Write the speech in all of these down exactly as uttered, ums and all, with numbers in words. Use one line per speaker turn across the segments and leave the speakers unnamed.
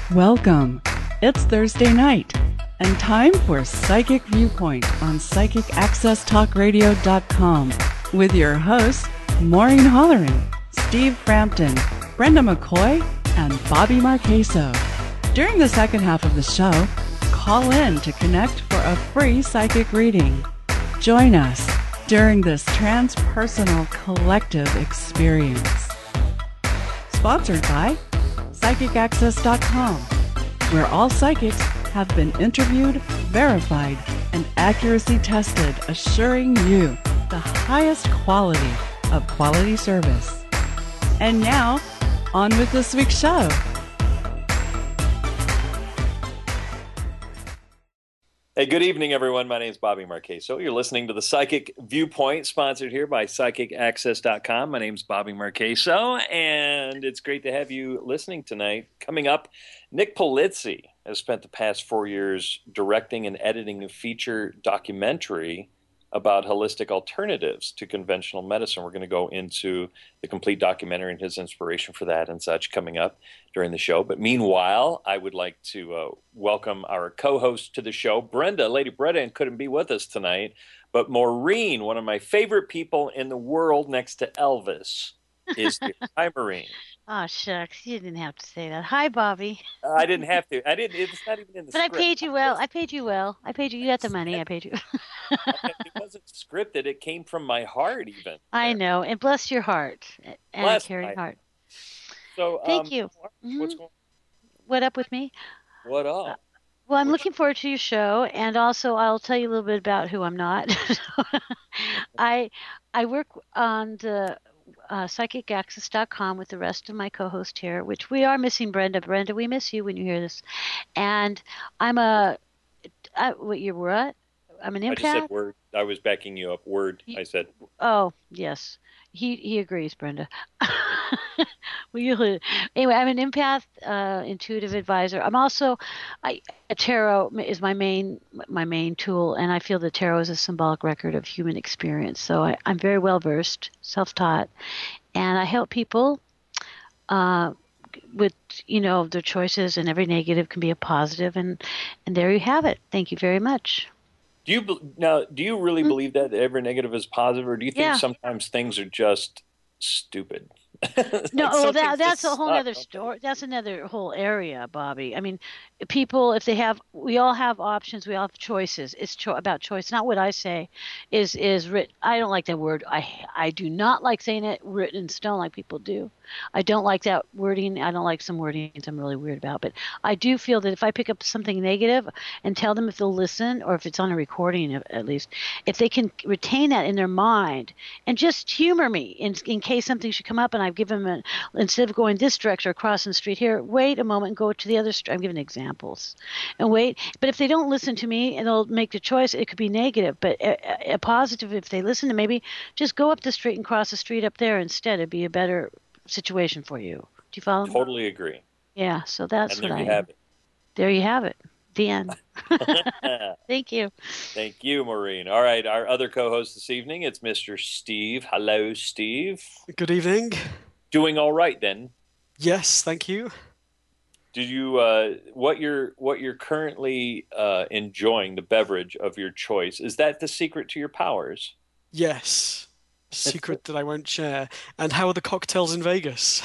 Welcome. It's Thursday night and time for Psychic Viewpoint on psychic access talk radio dot com with your hosts, Maureen Holleran, Steve Frampton, Brenda McCoy, and Bobby Marqueso. During the second half of the show, call in to connect for a free psychic reading. Join us during this transpersonal collective experience. Sponsored by psychic access dot com, where all psychics have been interviewed, verified, and accuracy tested, assuring you the highest quality of quality service. And now, on with this week's show.
Hey, good evening, everyone. My name is Bobby Marqueso. You're listening to the Psychic Viewpoint, sponsored here by psychic access dot com. My name is Bobby Marqueso, and it's great to have you listening tonight. Coming up, Nick Polizzi has spent the past four years directing and editing a feature documentary about holistic alternatives to conventional medicine. We're going to go into the complete documentary and his inspiration for that and such coming up during the show. But meanwhile, I would like to uh, welcome our co-host to the show, Brenda. Lady Brenda couldn't be with us tonight, but Maureen, one of my favorite people in the world next to Elvis, is here. Hi, Maureen.
Oh, shucks. You didn't have to say that. Hi, Bobby.
Uh, I didn't have to. I didn't. It's not even in the
but
script.
But I paid you well. I paid you well. I paid you. You got the money. I paid you.
It wasn't scripted. It came from my heart, even.
I know. And bless your heart. And
bless
a caring
my...
heart.
So,
Thank
um,
you.
What's
mm-hmm.
going on?
What up with me?
What up?
Uh, well, I'm
What's
looking forward to your show, and also I'll tell you a little bit about who I'm not. I I work on the uh, psychic access dot com with the rest of my co-host here, which we are missing Brenda. Brenda, we miss you when you hear this. And I'm a I, what you were what? I'm an empath.
I just said word. I was backing you up. Word.
You,
I said.
Oh yes, he he agrees, Brenda. well, you, anyway, I'm an empath, uh, intuitive advisor. I'm also, I, a tarot is my main my main tool, and I feel the tarot is a symbolic record of human experience. So I, I'm very well versed, self-taught, and I help people. Uh, with, you know, their choices, and every negative can be a positive, and, and there you have it. Thank you very much.
Do you now? Do you really mm-hmm. believe that every negative is positive, or do you think
yeah.
sometimes things are just stupid? like
no, well, that that's a whole suck, other story. That's another whole area, Bobby. I mean, people, if they have, we all have options. We all have choices. It's cho- about choice. Not what I say is is written. I don't like that word. I I do not like saying it written in stone like people do. I don't like that wording. I don't like some wordings I'm really weird about. But I do feel that if I pick up something negative and tell them if they'll listen, or if it's on a recording at least, if they can retain that in their mind and just humor me in, in case something should come up, and I've given them, a, instead of going this direction or crossing the street here, wait a moment and go to the other street. I'm giving examples. And wait. But if they don't listen to me and they'll make the choice, it could be negative. But a, a positive, if they listen to maybe just go up the street and cross the street up there instead. It'd be a better situation for you. Do you follow me?
Totally agree.
Yeah, so that's
and there
what
you
I
have it.
There you have it. The end. Thank you.
Thank you, Maureen. All right, our other co-host this evening, it's Mister Steve. Hello, Steve.
Good evening.
Doing all right then?
Yes, thank you.
Did you uh, what you're what you're currently uh, enjoying, the beverage of your choice, is that the secret to your powers?
Yes. Secret that I won't share. And how are the cocktails in Vegas?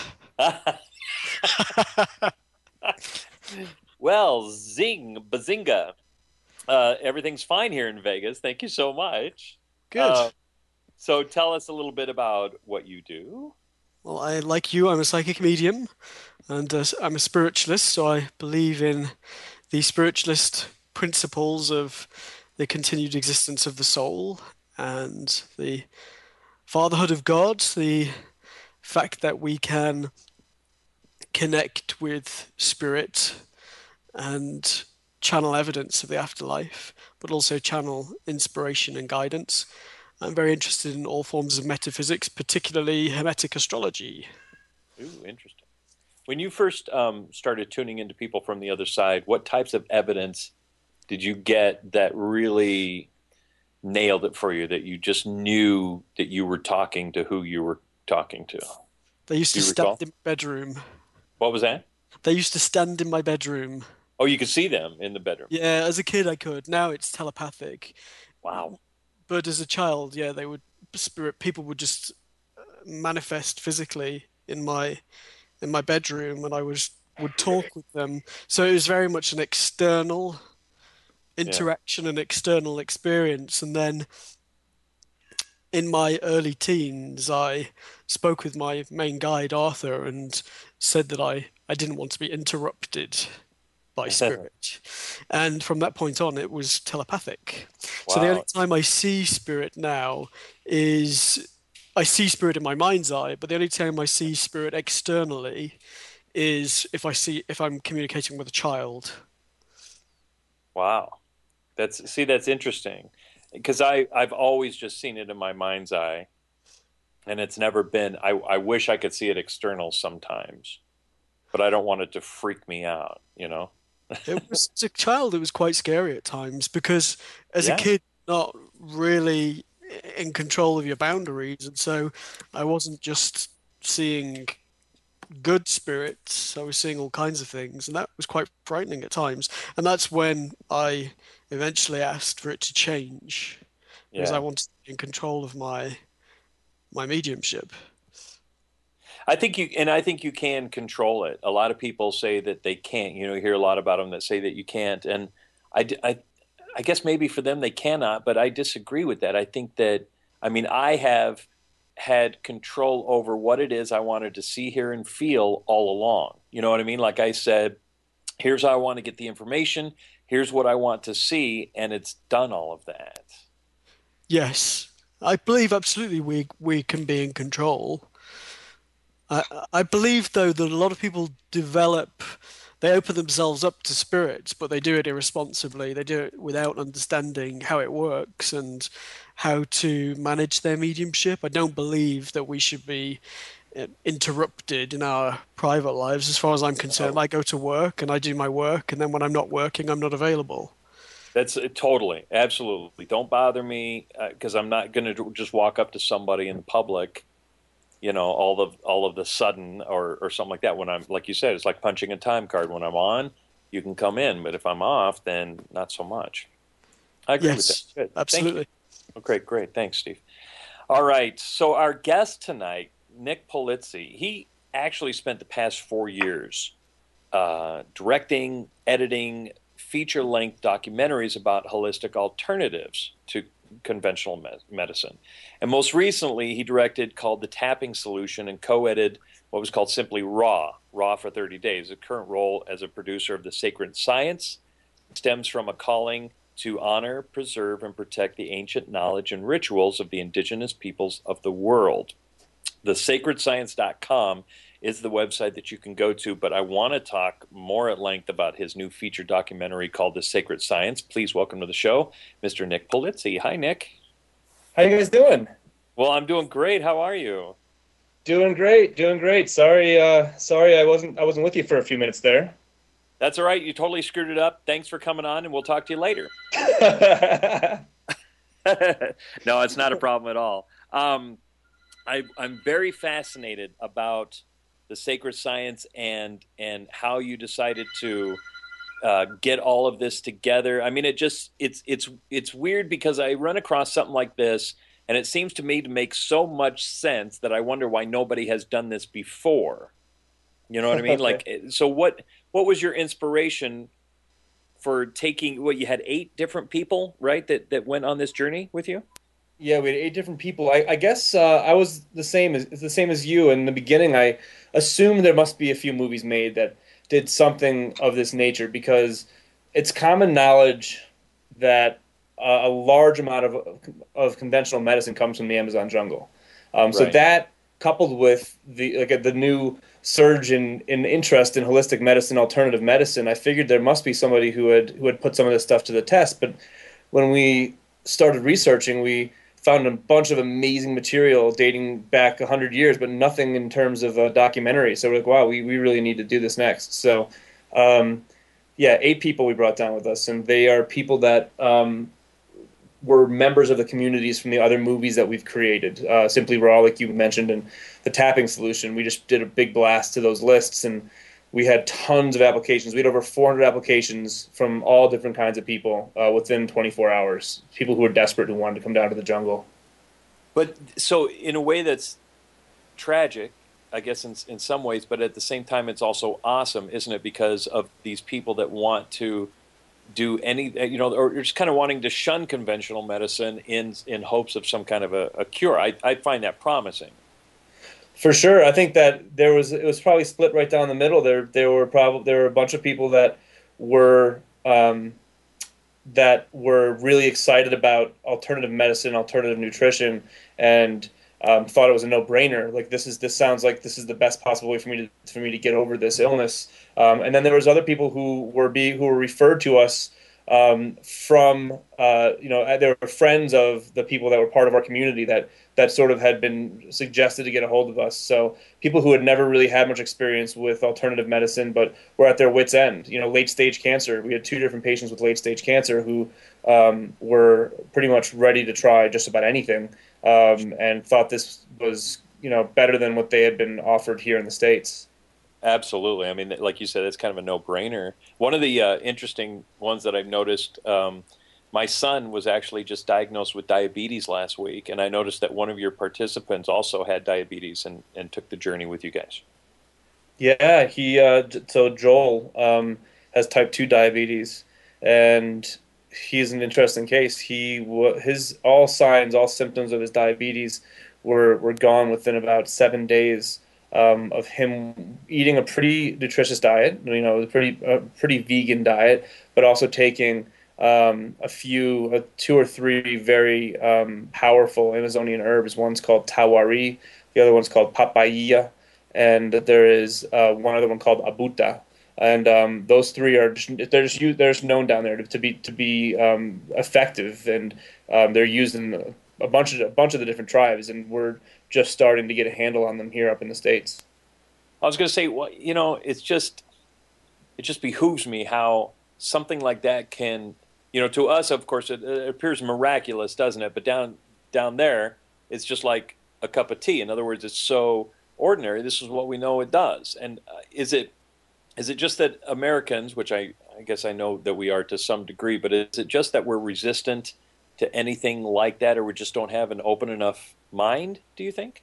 Well, zing, bazinga. Uh, everything's fine here in Vegas. Thank you so much.
Good.
Uh, so tell us a little bit about what you do.
Well, I, like you, I'm a psychic medium, and uh, I'm a spiritualist, so I believe in the spiritualist principles of the continued existence of the soul and the fatherhood of God, the fact that we can connect with spirit and channel evidence of the afterlife, but also channel inspiration and guidance. I'm very interested in all forms of metaphysics, particularly Hermetic astrology.
Ooh, interesting. When you first um, started tuning into people from the other side, what types of evidence did you get that really nailed it for you, that you just knew that you were talking to who you were talking to?
They used to step in the bedroom.
What was that?
They used to stand in my bedroom.
Oh, you could see them in the bedroom.
Yeah, as a kid I could. Now it's telepathic.
Wow.
But as a child, yeah, they would spirit people would just manifest physically in my in my bedroom, and I was would talk with them. So it was very much an external
Yeah.
interaction and external experience. And then in my early teens, I spoke with my main guide, Arthur, and said that I, I didn't want to be interrupted by spirit. And from that point on, it was telepathic. So the only
Wow.
time I see spirit now is I see spirit in my mind's eye, but the only time I see spirit externally is if I see if I'm communicating with a child.
Wow. That's see, that's interesting because I I've always just seen it in my mind's eye, and it's never been. I I wish I could see it external sometimes, but I don't want it to freak me out. You know?
It was as a child, it was quite scary at times because as a
Yeah.
kid, not really in control of your boundaries, and so I wasn't just seeing good spirits, I was seeing all kinds of things, and that was quite frightening at times. And that's when I eventually asked for it to change because I
Yeah.
wanted to be in control of my my mediumship.
I think you and I think you can control it. A lot of people say that they can't. You know, you hear a lot about them that say that you can't, and I, d- I, I guess maybe for them they cannot, but I disagree with that. I think that I mean I have had control over what it is I wanted to see, hear, and feel all along. You know what I mean? Like I said, here's how I want to get the information. Here's what I want to see, and it's done all of that.
Yes, I believe absolutely we we can be in control. I I believe though that a lot of people develop, they open themselves up to spirits, but they do it irresponsibly. They do it without understanding how it works and how to manage their mediumship. I don't believe that we should be uh, interrupted in our private lives. As far as I'm concerned,
Oh,
I go to work and I do my work, and then when I'm not working, I'm not available.
that's uh, totally, absolutely. Don't bother me because I'm not going to just walk up to somebody in public, you know, all of all of the sudden or or something like that. When I'm like you said, it's like punching a time card. When I'm on, you can come in, but if I'm off, then not so much. I agree with that.
Yes,
Good. Thank you.
absolutely.
Oh, great, great. Thanks, Steve. All right. So our guest tonight, Nick Polizzi, he actually spent the past four years uh, directing, editing feature-length documentaries about holistic alternatives to conventional me- medicine. And most recently, he directed called The Tapping Solution and co-edited what was called simply Raw, Raw for thirty days. His current role as a producer of The Sacred Science stems from a calling to honor, preserve, and protect the ancient knowledge and rituals of the indigenous peoples of the world. the sacred science dot com is the website that you can go to, but I want to talk more at length about his new feature documentary called The Sacred Science. Please welcome to the show, Mister Nick Polizzi. Hi, Nick.
How you guys doing?
Well, I'm doing great. How are you?
Doing great, doing great. Sorry, uh, sorry, I wasn't, I wasn't with you for a few minutes there.
That's all right. You totally screwed it up. Thanks for coming on, and we'll talk to you later. No, it's not a problem at all. Um, I, I'm very fascinated about the sacred science and and how you decided to uh, get all of this together. I mean, it just it's it's it's weird because I run across something like this, and it seems to me to make so much sense that I wonder why nobody has done this before. You know what I mean? Like, so what what was your inspiration for taking what you had eight different people, right, that that went on this journey with you?
Yeah, we had eight different people. I, I guess uh, I was the same as the same as you. In the beginning, I assumed there must be a few movies made that did something of this nature because it's common knowledge that uh, a large amount of of conventional medicine comes from the Amazon jungle. Um, so
Right.
that coupled with the like the new surge in, in interest in holistic medicine, alternative medicine, I figured there must be somebody who had who had put some of this stuff to the test. But when we started researching, we found a bunch of amazing material dating back a hundred years, but nothing in terms of a documentary. So we're like, wow, we, we really need to do this next. So, um, yeah, eight people we brought down with us, and they are people that um, were members of the communities from the other movies that we've created. Uh, Simply Raw, like you mentioned, and The Tapping Solution. We just did a big blast to those lists, and we had tons of applications. We had over four hundred applications from all different kinds of people uh, within twenty-four hours. People who were desperate who wanted to come down to the jungle.
But so in a way that's tragic, I guess in in some ways, but at the same time it's also awesome, isn't it? Because of these people that want to do any, you know, or just kind of wanting to shun conventional medicine in in hopes of some kind of a, a cure. I I find that promising.
For sure, I think that there was it was probably split right down the middle. There there were probably there were a bunch of people that were um, that were really excited about alternative medicine, alternative nutrition, and um, thought it was a no-brainer. Like this is this sounds like this is the best possible way for me to for me to get over this illness. Um, and then there was other people who were be who were referred to us um, from uh, you know they were friends of the people that were part of our community that. that sort of had been suggested to get a hold of us. So people who had never really had much experience with alternative medicine, but were at their wits' end. You know, late-stage cancer. We had two different patients with late-stage cancer who um, were pretty much ready to try just about anything um, and thought this was, you know, better than what they had been offered here in the States.
Absolutely. I mean, like you said, it's kind of a no-brainer. One of the uh, interesting ones that I've noticed, um, my son was actually just diagnosed with diabetes last week, and I noticed that one of your participants also had diabetes and, and took the journey with you guys.
Yeah, he uh, so Joel um, has type two diabetes, and he's an interesting case. He his all signs, all symptoms of his diabetes were were gone within about seven days um, of him eating a pretty nutritious diet, you know, a pretty a pretty vegan diet, but also taking Um, a few, uh, two or three very um, powerful Amazonian herbs. One's called tawari, the other one's called papaya, and there is uh, one other one called abuta. And um, those three are just, they're just used, they're just known down there to, to be to be um, effective, and um, they're used in a bunch of a bunch of the different tribes. And we're just starting to get a handle on them here up in the States.
I was going to say, well, you know, it's just it just behooves me how something like that can. You know, to us, of course, it, it appears miraculous, doesn't it? But down down there, it's just like a cup of tea. In other words, it's so ordinary. This is what we know it does. And uh, is it is it just that Americans, which I, I guess I know that we are to some degree, but is it just that we're resistant to anything like that, or we just don't have an open enough mind, do you think?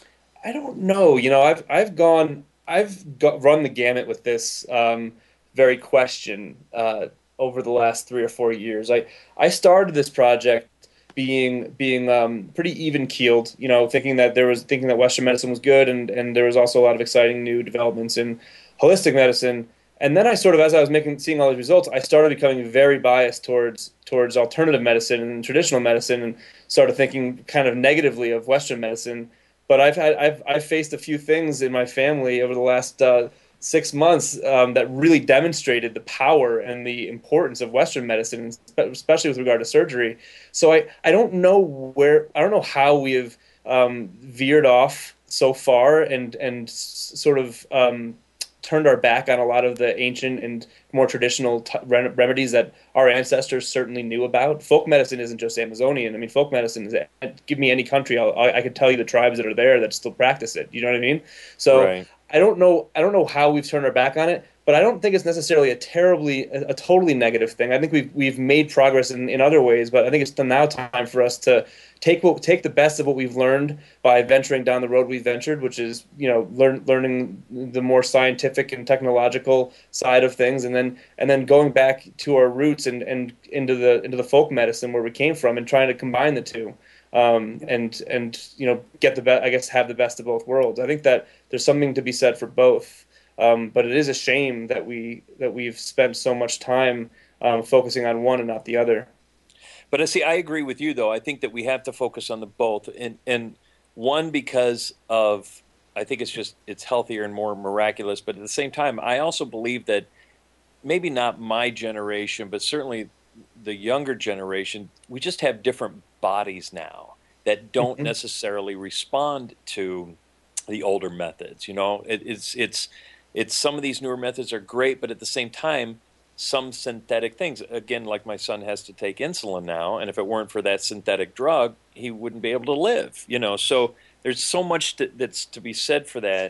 I don't know. You know, I've I've gone, I've got, run the gamut with this um, very question uh over the last three or four years. I, I started this project being being um, pretty even keeled, you know, thinking that there was thinking that Western medicine was good, and, and there was also a lot of exciting new developments in holistic medicine. And then I sort of, as I was making seeing all these results, I started becoming very biased towards towards alternative medicine and traditional medicine, and started thinking kind of negatively of Western medicine. But I've had I've I've faced a few things in my family over the last uh, six months um, that really demonstrated the power and the importance of Western medicine, especially with regard to surgery. So I, I don't know where, I don't know how we have um, veered off so far and, and sort of um, turned our back on a lot of the ancient and more traditional t- remedies that our ancestors certainly knew about. Folk medicine isn't just Amazonian. I mean, folk medicine is, give me any country, I'll, I, I could tell you the tribes that are there that still practice it. You know what I mean? So
right.
I don't know. I don't know how we've turned our back on it, but I don't think it's necessarily a terribly, a, a totally negative thing. I think we've we've made progress in, in other ways, but I think it's now time for us to take what take the best of what we've learned by venturing down the road we've ventured, which is you know learn, learning the more scientific and technological side of things, and then and then going back to our roots and, and into the into the folk medicine where we came from, and trying to combine the two. Um, and and you know get the best, I guess, have the best of both worlds. I think that there's something to be said for both, um, but it is a shame that we that we've spent so much time um, focusing on one and not the other.
But I see, I agree with you though. I think that we have to focus on the both, and and one because of I think it's just it's healthier and more miraculous. But at the same time, I also believe that maybe not my generation, but certainly the younger generation, we just have different bodies now that don't mm-hmm. necessarily respond to the older methods. You know, it, it's it's it's some of these newer methods are great, but at the same time, some synthetic things. Again, like my son has to take insulin now, and if it weren't for that synthetic drug, he wouldn't be able to live. You know, so there's so much to, that's to be said for that. But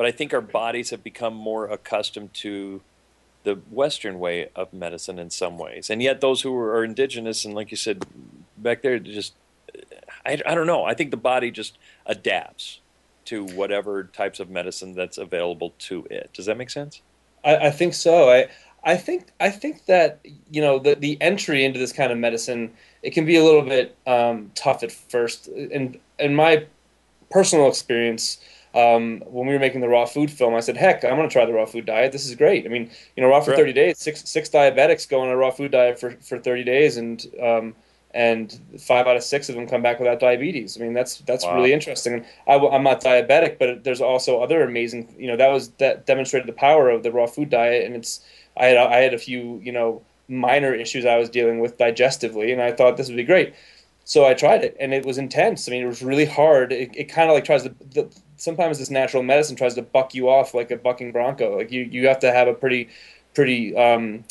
but I think our bodies have become more accustomed to the Western way of medicine in some ways. And yet those who are indigenous, and like you said, back there, just, I, I don't know. I think the body just adapts to whatever types of medicine that's available to it. Does that make sense?
I, I think so. I I think I think that, you know, the the entry into this kind of medicine, it can be a little bit um, tough at first. In in my personal experience, um, when we were making the raw food film, I said, "Heck, I'm going to try the raw food diet. This is great." I mean, you know, raw for
Right.
thirty days, six six diabetics go on a raw food diet for, for thirty days, and um, and five out of six of them come back without diabetes. I mean, that's that's
Wow.
really interesting. I, am not diabetic, but there's also other amazing, you know, that was that demonstrated the power of the raw food diet, and it's I had I had a few, you know, minor issues I was dealing with digestively, and I thought this would be great. So I tried it, and it was intense. I mean, it was really hard. It, it kind of like tries to the, sometimes this natural medicine tries to buck you off like a bucking bronco. Like you, you have to have a pretty, pretty. Um,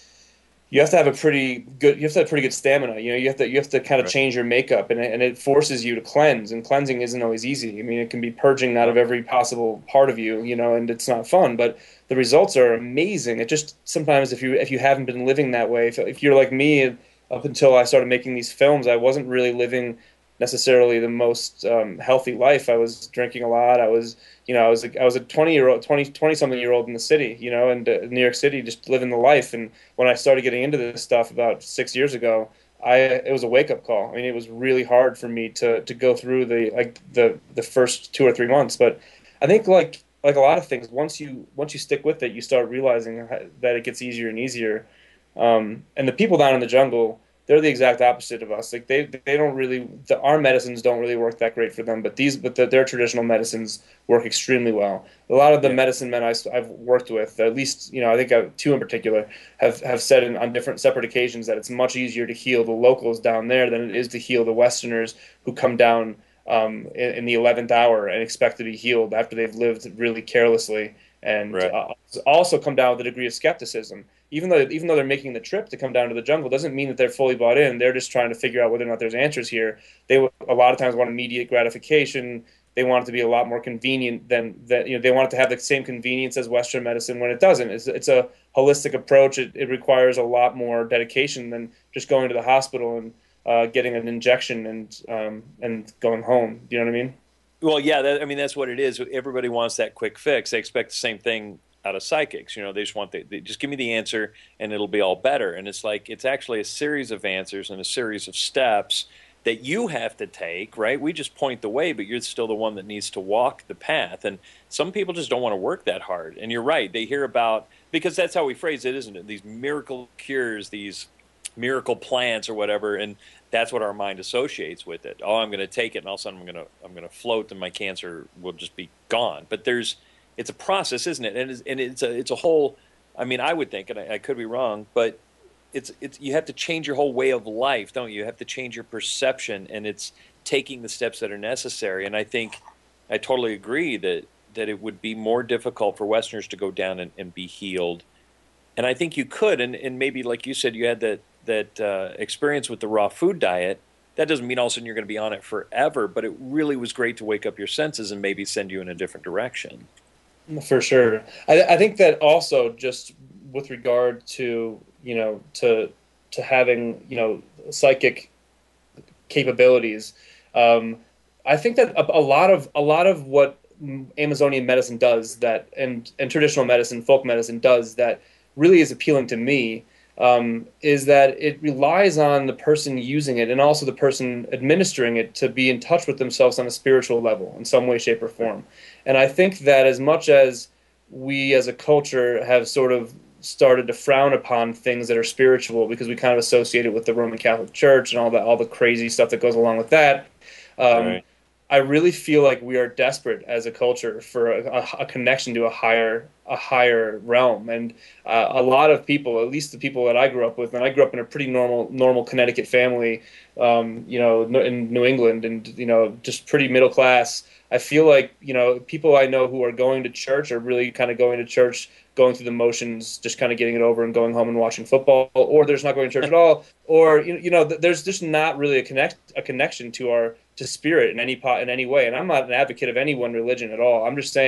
you have to have a pretty good. You have to have pretty good stamina. You know, you have to you have to kind of
Right.
change your makeup, and it, and it forces you to cleanse. And cleansing isn't always easy. I mean, it can be purging out of every possible part of you. You know, and it's not fun, but the results are amazing. It just sometimes if you if you haven't been living that way, if, if you're like me, up until I started making these films, I wasn't really living necessarily the most um, healthy life. I was drinking a lot. I was, you know, I was a, I was a twenty year old, twenty, twenty something year old in the city, you know, and uh, New York City, just living the life. And when I started getting into this stuff about six years ago, I it was a wake up call. I mean, it was really hard for me to to go through the like the the first two or three months. But I think like like a lot of things, once you once you stick with it, you start realizing that it gets easier and easier. Um, and the people down in the jungle, they're the exact opposite of us. Like they, they don't really, the, our medicines don't really work that great for them, but these, but the, their traditional medicines work extremely well. A lot of the
Yeah.
medicine men I, have worked with, at least, you know, I think I, two in particular, have, have said in, on different separate occasions that it's much easier to heal the locals down there than it is to heal the Westerners who come down um, in, in the eleventh hour and expect to be healed after they've lived really carelessly, and
Right.
uh, also come down with a degree of skepticism. Even though even though they're making the trip to come down to the jungle, doesn't mean that they're fully bought in. They're just trying to figure out whether or not there's answers here. They a lot of times want immediate gratification. They want it to be a lot more convenient than that. You know, they want it to have the same convenience as Western medicine when it doesn't. It's, it's a holistic approach. It, it requires a lot more dedication than just going to the hospital and uh, getting an injection and um, and going home. Do you know what I mean?
Well, yeah, that, I mean, that's what it is. Everybody wants that quick fix. They expect the same thing out of psychics. You know, they just want the, they just give me the answer and it'll be all better. And it's like, it's actually a series of answers and a series of steps that you have to take, right? We just point the way, but you're still the one that needs to walk the path. And some people just don't want to work that hard. And you're right. They hear about, because that's how we phrase it, isn't it? These miracle cures, these miracle plants or whatever, and that's what our mind associates with it. Oh, I'm going to take it, and all of a sudden I'm going to I'm going to float, and my cancer will just be gone. But there's, it's a process, isn't it? And it's, and it's a it's a whole. I mean, I would think, and I, I could be wrong, but it's it's you have to change your whole way of life, don't you? You have to change your perception, and it's taking the steps that are necessary. And I think I totally agree that that it would be more difficult for Westerners to go down and, and be healed. And I think you could, and, and maybe like you said, you had that that uh, experience with the raw food diet. That doesn't mean all of a sudden you're going to be on it forever, but it really was great to wake up your senses and maybe send you in a different direction.
For sure. I, I think that also just with regard to, you know, to to having, you know, psychic capabilities, um, I think that a, a lot of a lot of what Amazonian medicine does that and, and traditional medicine, folk medicine does that really is appealing to me um, is that it relies on the person using it and also the person administering it to be in touch with themselves on a spiritual level in some way, shape, or form. And I think that as much as we as a culture have sort of started to frown upon things that are spiritual because we kind of associate it with the Roman Catholic Church and all the all the crazy stuff that goes along with that, um,
Right.
I really feel like we are desperate as a culture for a, a connection to a higher a higher realm. And uh, a lot of people, at least the people that I grew up with, and I grew up in a pretty normal normal Connecticut family, um, you know, in New England, and you know, just pretty middle class. I feel like, you know, people I know who are going to church are really kind of going to church, going through the motions, just kind of getting it over and going home and watching football, or they're just not going to church at all, or you know, there's just not really a connect a connection to our to spirit in any pot in any way. And I'm not an advocate of any one religion at all. I'm just saying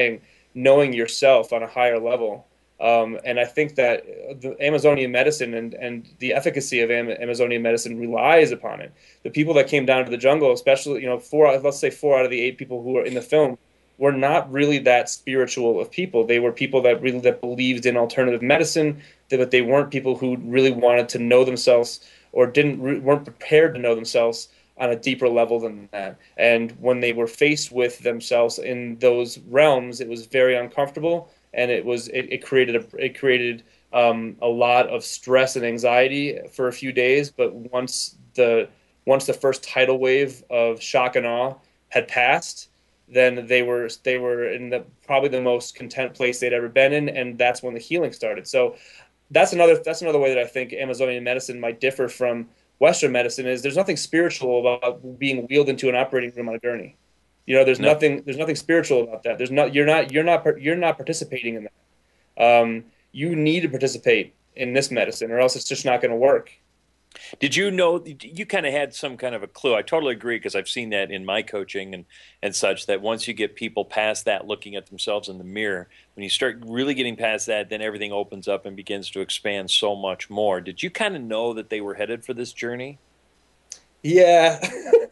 knowing yourself on a higher level. Um, and I think that the Amazonian medicine and, and the efficacy of Am- Amazonian medicine relies upon it. The people that came down to the jungle, especially, you know, four, let's say four out of the eight people who are in the film, were not really that spiritual of people. They were people that really that believed in alternative medicine, but they weren't people who really wanted to know themselves or didn't weren't prepared to know themselves on a deeper level than that. And when they were faced with themselves in those realms, it was very uncomfortable, and it was it, it created a it created um, a lot of stress and anxiety for a few days. But once the once the first tidal wave of shock and awe had passed, then they were they were in the probably the most content place they'd ever been in, and that's when the healing started. So that's another that's another way that I think Amazonian medicine might differ from Western medicine is there's nothing spiritual about being wheeled into an operating room on a gurney. You know, there's
No.
nothing there's nothing spiritual about that. There's not you're not you're not you're not participating in that. Um, you need to participate in this medicine, or else it's just not going to work.
Did you know you kind of had some kind of a clue? I totally agree because I've seen that in my coaching and and such that once you get people past that looking at themselves in the mirror, when you start really getting past that, then everything opens up and begins to expand so much more. Did you kind of know that they were headed for this journey?
Yeah.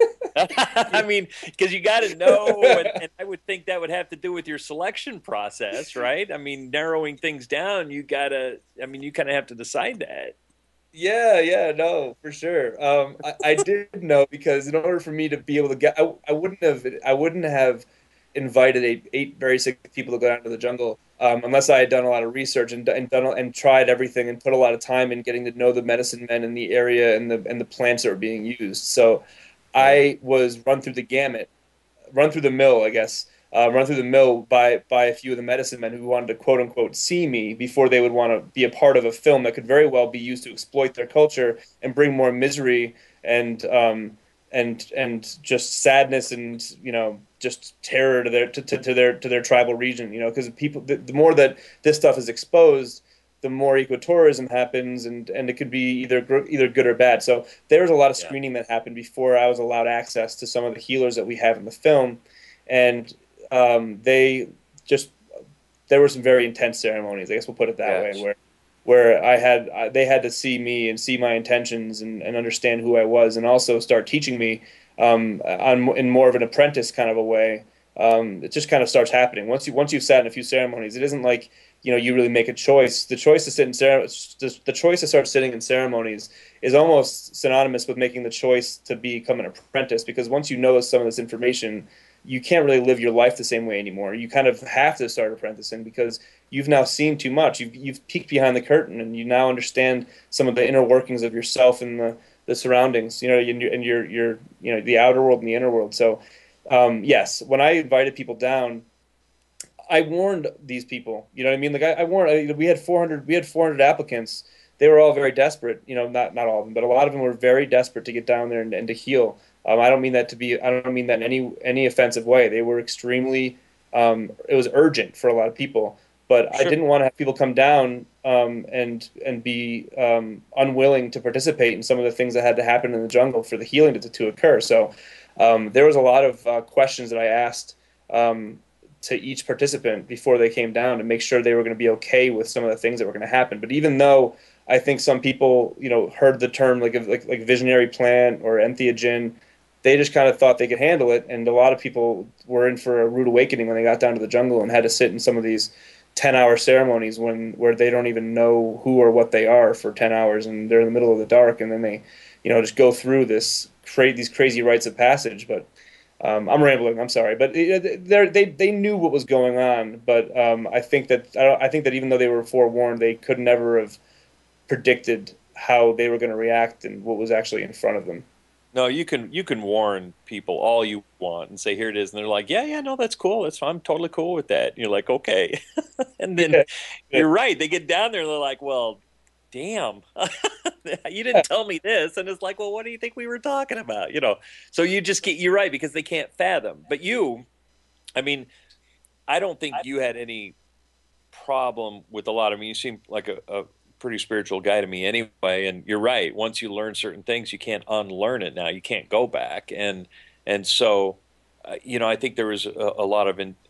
I mean, because you got to know, and, and I would think that would have to do with your selection process, right? I mean, narrowing things down, you got to, I mean, you kind of have to decide that.
Yeah, yeah, no, for sure. Um, I, I did know because in order for me to be able to get, I, I wouldn't have, I wouldn't have invited eight, eight very sick people to go down to the jungle um, unless I had done a lot of research and, and done and tried everything and put a lot of time in getting to know the medicine men in the area and the and the plants that were being used. So I was run through the gamut, run through the mill, I guess. Uh, run through the mill by by a few of the medicine men who wanted to quote unquote see me before they would want to be a part of a film that could very well be used to exploit their culture and bring more misery and um, and and just sadness and you know just terror to their to, to, to their to their tribal region. You know, because people the, the more that this stuff is exposed, the more ecotourism happens, and, and it could be either either good or bad. So there was a lot of screening yeah. that happened before I was allowed access to some of the healers that we have in the film, and um, they just there were some very intense ceremonies. I guess we'll put it that yes. way, where where I had I, they had to see me and see my intentions and, and understand who I was, and also start teaching me um, on in more of an apprentice kind of a way. Um, it just kind of starts happening once you once you've sat in a few ceremonies. It isn't like you know you really make a choice. The choice to sit in the, the choice to start sitting in ceremonies is almost synonymous with making the choice to become an apprentice, because once you know some of this information, you can't really live your life the same way anymore. You kind of have to start apprenticing because you've now seen too much. You've you've peeked behind the curtain, and you now understand some of the inner workings of yourself and the, the surroundings. You know, and your and your your you know the outer world and the inner world. So, um, yes, when I invited people down, I warned these people. You know what I mean? Like I, I warned. I, we had four hundred. We had four hundred applicants. They were all very desperate. You know, not not all of them, but a lot of them were very desperate to get down there and, and to heal. Um, I don't mean that to be. I don't mean that in any any offensive way. They were extremely. Um, it was urgent for a lot of people, but sure. I didn't want to have people come down um, and and be um, unwilling to participate in some of the things that had to happen in the jungle for the healing to to occur. So um, there was a lot of uh, questions that I asked um, to each participant before they came down to make sure they were going to be okay with some of the things that were going to happen. But even though I think some people, you know, heard the term like like like visionary plant or entheogen, they just kind of thought they could handle it, and a lot of people were in for a rude awakening when they got down to the jungle and had to sit in some of these ten-hour ceremonies when where they don't even know who or what they are for ten hours, and they're in the middle of the dark, and then they, you know, just go through this cra- these crazy rites of passage. But um, I'm rambling. I'm sorry, but they they they knew what was going on. But um, I think that I, I think that even though they were forewarned, they could never have predicted how they were going to react and what was actually in front of them.
No, you can you can warn people all you want and say, here it is. And they're like, yeah, yeah, no, that's cool. That's I'm totally cool with that. And you're like, okay. And then yeah. you're right. They get down there and they're like, well, damn, you didn't tell me this. And it's like, well, what do you think we were talking about? You know, so you just get, you're right, because they can't fathom. But you, I mean, I don't think you had any problem with a lot. I mean, you seem like a, a pretty spiritual guy to me anyway, and you're right, once you learn certain things you can't unlearn it now. You can't go back, and and so uh, you know I think there was a, a lot of in,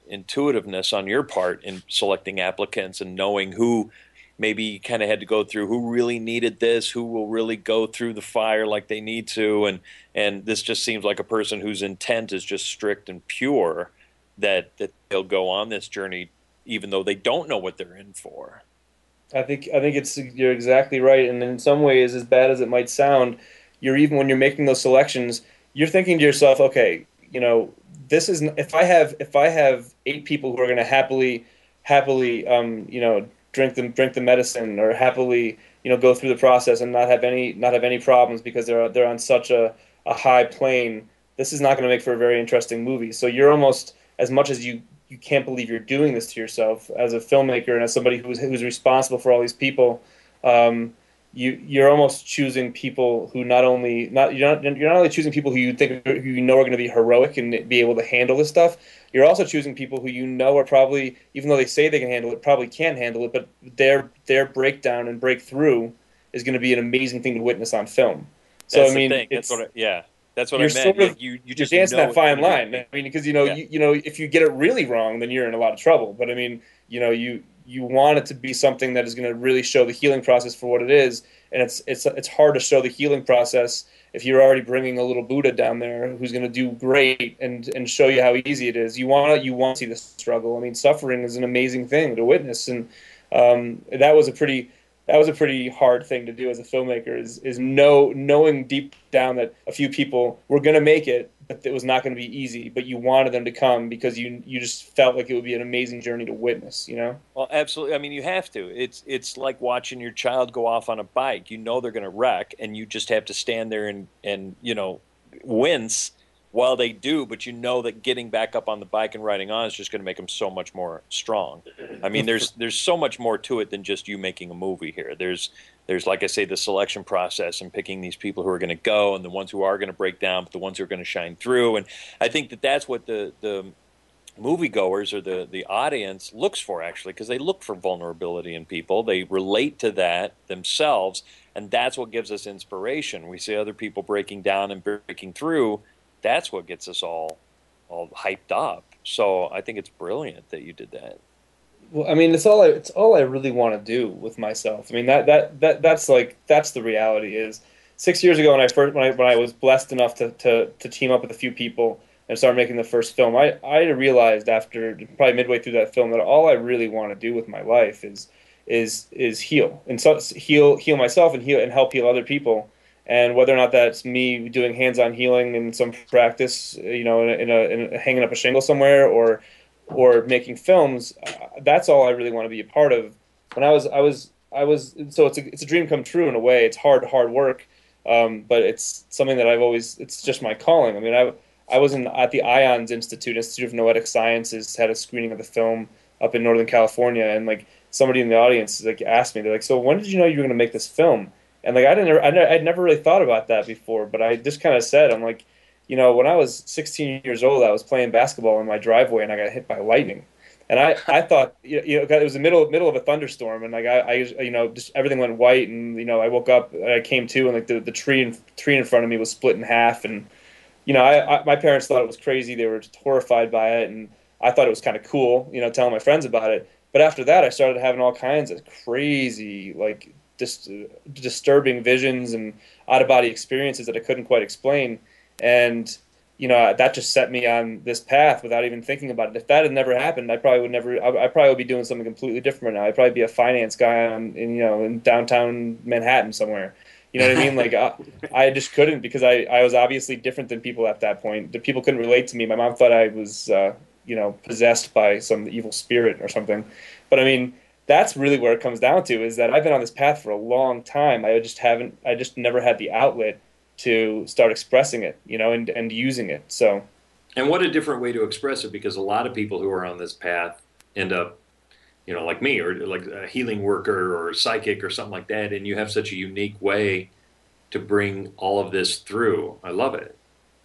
intuitiveness on your part in selecting applicants and knowing who maybe you kind of had to go through, who really needed this, who will really go through the fire like they need to. And, and this just seems like a person whose intent is just strict and pure, that, that they'll go on this journey even though they don't know what they're in for.
I think I think it's you're exactly right, and in some ways, as bad as it might sound, you're even when you're making those selections, you're thinking to yourself, okay, you know, this is if I have if I have eight people who are going to happily happily um, you know drink the drink the medicine or happily you know go through the process and not have any not have any problems because they're they're on such a, a high plane, this is not going to make for a very interesting movie. So you're almost, as much as you. You can't believe you're doing this to yourself as a filmmaker and as somebody who's who's responsible for all these people. Um, you you're almost choosing people who not only not you're not you're not only choosing people who you think who you know are going to be heroic and be able to handle this stuff. You're also choosing people who you know are probably, even though they say they can handle it, probably can't handle it. But their their breakdown and breakthrough is going to be an amazing thing to witness on film. So
That's
I mean,
the thing.
it's,
That's what I, yeah. That's what
you're
I meant.
sort of,
Like you, you
you're
just
dancing
know
that fine
it's gonna
line.
be-
I mean, because you know,
Yeah.
you, you know, if you get it really wrong, then you're in a lot of trouble. But I mean, you know, you you want it to be something that is going to really show the healing process for what it is, and it's it's it's hard to show the healing process if you're already bringing a little Buddha down there who's going to do great and and show you how easy it is. You want to you want to see the struggle. I mean, suffering is an amazing thing to witness, and um, that was a pretty. That was a pretty hard thing to do as a filmmaker. Is is know knowing deep down that a few people were going to make it, but it was not going to be easy. But you wanted them to come because you you just felt like it would be an amazing journey to witness. You know.
Well, absolutely. I mean, you have to. It's it's like watching your child go off on a bike. You know they're going to wreck, and you just have to stand there and and you know wince while they do. But you know that getting back up on the bike and riding on is just going to make them so much more strong. I mean, there's there's so much more to it than just you making a movie here. There's there's like I say, the selection process and picking these people who are going to go and the ones who are going to break down, but the ones who are going to shine through. And I think that that's what the the moviegoers or the, the audience looks for, actually, because they look for vulnerability in people. They relate to that themselves, and that's what gives us inspiration. We see other people breaking down and breaking through. That's what gets us all all hyped up. So I think it's brilliant that you did that.
Well, I mean, it's all I, it's all I really want to do with myself. I mean, that, that, that that's like that's the reality. Is six years ago when I first when I when I was blessed enough to, to, to team up with a few people and start making the first film, I, I realized after probably midway through that film that all I really want to do with my life is is is heal and so heal heal myself and heal and help heal other people. And whether or not that's me doing hands-on healing in some practice, you know, in a, in a, in a hanging up a shingle somewhere, or or making films, uh, that's all I really want to be a part of. When I was I was I was so it's a it's a dream come true in a way. It's hard hard work, um, but it's something that I've always it's just my calling. I mean, I. I was in, at the IONS Institute, Institute of Noetic Sciences, had a screening of the film up in Northern California, and like somebody in the audience like asked me, they're like, "So when did you know you were going to make this film?" And like I didn't, I never, I'd never really thought about that before, but I just kind of said, I'm like, you know, when I was sixteen years old, I was playing basketball in my driveway, and I got hit by lightning, and I, I thought, you know, it was the middle middle of a thunderstorm, and like I, I you know, just everything went white, and you know, I woke up, and I came to, and like the, the tree in, tree in front of me was split in half, and you know, I, I, my parents thought it was crazy. They were horrified by it, and I thought it was kind of cool, you know, telling my friends about it. But after that, I started having all kinds of crazy, like, dis- disturbing visions and out-of-body experiences that I couldn't quite explain. And, you know, that just set me on this path without even thinking about it. If that had never happened, I probably would never, I, I probably would be doing something completely different right now. I'd probably be a finance guy on, in, you know, in downtown Manhattan somewhere. You know what I mean? Like, I, I just couldn't because I, I was obviously different than people at that point. The people couldn't relate to me. My mom thought I was, uh, you know, possessed by some evil spirit or something. But I mean, that's really where it comes down to, is that I've been on this path for a long time. I just haven't, I just never had the outlet to start expressing it, you know, and, and using it. So.
And what a different way to express it, because a lot of people who are on this path end up, you know, like me, or like a healing worker or a psychic or something like that, and you have such a unique way to bring all of this through. I love it.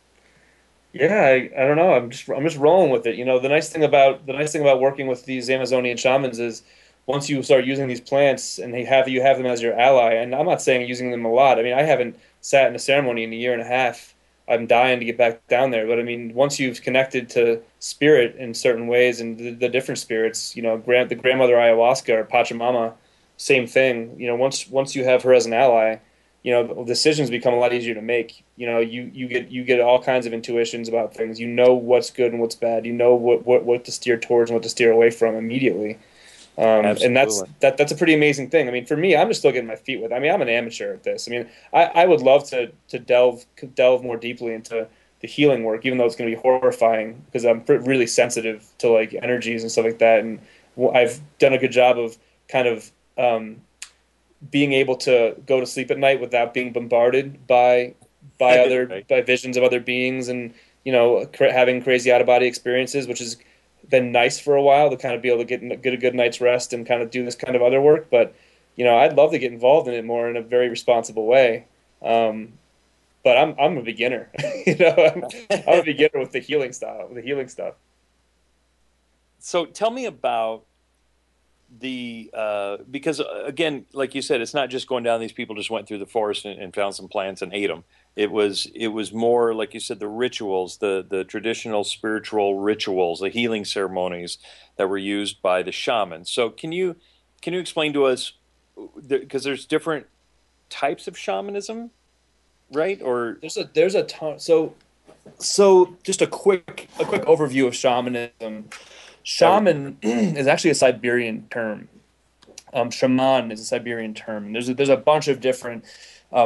Yeah, I, I don't know. I'm just I'm just rolling with it. You know, the nice thing about the nice thing about working with these Amazonian shamans is once you start using these plants and they have you have them as your ally. And I'm not saying using them a lot. I mean, I haven't sat in a ceremony in a year and a half I'm dying to get back down there. But I mean, once you've connected to spirit in certain ways and the, the different spirits, you know, grand, the grandmother ayahuasca or Pachamama, same thing. You know, once once you have her as an ally, you know, decisions become a lot easier to make. You know, you, you get you get all kinds of intuitions about things. You know what's good and what's bad. You know what, what, what to steer towards and what to steer away from immediately. Um, and that's that. That's a pretty amazing thing. I mean, for me, I'm just still getting my feet wet. I mean, I'm an amateur at this. I mean, I, I would love to to delve delve more deeply into the healing work, even though it's going to be horrifying because I'm really sensitive to like energies and stuff like that. And I've done a good job of kind of um, being able to go to sleep at night without being bombarded by by other right. by visions of other beings, and you know, cra- having crazy out of body experiences, which is been nice for a while to kind of be able to get get a good night's rest and kind of do this kind of other work. But you know, I'd love to get involved in it more in a very responsible way. Um, but I'm I'm a beginner. you know, I'm, I'm a beginner with the healing style, with the healing stuff.
So tell me about the uh, because uh, again, like you said, it's not just going down. These people just went through the forest and, and found some plants and ate them. It was it was more like you said, the rituals, the the traditional spiritual rituals, the healing ceremonies that were used by the shamans. So can you can you explain to us, because there's different types of shamanism, right? Or
there's a there's a ton. So so just a quick a quick overview of shamanism. Shaman is actually a Siberian term. Um, shaman is a Siberian term. And there's a, there's a bunch of different um,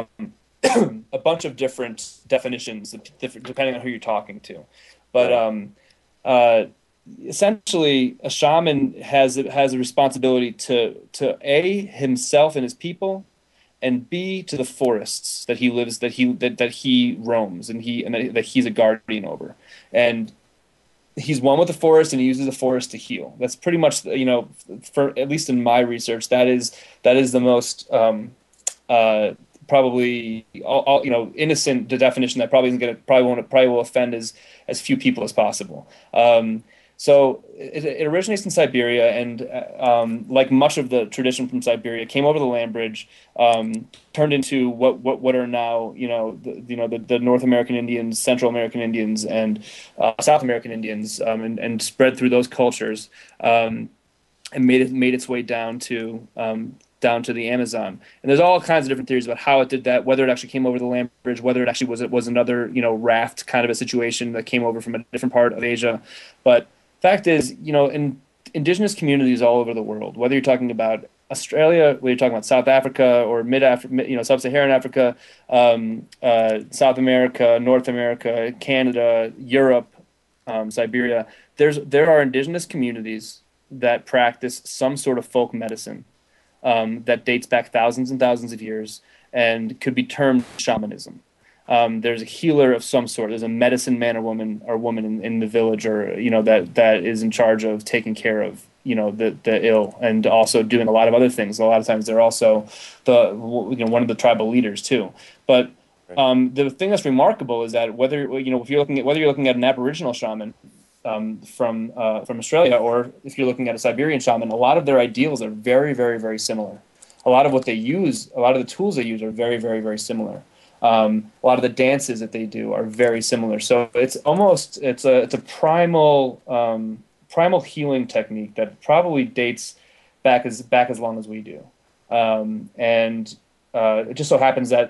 a bunch of different definitions depending on who you're talking to. But um, uh, essentially, a shaman has has a responsibility to to A, himself and his people, and B, to the forests that he lives that he that, that he roams and he and that, that he's a guardian over. And he's one with the forest, and he uses the forest to heal. That's pretty much, you know, for at least in my research, that is that is the most um, uh, probably all, all, you know, innocent the definition that probably isn't going to probably won't probably will offend as as few people as possible. Um, so it, it originates in Siberia, and um, like much of the tradition from Siberia, it came over the land bridge, um, turned into what, what what are now you know the, you know the, the North American Indians, Central American Indians, and uh, South American Indians, um, and, and spread through those cultures, um, and made it made its way down to um, down to the Amazon. And there's all kinds of different theories about how it did that, whether it actually came over the land bridge, whether it actually was it was another you know raft kind of a situation that came over from a different part of Asia, but fact is, you know, in indigenous communities all over the world, whether you're talking about Australia, whether you're talking about South Africa or mid Africa, you know, sub-Saharan Africa, um, uh, South America, North America, Canada, Europe, um, Siberia, there's there are indigenous communities that practice some sort of folk medicine um, that dates back thousands and thousands of years and could be termed shamanism. Um, there's a healer of some sort. There's a medicine man or woman or woman in, in the village, or you know that that is in charge of taking care of you know the the ill, and also doing a lot of other things. A lot of times they're also the you know one of the tribal leaders too. But um, the thing that's remarkable is that whether you know if you're looking at whether you're looking at an Aboriginal shaman um, from uh, from Australia, or if you're looking at a Siberian shaman, a lot of their ideals are very very very similar. A lot of what they use, a lot of the tools they use are very very very similar. Um, a lot of the dances that they do are very similar. So it's almost it's a it's a primal um, primal healing technique that probably dates back as back as long as we do. Um, and uh, it just so happens that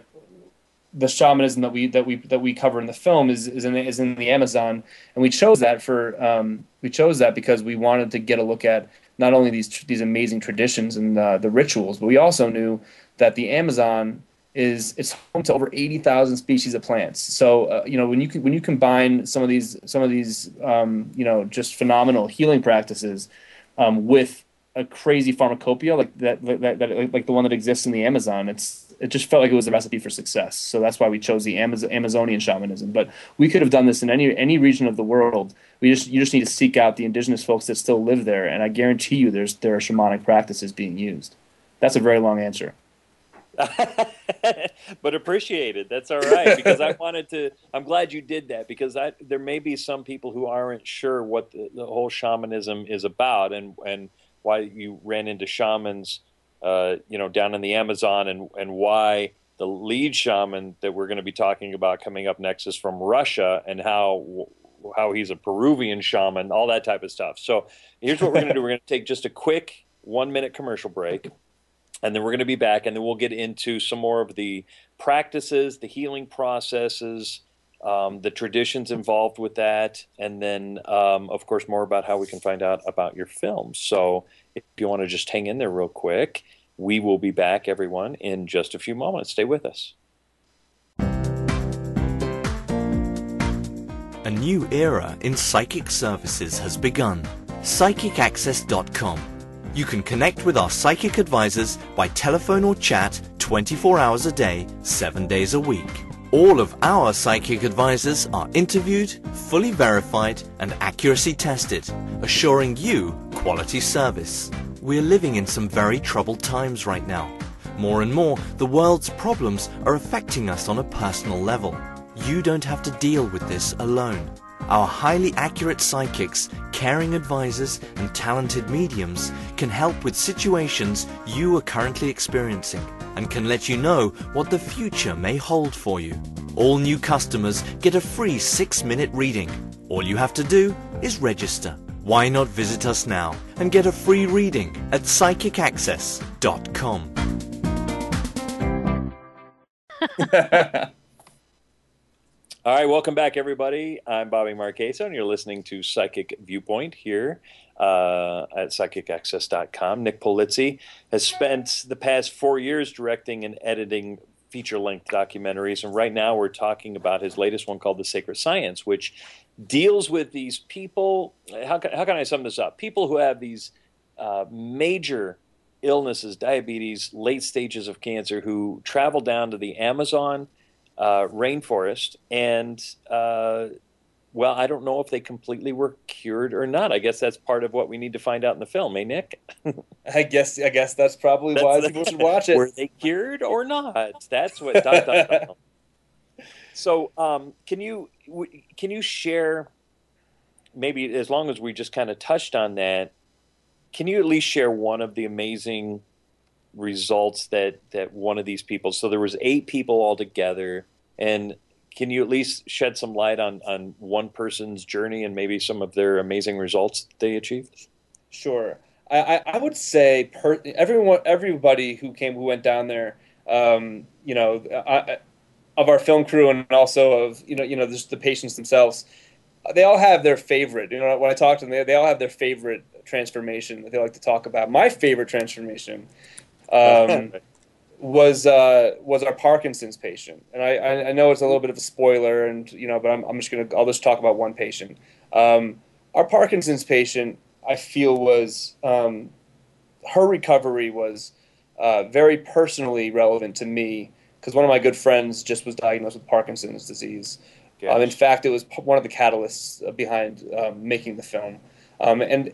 the shamanism that we that we that we cover in the film is is in the, is in the Amazon, and we chose that for um, we chose that because we wanted to get a look at not only these these amazing traditions and uh, the rituals, but we also knew that the Amazon is it's home to over eighty thousand species of plants. So uh, you know when you when you combine some of these some of these um, you know just phenomenal healing practices um, with a crazy pharmacopoeia like that, that, that like the one that exists in the Amazon, it's it just felt like it was a recipe for success. So that's why we chose the Amaz- Amazonian shamanism. But we could have done this in any any region of the world. We just you just need to seek out the indigenous folks that still live there, and I guarantee you there's there are shamanic practices being used. That's a very long answer.
But appreciated. That's all right, because I wanted to I'm glad you did that, because I there may be some people who aren't sure what the, the whole shamanism is about, and and why you ran into shamans uh you know down in the Amazon, and and why the lead shaman that we're going to be talking about coming up next is from Russia, and how how he's a Peruvian shaman, all that type of stuff. So here's what we're going to do. We're going to take just a quick one-minute commercial break, and then we're going to be back, and then we'll get into some more of the practices, the healing processes, um, the traditions involved with that, and then, um, of course, more about how we can find out about your film. So if you want to just hang in there real quick, we will be back, everyone, in just a few moments. Stay with us.
A new era in psychic services has begun. Psychic Access dot com. You can connect with our psychic advisors by telephone or chat twenty-four hours a day, seven days a week. All of our psychic advisors are interviewed, fully verified, and accuracy tested, assuring you quality service. We're living in some very troubled times right now. More and more, the world's problems are affecting us on a personal level. You don't have to deal with this alone. Our highly accurate psychics, caring advisors, and talented mediums can help with situations you are currently experiencing and can let you know what the future may hold for you. All new customers get a free six-minute reading. All you have to do is register. Why not visit us now and get a free reading at Psychic Access dot com.
All right, welcome back, everybody. I'm Bobby Marchese, and you're listening to Psychic Viewpoint here uh, at Psychic Access dot com. Nick Polizzi has spent the past four years directing and editing feature-length documentaries, and right now we're talking about his latest one called The Sacred Science, which deals with these people. How can, how can I sum this up? People who have these uh, major illnesses, diabetes, late stages of cancer, who travel down to the Amazon uh, rainforest, and uh, well, I don't know if they completely were cured or not. I guess that's part of what we need to find out in the film, eh, Nick?
I guess I guess that's probably
that's
why
the,
people should watch it.
Were they cured or not? That's what. Dun, dun, dun. So, um, can you can you share, maybe as long as we just kind of touched on that, can you at least share one of the amazing results that, that one of these people, so there was eight people altogether, and can you at least shed some light on, on one person's journey and maybe some of their amazing results they achieved?
Sure. I, I would say per, everyone, everybody who came, who went down there, um, you know, I, of our film crew, and also of, you know, you know, just the patients themselves, they all have their favorite. You know, when I talk to them, they, they all have their favorite transformation that they like to talk about. My favorite transformation um, was uh, was our Parkinson's patient, and I, I know it's a little bit of a spoiler, and you know, but I'm, I'm just gonna I'll just talk about one patient. Um, our Parkinson's patient, I feel, was um, her recovery was uh, very personally relevant to me, because one of my good friends just was diagnosed with Parkinson's disease. Um, in fact, it was one of the catalysts behind um, making the film. Um, and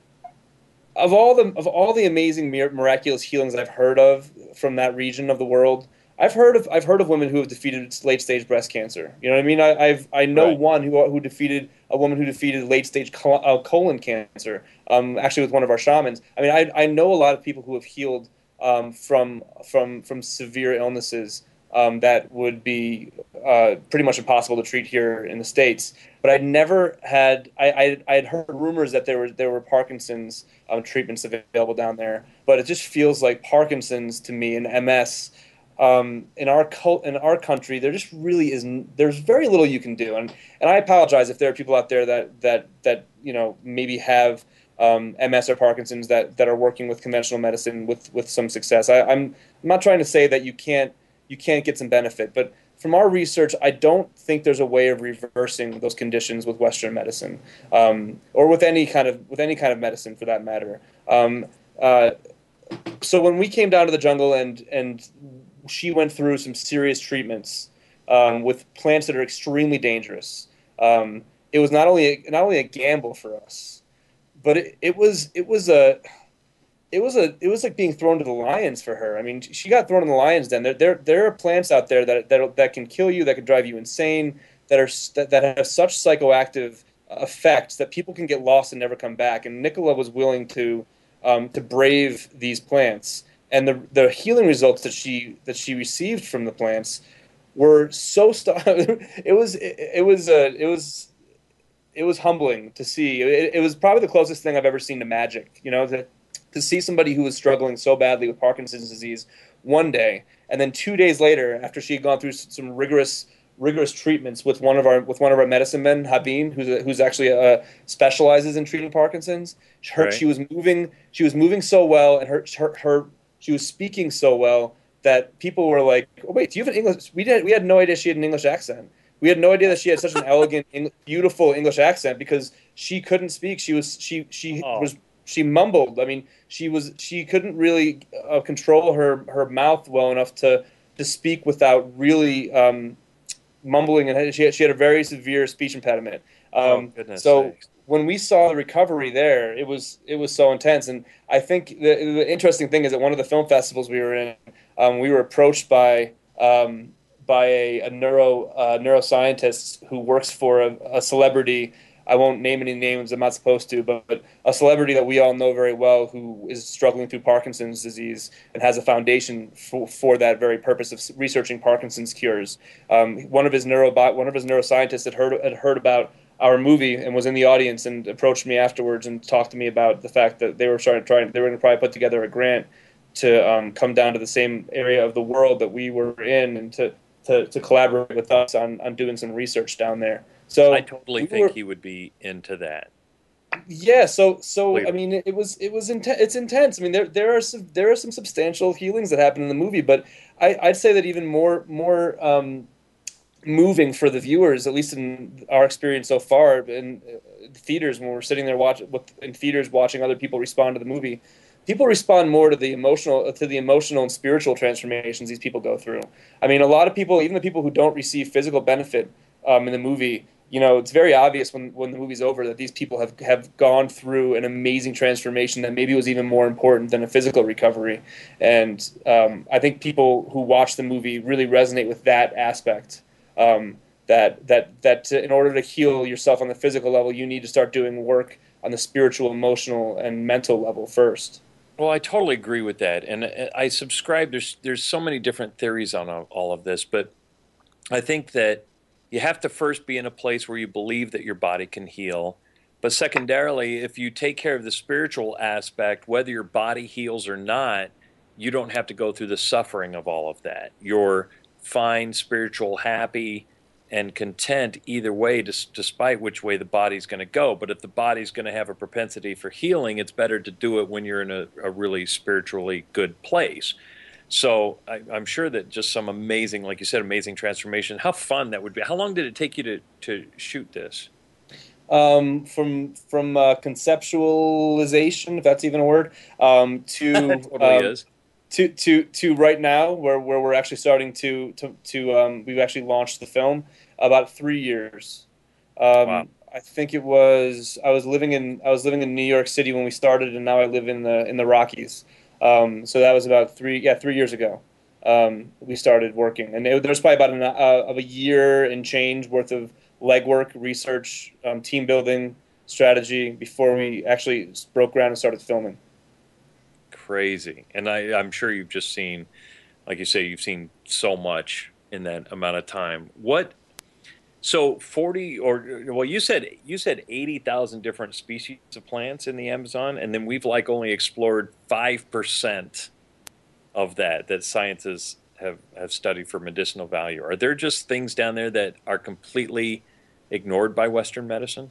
of all the of all the amazing miraculous healings I've heard of from that region of the world, I've heard of I've heard of women who have defeated late stage breast cancer. You know what I mean? I, I've I know
right.
one who who defeated a woman who defeated late stage col- uh, colon cancer. Um, actually, with one of our shamans. I mean, I I know a lot of people who have healed um, from from from severe illnesses um, that would be uh, pretty much impossible to treat here in the States. But I'd never had I I I had heard rumors that there were there were Parkinson's um, treatments available down there. But it just feels like Parkinson's to me and M S. Um, in our cult, in our country, there just really isn't. There's very little you can do, and and I apologize if there are people out there that that that you know maybe have um, M S or Parkinson's that, that are working with conventional medicine with, with some success. I, I'm I'm not trying to say that you can't you can't get some benefit, but from our research, I don't think there's a way of reversing those conditions with Western medicine, um, or with any kind of with any kind of medicine for that matter. Um, uh, so when we came down to the jungle and and she went through some serious treatments um, with plants that are extremely dangerous. Um, it was not only a, not only a gamble for us, but it, it was it was a it was a it was like being thrown to the lions for her. I mean, she got thrown in the lions den. There there there are plants out there that that that can kill you, that can drive you insane, that are that, that have such psychoactive effects that people can get lost and never come back. And Nicola was willing to um, to brave these plants and the the healing results that she that she received from the plants were so st- it was it, it was uh, it was it was humbling to see. It, it was probably the closest thing I've ever seen to magic. You know, to to see somebody who was struggling so badly with Parkinson's disease one day, and then two days later, after she had gone through some rigorous rigorous treatments with one of our with one of our medicine men, Habib, who's a, who's actually uh, specializes in treating Parkinson's. Her,
Right.
She was moving. She was moving so well, and her her, her she was speaking so well that people were like, "Oh wait, do you have an English?" We did. We had no idea she had an English accent. We had no idea that she had such an elegant, beautiful English accent because she couldn't speak. She was she she
Oh.
was she mumbled. I mean, she was she couldn't really uh, control her her mouth well enough to to speak without really um, mumbling, and she had, she had a very severe speech impediment. Um,
Oh, goodness
so
sakes.
when we saw the recovery there, it was it was so intense. And I think the, the interesting thing is at one of the film festivals we were in, um, we were approached by um, by a, a neuro uh, neuroscientist who works for a, a celebrity. I won't name any names. I'm not supposed to, but, but a celebrity that we all know very well who is struggling through Parkinson's disease and has a foundation for, for that very purpose of researching Parkinson's cures. Um, one of his neuro one of his neuroscientists had heard had heard about our movie and was in the audience and approached me afterwards and talked to me about the fact that they were trying to try they were going to probably put together a grant to um, come down to the same area of the world that we were in and to to, to collaborate with us on, on doing some research down there. So
I totally
we
think
were-
he would be into that.
yeah, so so
Completely.
I mean, it was it was intense. It's intense. I mean, there there are some there are some substantial healings that happen in the movie, but I, I'd say that even more more um, moving for the viewers, at least in our experience so far, in uh, theaters when we're sitting there watching in theaters watching other people respond to the movie. People respond more to the emotional to the emotional and spiritual transformations these people go through. I mean, a lot of people, even the people who don't receive physical benefit um, in the movie, you know, it's very obvious when, when the movie's over that these people have, have gone through an amazing transformation that maybe was even more important than a physical recovery. And um, I think people who watch the movie really resonate with that aspect. Um, that that that to, in order to heal yourself on the physical level, you need to start doing work on the spiritual, emotional, and mental level first.
Well, I totally agree with that, and uh, I subscribe. There's there's so many different theories on all all of this, but I think that you have to first be in a place where you believe that your body can heal. But secondarily, if you take care of the spiritual aspect, whether your body heals or not, you don't have to go through the suffering of all of that. You're fine, spiritual, happy, and content either way, dis- despite which way the body's going to go. But if the body's going to have a propensity for healing, it's better to do it when you're in a, a really spiritually good place. So I, I'm sure that just some amazing, like you said, amazing transformation. How fun that would be. How long did it take you to, to shoot this?
Um, from from uh, conceptualization, if that's even a word, um, to
It totally
um,
is.
to to to right now, where where we're actually starting to to to um, we've actually launched the film about three years. Um,
Wow.
I think it was I was living in I was living in New York City when we started, and now I live in the in the Rockies. Um, so that was about three yeah three years ago. Um, we started working, and it, there was probably about an, uh, of a year and change worth of legwork, research, um, team building, strategy before we actually broke ground and started filming.
Crazy. And I, I'm sure you've just seen, like you say, you've seen so much in that amount of time. What, so forty or, well, you said, you said eighty thousand different species of plants in the Amazon, and then we've like only explored five percent of that, that scientists have, have studied for medicinal value. Are there just things down there that are completely ignored by Western medicine?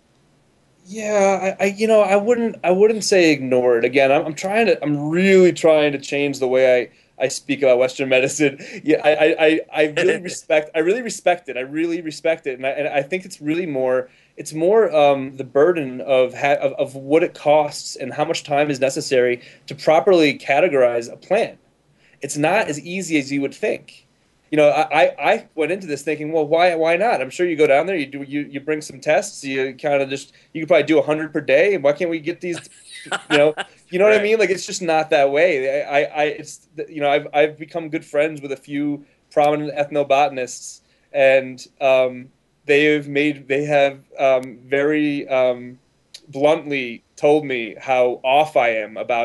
Yeah, I, I you know I wouldn't I wouldn't say ignored. Again, I'm, I'm trying to I'm really trying to change the way I, I speak about Western medicine. Yeah, I, I, I I really respect I really respect it. I really respect it, and I, and I think it's really more it's more um, the burden of, ha- of of what it costs and how much time is necessary to properly categorize a plant. It's not as easy as you would think. You know, I, I went into this thinking, well, why why not? I'm sure you go down there, you do you, you bring some tests, you kind of just you could probably do a hundred per day. Why can't we get these? You know, you know what I
Right.
mean? Like it's just not that way. I, I it's you know I've I've become good friends with a few prominent ethnobotanists, and um, they have made they have um, very um, bluntly told me how off I am about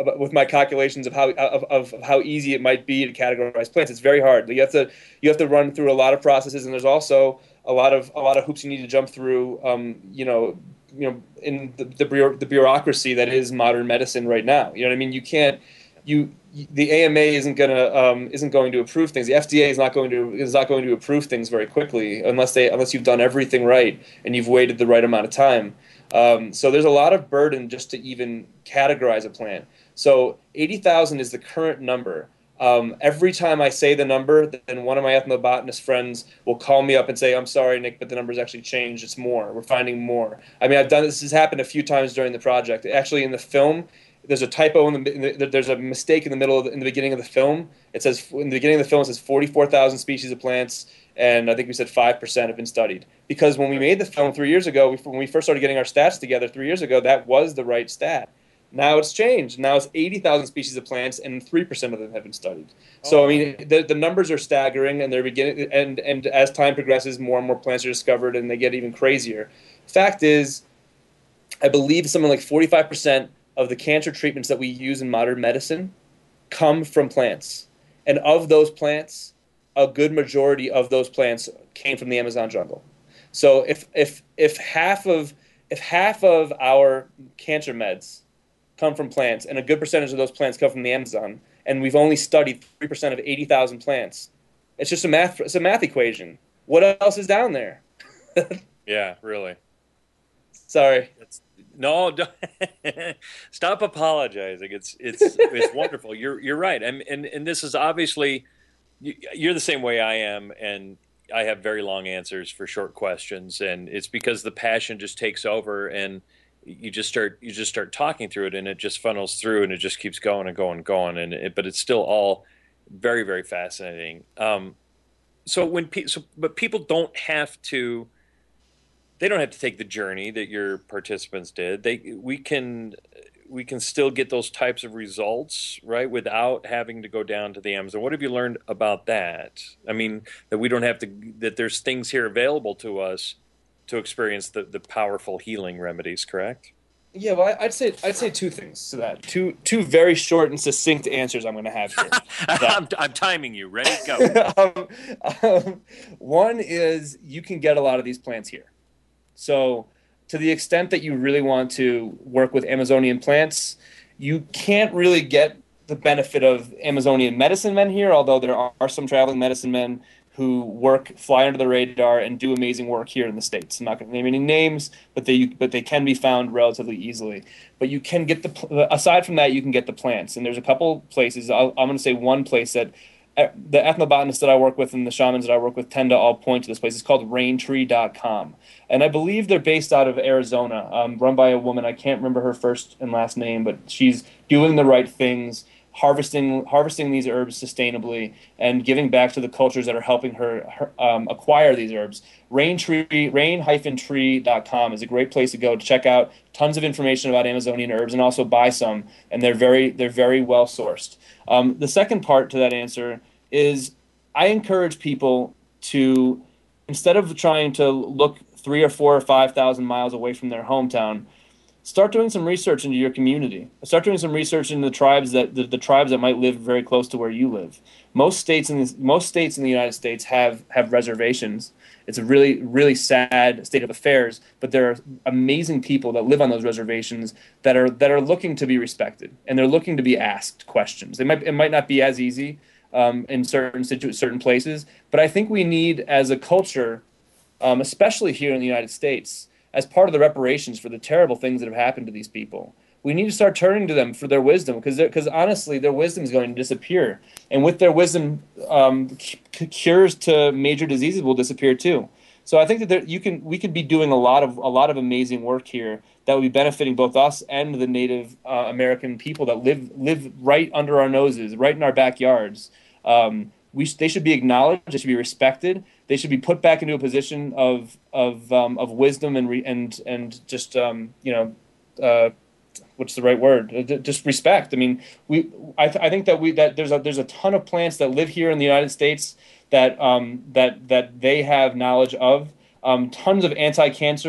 about, with my calculations of how of, of how easy it might be to categorize plants. It's very hard. You have to you have to run through a lot of processes, and there's also a lot of a lot of hoops you need to jump through. Um, you know, you know, in the the, bureau, the bureaucracy that is modern medicine right now. You know what I mean? You can't you. The A M A isn't gonna um, isn't going to approve things. The F D A is not going to is not going to approve things very quickly unless they unless you've done everything right and you've waited the right amount of time. Um, so there's a lot of burden just to even categorize a plant. So eighty thousand is the current number. Um, every time I say the number, then one of my ethnobotanist friends will call me up and say, "I'm sorry, Nick, but the number's actually changed. It's more. We're finding more." I mean, I've done this. This has happened a few times during the project. Actually, in the film, there's a typo in the, in the there's a mistake in the middle of the, in the beginning of the film. It says in the beginning of the film it says forty-four thousand species of plants, and I think we said five percent have been studied. Because when we made the film three years ago, we, when we first started getting our stats together three years ago, that was the right stat. Now it's changed. Now it's eighty thousand species of plants, and three percent of them have been studied. Oh, so I mean, the the numbers are staggering, and they're beginning. And and as time progresses, more and more plants are discovered, and they get even crazier. Fact is, I believe something like forty-five percent of the cancer treatments that we use in modern medicine come from plants. And of those plants, a good majority of those plants came from the Amazon jungle. So if if if half of if half of our cancer meds come from plants, and a good percentage of those plants come from the Amazon, and we've only studied three percent of eighty thousand plants, it's just a math it's a math equation. What else is down there?
Yeah, really.
Sorry.
It's, no, don't, stop apologizing. It's it's it's wonderful. You're you're right, and and and this is obviously you're the same way I am, and I have very long answers for short questions, and it's because the passion just takes over, and you just start you just start talking through it, and it just funnels through, and it just keeps going and going and going, and it, but it's still all very very fascinating. Um, so when pe- so, but people don't have to. They don't have to take the journey that your participants did. They we can we can still get those types of results, right, without having to go down to the Amazon. What have you learned about that? I mean, that we don't have to that there's things here available to us to experience the, the powerful healing remedies, correct?
Yeah, well, I'd say I'd say two things to that. Two two very short and succinct answers I'm going to have here.
I'm, I'm timing you. Ready? Go.
um, um, one is you can get a lot of these plants here. So to the extent that you really want to work with Amazonian plants, you can't really get the benefit of Amazonian medicine men here, although there are some traveling medicine men who work, fly under the radar, and do amazing work here in the States. I'm not going to name any names, but they but they can be found relatively easily. But you can get the, aside from that, you can get the plants. And there's a couple places, I'll, I'm going to say one place that the ethnobotanists that I work with and the shamans that I work with tend to all point to this place. It's called rain tree dot com. And I believe they're based out of Arizona, um, run by a woman. I can't remember her first and last name, but she's doing the right things, harvesting harvesting these herbs sustainably and giving back to the cultures that are helping her, her um, acquire these herbs. Rain tree rain tree dot com is a great place to go to check out tons of information about Amazonian herbs and also buy some, and they're very they're very well sourced. Um, the second part to that answer is I encourage people to, instead of trying to look three or four or five thousand miles away from their hometown, start doing some research into your community. Start doing some research into the tribes that the, the tribes that might live very close to where you live. Most states in the, most states in the United States have have reservations. It's a really really sad state of affairs, but there are amazing people that live on those reservations that are that are looking to be respected, and they're looking to be asked questions. They might it might not be as easy um, in certain situ- certain places, but I think we need, as a culture, um, especially here in the United States, as part of the reparations for the terrible things that have happened to these people, we need to start turning to them for their wisdom, because because honestly, their wisdom is going to disappear, and with their wisdom, um, c- cures to major diseases will disappear too. So I think that there, you can we could be doing a lot of a lot of amazing work here that will be benefiting both us and the Native uh, American people that live live right under our noses, right in our backyards. Um, we they should be acknowledged. They should be respected. They should be put back into a position of of um, of wisdom and re, and and just um, you know. Uh, what's the right word? Just respect. I mean, we. I, th- I think that we that there's a there's a ton of plants that live here in the United States that um that that they have knowledge of. Um, tons of anti-cancer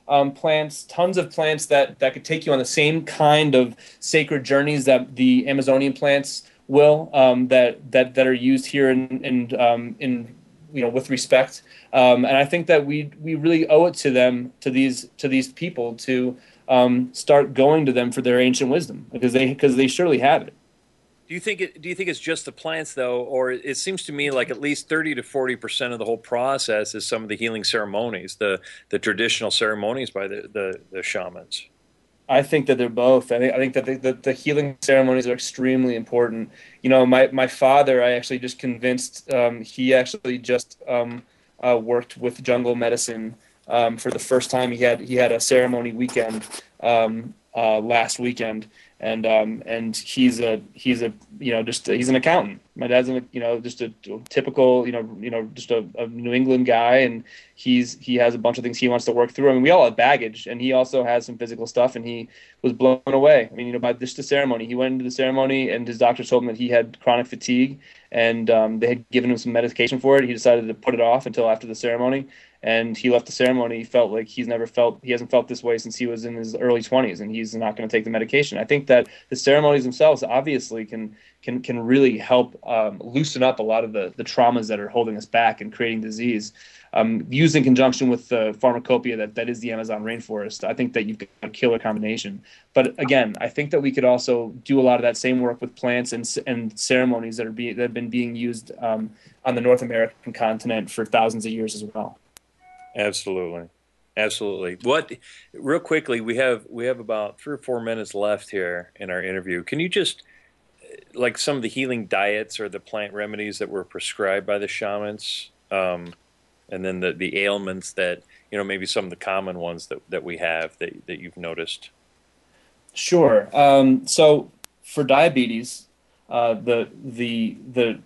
um, plants, tons of plants that, that could take you on the same kind of sacred journeys that the Amazonian plants will, um, that, that, that are used here in, in, um, in you know, with respect. Um, and I think that we, we really owe it to them, to these, to these people to um, start going to them for their ancient wisdom, because they, because they surely have it.
Do you think it? Do you think it's just the plants, though, or it seems to me like at least thirty to forty percent of the whole process is some of the healing ceremonies, the the traditional ceremonies by the the, the shamans?
I think that they're both. I think I think that the, the, the healing ceremonies are extremely important. You know, my my father, I actually just convinced. Um, he actually just um, uh, worked with jungle medicine um, for the first time. He had he had a ceremony weekend um, uh, last weekend. And um and he's a he's a you know just a, he's an accountant. My dad's an, you know just a typical you know you know just a, a New England guy, and he's he has a bunch of things he wants to work through. I mean, we all have baggage, and he also has some physical stuff, and he was blown away. I mean, you know, by just the ceremony, he went into the ceremony, and his doctor told him that he had chronic fatigue, and um, they had given him some medication for it. He decided to put it off until after the ceremony. And he left the ceremony. He felt like he's never felt, he hasn't felt this way since he was in his early twenties, and he's not going to take the medication. I think that the ceremonies themselves obviously can can can really help um, loosen up a lot of the, the traumas that are holding us back and creating disease. Um, used in conjunction with the pharmacopoeia that, that is the Amazon rainforest, I think that you've got a killer combination. But again, I think that we could also do a lot of that same work with plants and and ceremonies that are being that have been being used um, on the North American continent for thousands of years as well.
Absolutely, absolutely. What? Real quickly, we have we have about three or four minutes left here in our interview. Can you just, like, some of the healing diets or the plant remedies that were prescribed by the shamans, um, and then the the ailments that you know maybe some of the common ones that, that we have that that you've noticed?
Sure. Um, so for diabetes, uh, the the the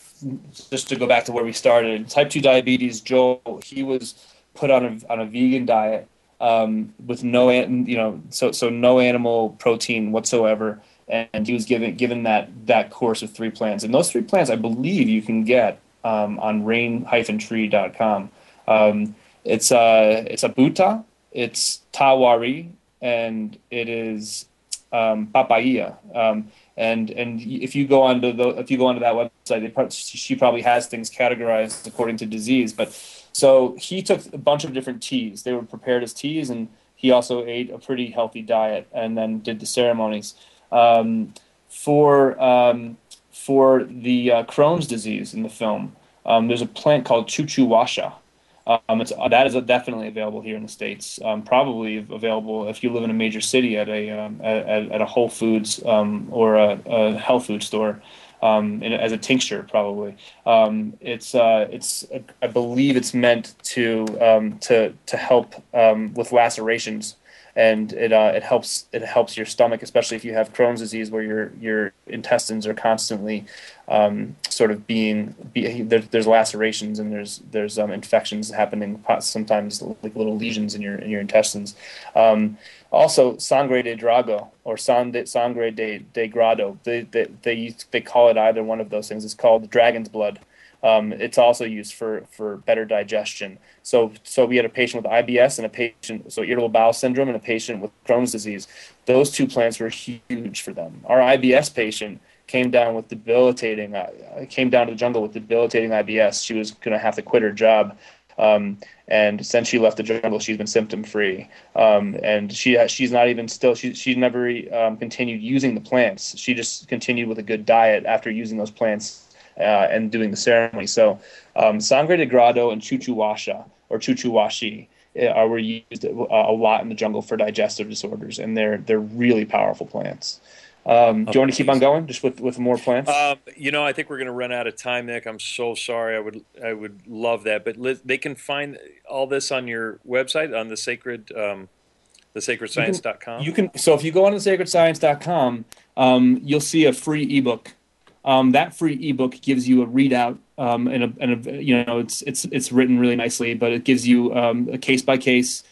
just to go back to where we started, type two diabetes, Joel, he was put on a on a vegan diet um, with no you know so so no animal protein whatsoever, and he was given given that that course of three plants, and those three plants I believe you can get um, on rain dash tree dot com. Um, it's a it's a buta, it's tawari, and it is um, papaya. Um, and and if you go onto the if you go onto that website, they probably, she probably has things categorized according to disease, but. So he took a bunch of different teas. They were prepared as teas, and he also ate a pretty healthy diet and then did the ceremonies. Um, for um, for the uh, Crohn's disease in the film, um, there's a plant called chuchuwasha. Um, it's, uh, that is definitely available here in the States. Um, probably available if you live in a major city at a um, at, at a Whole Foods um, or a, a health food store. Um, in, as a tincture, probably. Um, it's uh, it's uh, I believe it's meant to um, to to help um, with lacerations, and it uh, it helps it helps your stomach, especially if you have Crohn's disease, where your your intestines are constantly um, sort of being be, there, there's lacerations and there's there's um, infections happening, sometimes like little lesions in your in your intestines. Um, Also, sangre de drago or sangre de, de grado, they, they they they call it either one of those things. It's called dragon's blood. Um, it's also used for, for better digestion. So so we had a patient with I B S and a patient, so irritable bowel syndrome, and a patient with Crohn's disease. Those two plants were huge for them. Our I B S patient came down with debilitating, uh, came down to the jungle with debilitating I B S. She was going to have to quit her job. Um, and since she left the jungle, she's been symptom free. Um, and she she's not even still she she never um, continued using the plants. She just continued with a good diet after using those plants uh, and doing the ceremony. So um, sangre de grado and chuchuwasha or chuchuwashi uh, were used a lot in the jungle for digestive disorders, and they're they're really powerful plants. Um, do you want to keep on going just with, with more plants?
Um, you know, I think we're going to run out of time, Nick. I'm so sorry. I would I would love that, but li- they can find all this on your website on the sacred um, the sacred science dot com.
You can, you can so if you go on to the sacred science dot com, um, you'll see a free ebook. Um, that free ebook gives you a readout, um, and a, and a, you know it's it's it's written really nicely, but it gives you um, a case by case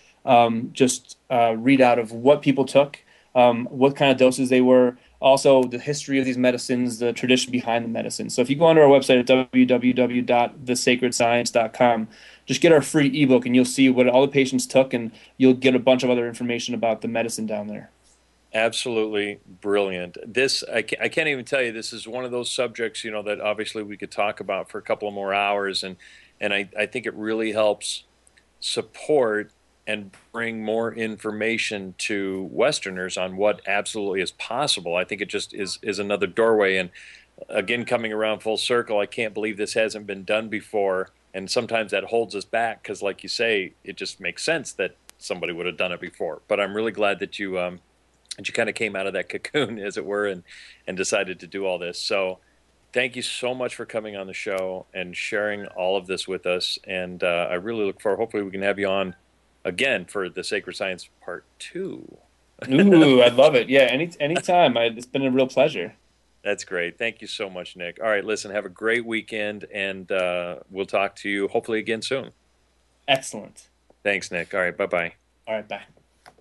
just uh, readout of what people took. Um, what kind of doses they were, also the history of these medicines, the tradition behind the medicine. So if you go onto our website at w w w dot the sacred science dot com, just get our free ebook, and you'll see what all the patients took, and you'll get a bunch of other information about the medicine down there.
Absolutely brilliant. This, I can't, I can't even tell you, this is one of those subjects, you know, that obviously we could talk about for a couple of more hours. And, and I, I think it really helps support and bring more information to Westerners on what absolutely is possible. I think it just is, is another doorway. And again, coming around full circle, I can't believe this hasn't been done before. And sometimes that holds us back because, like you say, it just makes sense that somebody would have done it before. But I'm really glad that you, um, and you kind of came out of that cocoon, as it were, and, and decided to do all this. So thank you so much for coming on the show and sharing all of this with us. And uh, I really look forward, hopefully we can have you on again for the Sacred Science Part two.
Ooh, I love it. Yeah, any anytime. I, it's been a real pleasure.
That's great. Thank you so much, Nick. All right, listen, have a great weekend, and uh, we'll talk to you hopefully again soon.
Excellent.
Thanks, Nick. All right, bye-bye.
All right, bye.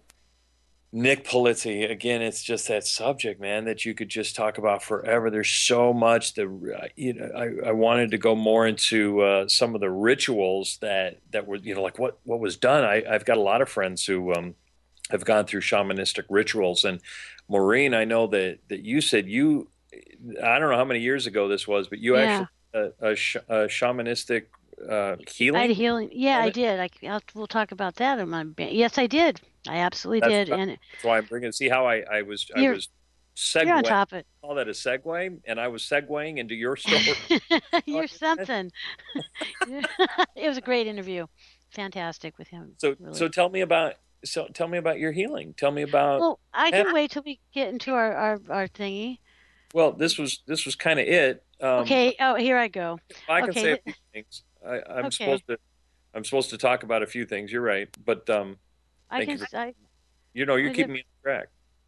Nick Polizzi, again, it's just that subject, man, that you could just talk about forever. There's so much. The you know, I, I wanted to go more into uh, some of the rituals that, that were, you know, like what, what was done. I, I've got a lot of friends who um, have gone through shamanistic rituals. And Maureen, I know that, that you said you, I don't know how many years ago this was, but you
Yeah.
actually a, a, sh- a shamanistic uh, healing.
I had healing. Yeah, I
Moment?
did. I, I'll, we'll talk about that in my. Yes, I did. I absolutely
That's
did.
right.
And
That's why I'm bringing. See how I, I was I
You're-
was
you're on
segueing.
top of it.
Call that a segue, and I was segueing into your story.
You're something. It was a great interview. Fantastic with him.
So
really.
so tell me about so tell me about your healing. Tell me about.
Well, I
Yeah.
can wait till we get into our, our, our thingy.
Well, this was this was kind of it. Um,
Okay. Oh, here I go.
I can
okay,
say a
let-
few things. I, I'm
Okay.
supposed to. I'm supposed to talk about a few things. You're right, but um,
I
Thank
can.
you for-
I,
you know, you're
I
keeping me on track.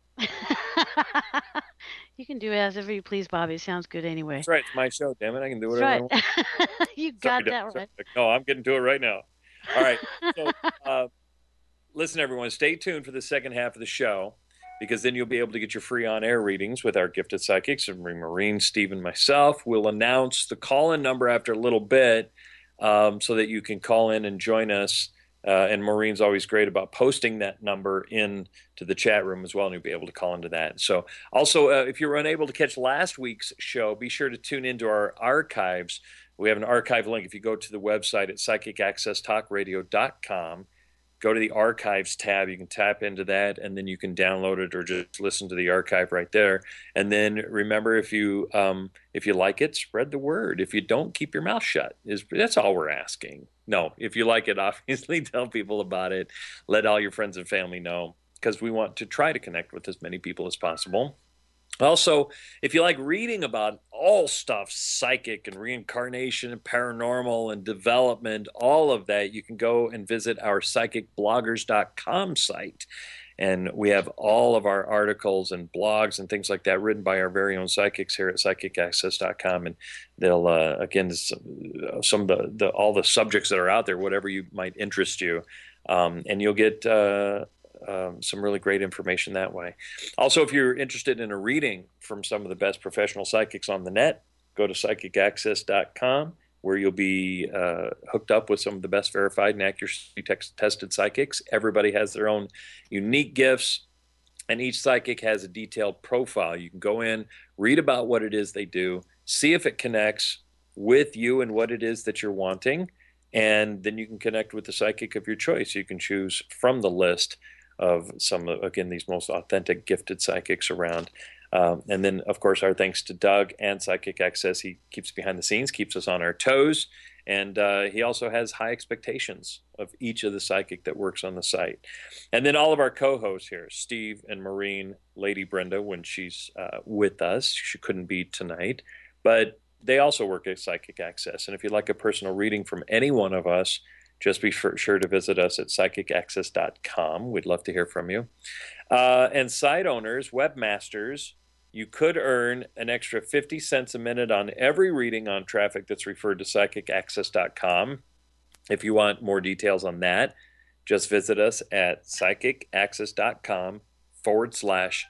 You can do as ever you please, Bobby. It sounds good anyway.
That's right. It's my show. Damn it, I can do
That's
whatever I
right.
want.
You
Sorry,
got that
sorry.
right.
No, I'm getting to it right now. All right. So, uh, listen, everyone, stay tuned for the second half of the show, because then you'll be able to get your free on-air readings with our gifted psychics, Maureen, Steve, and myself. We'll announce the call-in number after a little bit um, so that you can call in and join us. Uh, and Maureen's always great about posting that number in to the chat room as well, and you'll be able to call into that. So also, uh, if you were unable to catch last week's show, be sure to tune into our archives. We have an archive link. If you go to the website at psychic access talk radio dot com, go to the archives tab. You can tap into that, and then you can download it or just listen to the archive right there. And then remember, if you um, if you like it, spread the word. If you don't, keep your mouth shut. Is that's all we're asking. No, if you like it, obviously tell people about it. Let all your friends and family know, because we want to try to connect with as many people as possible. Also, if you like reading about all stuff psychic and reincarnation and paranormal and development, all of that, you can go and visit our psychic bloggers dot com site. And we have all of our articles and blogs and things like that written by our very own psychics here at psychic access dot com. And they'll, uh, again, some of the, the, all the subjects that are out there, whatever you might interest you. Um, and you'll get uh, um, some really great information that way. Also, if you're interested in a reading from some of the best professional psychics on the net, go to psychic access dot com, where you'll be uh, hooked up with some of the best verified and accuracy tested psychics. Everybody has their own unique gifts, and each psychic has a detailed profile. You can go in, read about what it is they do, see if it connects with you and what it is that you're wanting, and then you can connect with the psychic of your choice. You can choose from the list of some, again, these most authentic, gifted psychics around. Um, and then, of course, our thanks to Doug and Psychic Access. He keeps behind the scenes, keeps us on our toes, and uh, he also has high expectations of each of the psychic that works on the site. And then all of our co-hosts here, Steve and Maureen, Lady Brenda, when she's uh, with us. She couldn't be tonight, but they also work at Psychic Access. And if you'd like a personal reading from any one of us, just be sure to visit us at psychic access dot com. We'd love to hear from you. Uh, and site owners, webmasters, you could earn an extra fifty cents a minute on every reading on traffic that's referred to psychic access dot com. If you want more details on that, just visit us at psychic access dot com forward slash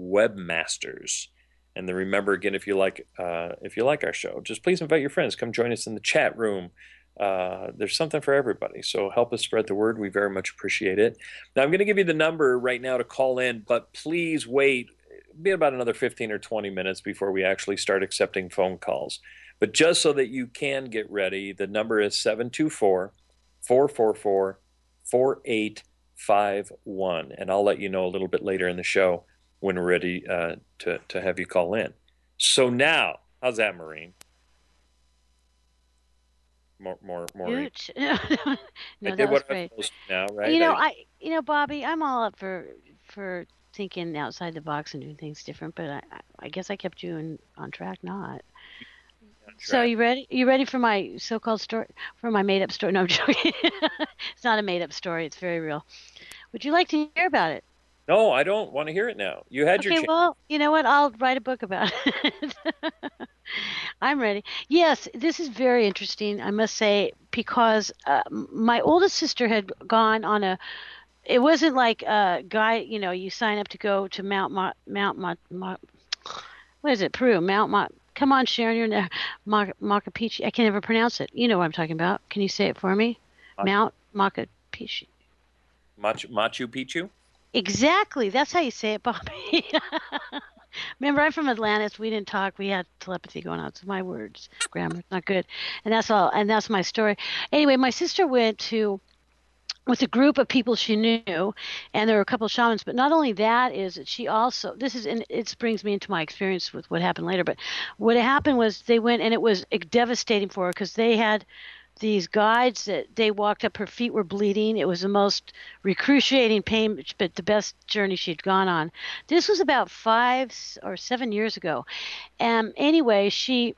webmasters. And then remember, again, if you like uh, if you like our show, just please invite your friends. Come join us in the chat room. Uh, there's something for everybody. So help us spread the word. We very much appreciate it. Now, I'm going to give you the number right now to call in, but please wait. It'll be about another fifteen or twenty minutes before we actually start accepting phone calls. But just so that you can get ready, the number is seven two four, four four four, four eight five one. And I'll let you know a little bit later in the show when we're ready uh, to, to have you call in. So now, how's that, Maureen? More, more, Maureen.
no,
I
that
did
was
what I'm
great.
supposed to now, right?
You know,
I,
I, you know, Bobby, I'm all up for for thinking outside the box and doing things different, but I, I guess I kept you in, on track, not. So you ready? You ready for my so-called story? For my made-up story? No, I'm joking. It's not a made-up story. It's very real. Would you like to hear about it?
no, I don't want to hear it now. You had your
Okay,
chance.
well, you know what? I'll write a book about it. I'm ready. Yes, this is very interesting, I must say, because uh, my oldest sister had gone on a. It wasn't like a guy, you know, you sign up to go to Mount Ma, Mount Ma, Ma, what is it, Peru, Mount Ma. Come on, Sharon, you're in there. Ma, Machu Picchu. I can never pronounce it. You know what I'm talking about. Can you say it for me?
Machu-
Mount Machu Picchu.
Machu, Machu Picchu?
Exactly. That's how you say it, Bobby. Remember, I'm from Atlantis. We didn't talk. We had telepathy going on. So my words, grammar's not good. And that's all. And that's my story. Anyway, my sister went to with a group of people she knew, and there were a couple of shamans. But not only that is that she also this is and it brings me into my experience with what happened later. But what happened was they went, and it was devastating for her because they had these guides that they walked up. Her feet were bleeding. It was the most excruciating pain, but the best journey she'd gone on. This was about five or seven years ago. And anyway, she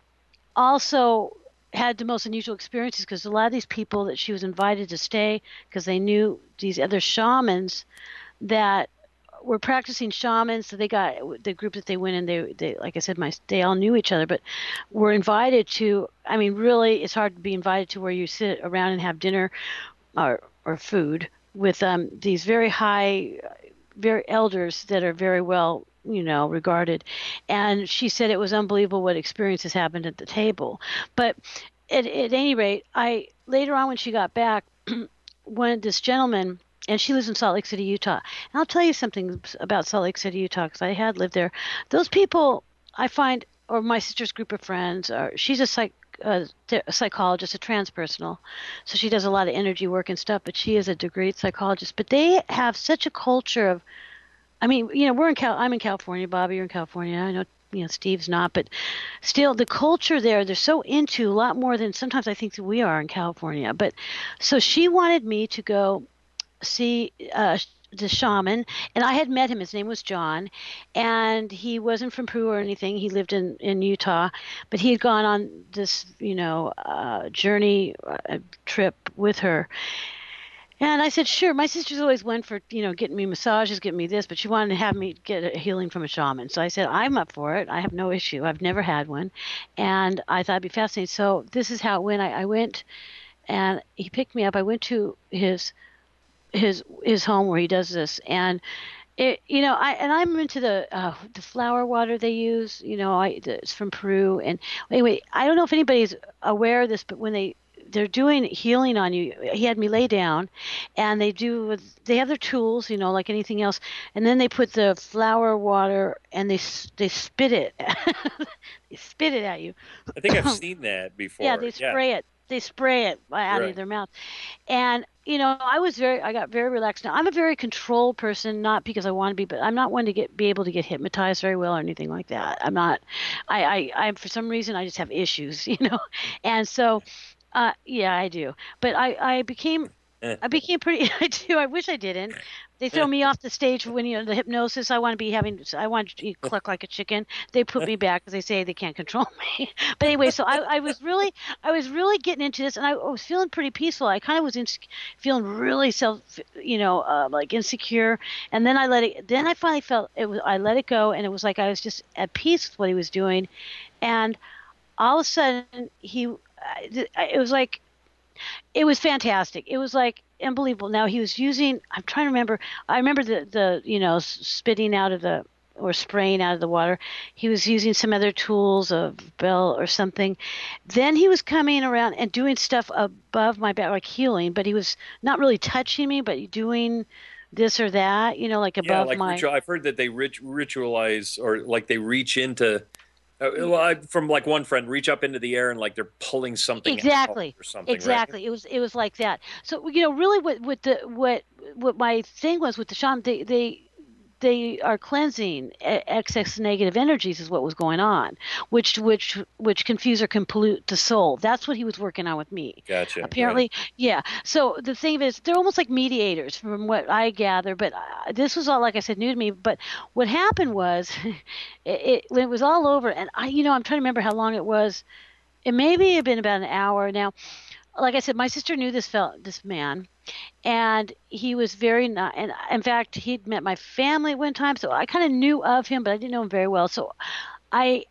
also had the most unusual experiences because a lot of these people that she was invited to stay because they knew these other shamans that were practicing shamans. So they got the group that they went in. They, they, like I said, my they all knew each other, but were invited to. I mean, really, it's hard to be invited to where you sit around and have dinner, or or food with um, these very high, very elders that are very well, you know, regarded. And she said it was unbelievable what experiences happened at the table. But at, at any rate, I later on when she got back, when this gentleman. And she lives in Salt Lake City, Utah. And I'll tell you something about Salt Lake City, Utah, because I had lived there. Those people, I find, or my sister's group of friends, are, she's a, psych, uh, a psychologist, a transpersonal. So she does a lot of energy work and stuff, but she is a degreed psychologist. But they have such a culture of, I mean, you know, we're in Cal, I'm in California, Bobby, you're in California. I know, you know, Steve's not, but still the culture there, they're so into a lot more than sometimes I think that we are in California. But so she wanted me to go see uh, the shaman, and I had met him. His name was John, and he wasn't from Peru or anything. He lived in, in Utah, but he had gone on this, you know, uh, journey uh, trip with her. And I said, sure. My sister's always went for, you know, getting me massages, getting me this, but she wanted to have me get a healing from a shaman. So I said, I'm up for it. I have no issue. I've never had one. And I thought it'd be fascinating. So this is how it went. I, I went, and he picked me up. I went to his his his home where he does this, and it, you know, I and I'm into the uh, the flower water they use. You know, I it's from Peru. And anyway, I don't know if anybody's aware of this, but when they they're doing healing on you, he had me lay down, and they do they have their tools, you know, like anything else, and then they put the flower water and they they spit it, they spit it at you.
I think I've seen that before.
Yeah, they spray yeah. it. They spray it out right. of their mouth, and you know, I was very, I got very relaxed. Now, I'm a very controlled person, not because I want to be, but I'm not one to get be able to get hypnotized very well or anything like that. I'm not. I, I, I for some reason, I just have issues, you know, and so, uh, yeah, I do. But I, I became, I became pretty. I do. I wish I didn't. They throw me off the stage when, you know, the hypnosis. I want to be having, I want to cluck like a chicken. They put me back because they say they can't control me. But anyway, so I, I was really, I was really getting into this, and I was feeling pretty peaceful. I kind of was in, feeling really self, you know, uh, like insecure. And then I let it, then I finally felt it was, I let it go, and it was like I was just at peace with what he was doing. And all of a sudden, he, it was like, it was fantastic. It was like unbelievable. Now he was using, I'm trying to remember, I remember the, the you know, spitting out of the or spraying out of the water. He was using some other tools of bell or something. Then he was coming around and doing stuff above my back, like healing, but he was not really touching me, but doing this or that, you know, like
Yeah,
above
like
my.
ritual. I've heard that they rit- ritualize or like they reach into. Uh, well, I, from like one friend, reach up into the air and like they're pulling something
Exactly.
out or something,
Exactly.
right?
It was it was like that. So you know, really, what what the what what my thing was with the shaman, they they they are cleansing e- excess negative energies is what was going on, which which which confuse or can pollute the soul. That's what he was working on with me.
Gotcha.
Apparently,
Right.
yeah. So the thing is, they're almost like mediators, from what I gather. But uh, this was all, like I said, new to me. But what happened was, it, it when it was all over, and I, you know, I'm trying to remember how long it was. It maybe had been about an hour. Now, like I said, my sister knew this felt this man, and he was very not. And in fact, he'd met my family at one time, so I kind of knew of him, but I didn't know him very well. So I,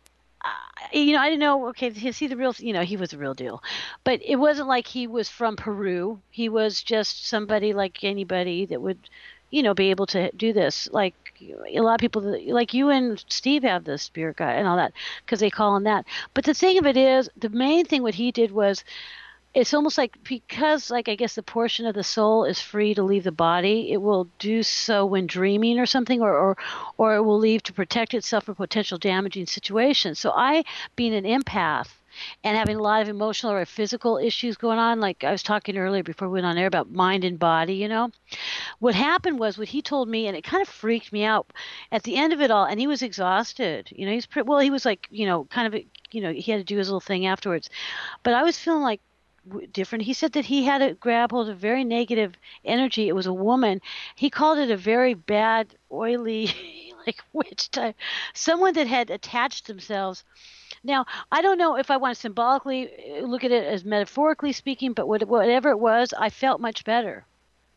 I, you know, I didn't know. Okay, is he the real? You know, he was the real deal, but it wasn't like he was from Peru. He was just somebody like anybody that would, you know, be able to do this. Like a lot of people, that, like you and Steve, have the spirit guide and all that because they call him that. But the thing of it is, the main thing what he did was, it's almost like, because like I guess the portion of the soul is free to leave the body, it will do so when dreaming or something, or or, or it will leave to protect itself from potential damaging situations. So I, being an empath and having a lot of emotional or physical issues going on, like I was talking earlier before we went on air about mind and body, you know, what happened was what he told me, and it kind of freaked me out at the end of it all. And he was exhausted, you know, he's pretty, well, he was like, you know, kind of, you know, he had to do his little thing afterwards, but I was feeling like different. He said that he had to grab hold of very negative energy. It was a woman. He called it a very bad, oily, like witch type, someone that had attached themselves. Now, I don't know if I want to symbolically look at it as metaphorically speaking, but whatever it was, I felt much better.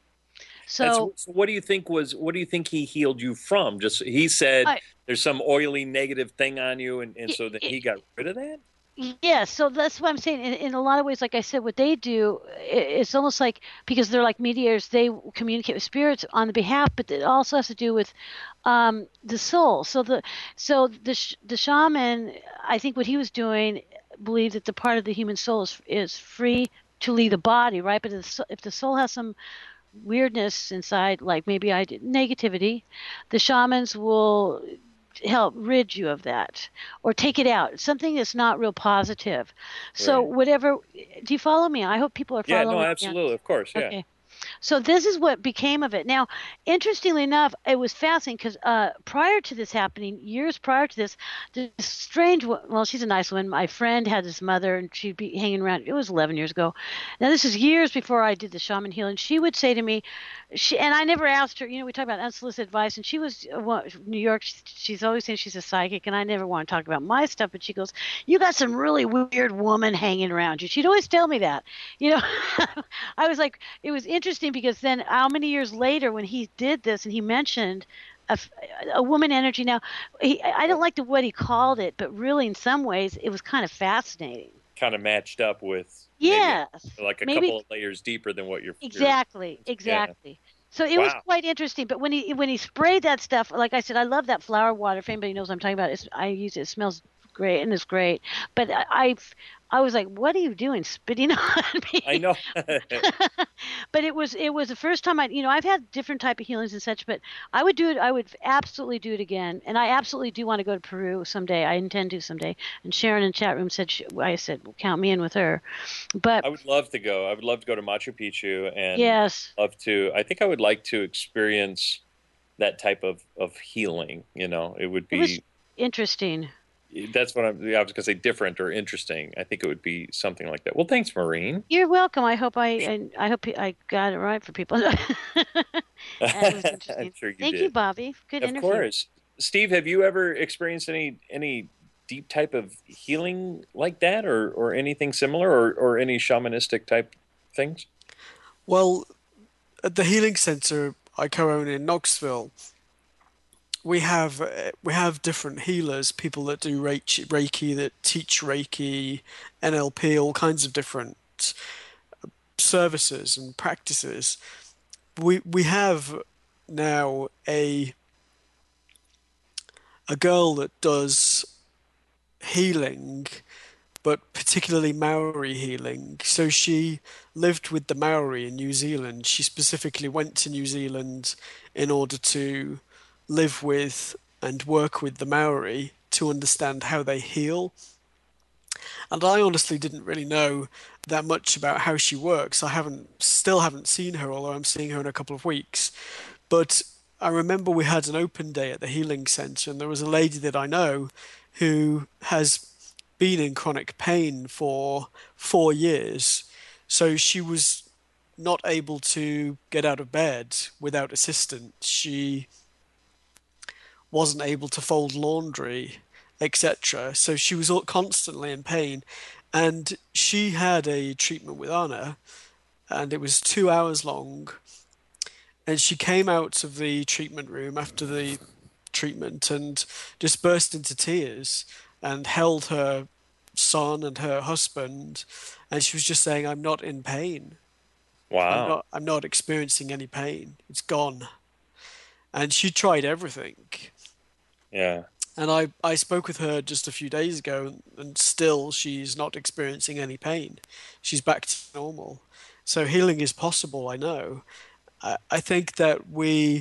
So,
so what do you think was? What do you think he healed you from? Just he said
I,
there's some oily negative thing on you, and, and
it,
so then
it,
he got rid of that.
Yeah, so that's what I'm saying. In, in a lot of ways, like I said, what they do, it, it's almost like, because they're like mediators, they communicate with spirits on the behalf, but it also has to do with um, the soul. So the so the sh- the shaman, I think what he was doing, believed that the part of the human soul is is free to leave the body, right? But if the, if the soul has some weirdness inside, like maybe I did negativity, the shamans will help rid you of that or take it out, something that's not real positive. So
Right.
whatever, do you follow me? I hope people are
Yeah.
following
No.
me.
Absolutely. Of course. Yeah.
Okay. So this is what became of it. Now, interestingly enough, it was fascinating because uh, prior to this happening, years prior to this, this strange, well, she's a nice one. My friend had this mother, and she'd be hanging around. It was eleven years ago. Now, this is years before I did the shaman healing. She would say to me, she, and I never asked her, you know, we talk about unsolicited advice, and she was, uh, well, New York, she's always saying she's a psychic, and I never want to talk about my stuff, but she goes, you got some really weird woman hanging around you. She'd always tell me that, you know. I was like, it was interesting because then how many years later when he did this and he mentioned a, a woman energy. Now, he, I don't like the what he called it, but really in some ways it was kind of fascinating.
Kind of matched up with
yes,
like a
maybe,
couple of layers deeper than what you're
exactly,
you're,
exactly.
Yeah.
So it
wow.
was quite interesting. But when he when he sprayed that stuff, like I said, I love that flower water. If anybody knows what I'm talking about, it's, I use it. It smells great and it's great. But I, I've I was like, "What are you doing, spitting on me?"
I know.
But it was it was the first time I, you know, I've had different type of healings and such, but I would do it. I would absolutely do it again, and I absolutely do want to go to Peru someday. I intend to someday. And Sharon in chat room said, she, I said, well, count me in with her. But
I would love to go. I would love to go to Machu Picchu, and
yes,
love to. I think I would like to experience that type of of healing. You know, it would be
it was interesting.
That's what I'm, I was going to say, different or interesting. I think it would be something like that. Well, thanks, Maureen.
You're welcome. I hope I I, I hope I got it right for people. That was interesting.
I'm sure you
Thank
did.
you, Bobby. Good
of
interview.
Of course. Steve, have you ever experienced any any deep type of healing like that, or, or anything similar, or, or any shamanistic type things?
Well, at the Healing Center I co-own in Knoxville, we have uh, we have different healers, people that do Reiki, Reiki, that teach Reiki, N L P, all kinds of different services and practices. We we have now a a girl that does healing, but particularly Maori healing. So she lived with the Maori in New Zealand. She specifically went to New Zealand in order to live with and work with the Maori to understand how they heal. And I honestly didn't really know that much about how she works. I haven't, still haven't seen her, although I'm seeing her in a couple of weeks. But I remember we had an open day at the Healing Centre, and there was a lady that I know who has been in chronic pain for four years. So she was not able to get out of bed without assistance. She wasn't able to fold laundry, et cetera. So she was constantly in pain. And she had a treatment with Anna, and it was two hours long. And she came out of the treatment room after the treatment and just burst into tears and held her son and her husband, and she was just saying, "I'm not in pain.
Wow.
I'm not, I'm not experiencing any pain. It's gone." And she tried everything.
Yeah.
And I, I spoke with her just a few days ago, and still she's not experiencing any pain. She's back to normal. So healing is possible, I know. I, I think that we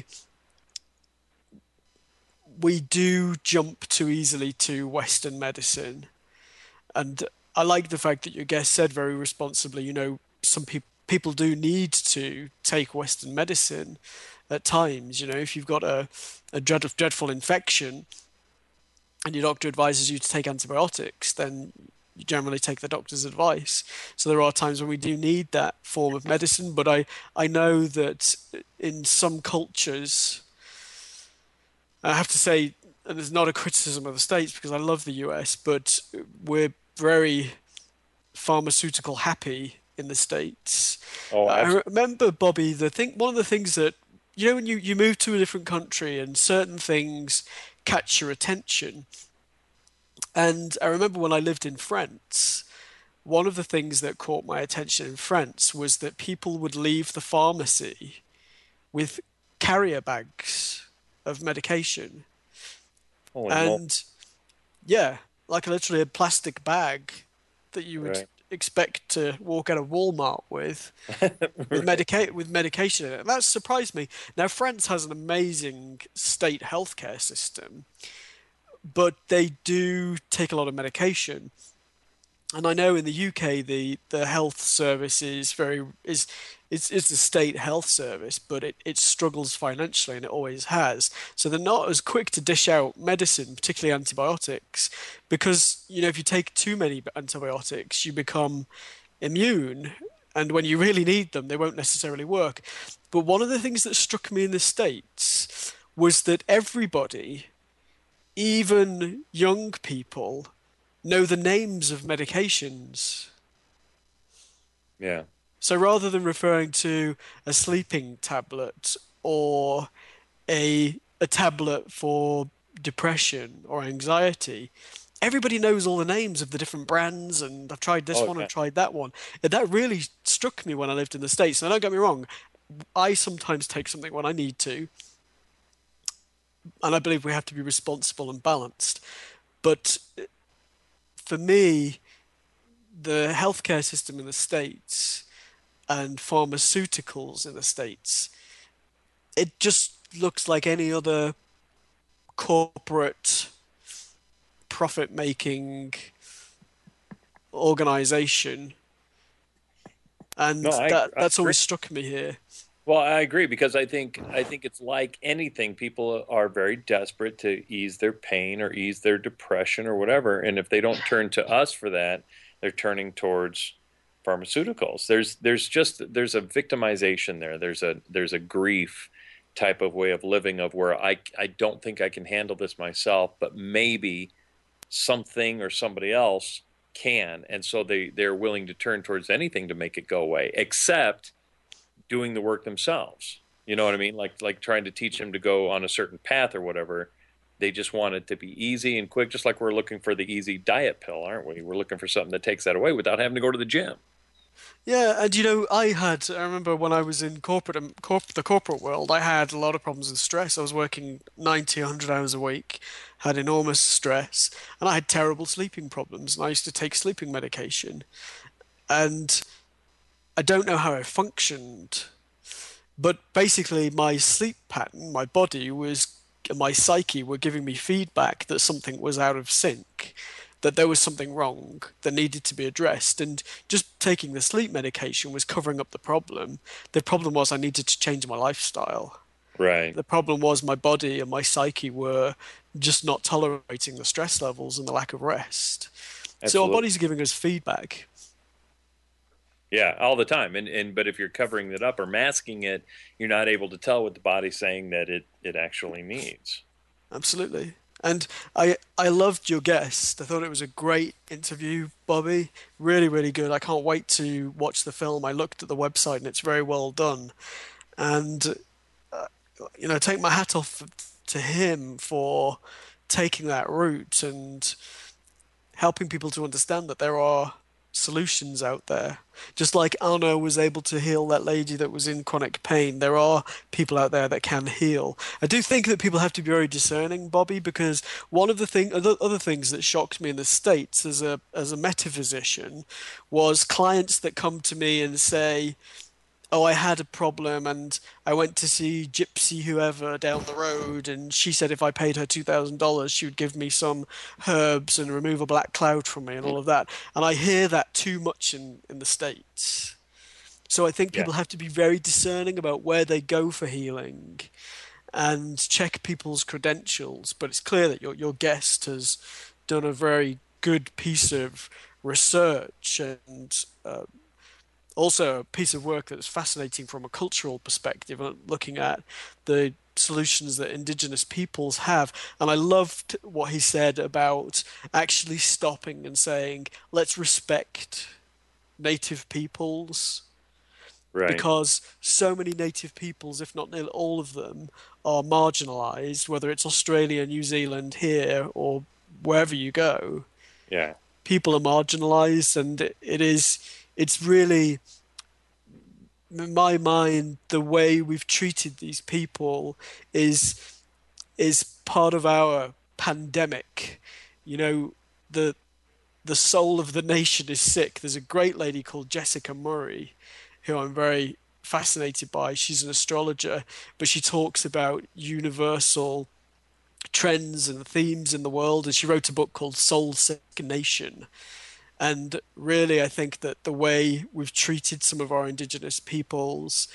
we do jump too easily to Western medicine. And I like the fact that your guest said very responsibly, you know, some people people do need to take Western medicine at times. You know, if you've got a, a dread, dreadful infection and your doctor advises you to take antibiotics, then you generally take the doctor's advice. So there are times when we do need that form of medicine. But I, I know that in some cultures, I have to say, and it's not a criticism of the States because I love the U S, but we're very pharmaceutical happy in the States.
Oh,
I remember, Bobby, the thing, one of the things that, you know, when you, you move to a different country and certain things catch your attention. And I remember when I lived in France, one of the things that caught my attention in France was that people would leave the pharmacy with carrier bags of medication.
Holy
and
moly.
yeah, like literally a plastic bag that you would
Right.
expect to walk out of Walmart with, with, medica- with medication in it. And that surprised me. Now, France has an amazing state healthcare system, but they do take a lot of medication. And I know in the U K, the, the health service is very is it's it's the state health service, but it, it struggles financially, and it always has. So they're not as quick to dish out medicine, particularly antibiotics, because you know if you take too many antibiotics, you become immune, and when you really need them, they won't necessarily work. But one of the things that struck me in the States was that everybody, even young people, know the names of medications.
Yeah.
So rather than referring to a sleeping tablet or a a tablet for depression or anxiety, everybody knows all the names of the different brands, and I've tried this
Oh,
one,
yeah.
I've tried that one. And that really struck me when I lived in the States. Now, don't get me wrong, I sometimes take something when I need to, and I believe we have to be responsible and balanced. But for me, the healthcare system in the States and pharmaceuticals in the States, it just looks like any other corporate profit-making organization. And
No, I-
that,
I
that's
agree.
always struck me here.
Well, I agree because I think I think it's like anything. People are very desperate to ease their pain or ease their depression or whatever, and if they don't turn to us for that, they're turning towards pharmaceuticals. There's there's just there's a victimization there. There's a there's a grief type of way of living of where I I don't think I can handle this myself, but maybe something or somebody else can, and so they they're willing to turn towards anything to make it go away, except doing the work themselves. You know what I mean? Like like trying to teach them to go on a certain path or whatever. They just want it to be easy and quick, just like we're looking for the easy diet pill, aren't we? We're looking for something that takes that away without having to go to the gym.
Yeah, and you know, I had, I remember when I was in corporate, um, corp, the corporate world, I had a lot of problems with stress. I was working ninety, one hundred hours a week, had enormous stress, and I had terrible sleeping problems. And I used to take sleeping medication. And I don't know how I functioned, but basically my sleep pattern, my body was, my psyche were giving me feedback that something was out of sync, that there was something wrong that needed to be addressed. And just taking the sleep medication was covering up the problem. The problem was I needed to change my lifestyle.
Right.
The problem was my body and my psyche were just not tolerating the stress levels and the lack of rest.
Absolutely.
So our bodies are giving us feedback.
Yeah, all the time. And and but if you're covering it up or masking it, you're not able to tell what the body's saying that it, it actually needs.
Absolutely. And I I loved your guest. I thought it was a great interview, Bobby. Really, really good. I can't wait to watch the film. I looked at the website and it's very well done. And, uh, you know, take my hat off to him for taking that route and helping people to understand that there are solutions out there. Just like Arno was able to heal that lady that was in chronic pain, there are people out there that can heal. I do think that people have to be very discerning, Bobby, because one of the thing, other, other things that shocked me in the States as a as a metaphysician was clients that come to me and say, oh, I had a problem and I went to see Gypsy whoever down the road and she said if I paid her two thousand dollars she would give me some herbs and remove a black cloud from me and all of that. And I hear that too much in, in the States. So I think people
Yeah.
have to be very discerning about where they go for healing and check people's credentials. But it's clear that your, your guest has done a very good piece of research and uh, also a piece of work that's fascinating from a cultural perspective, looking at the solutions that indigenous peoples have. And I loved what he said about actually stopping and saying, let's respect native peoples.
Right.
Because so many native peoples, if not nearly all of them, are marginalized, whether it's Australia, New Zealand, here, or wherever you go.
Yeah.
People are marginalized, and it, it is it's really, in my mind, the way we've treated these people is is part of our pandemic. You know, the the soul of the nation is sick. There's a great lady called Jessica Murray, who I'm very fascinated by. She's an astrologer, but she talks about universal trends and themes in the world, and she wrote a book called Soul Sick Nation. And really, I think that the way we've treated some of our indigenous peoples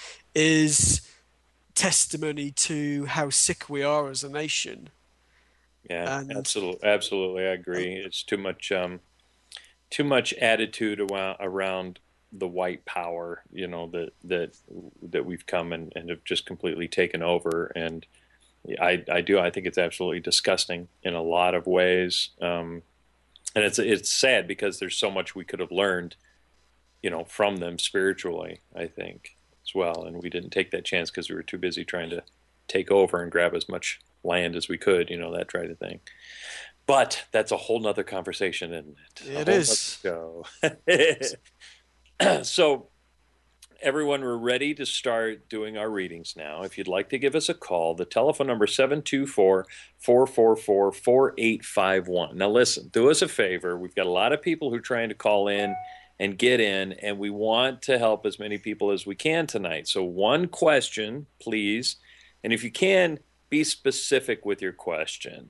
is testimony to how sick we are as a nation.
Yeah,
And-
absolutely, absolutely, I agree. It's too much, um, too much attitude around, around the white power, you know, that that that we've come and, and have just completely taken over. And I, I do, I think it's absolutely disgusting in a lot of ways. Um, and it's it's sad because there's so much we could have learned, you know, from them spiritually, I think, as well. And we didn't take that chance because we were too busy trying to take over and grab as much land as we could, you know, that kind of thing. But that's a whole nother conversation, isn't it?
It
A whole
is.
nother show. So, everyone, we're ready to start doing our readings now. If you'd like to give us a call, the telephone number is seven two four, four four four, four eight five one. Now, listen, do us a favor. We've got a lot of people who are trying to call in and get in, and we want to help as many people as we can tonight. So one question, please. And if you can, be specific with your question.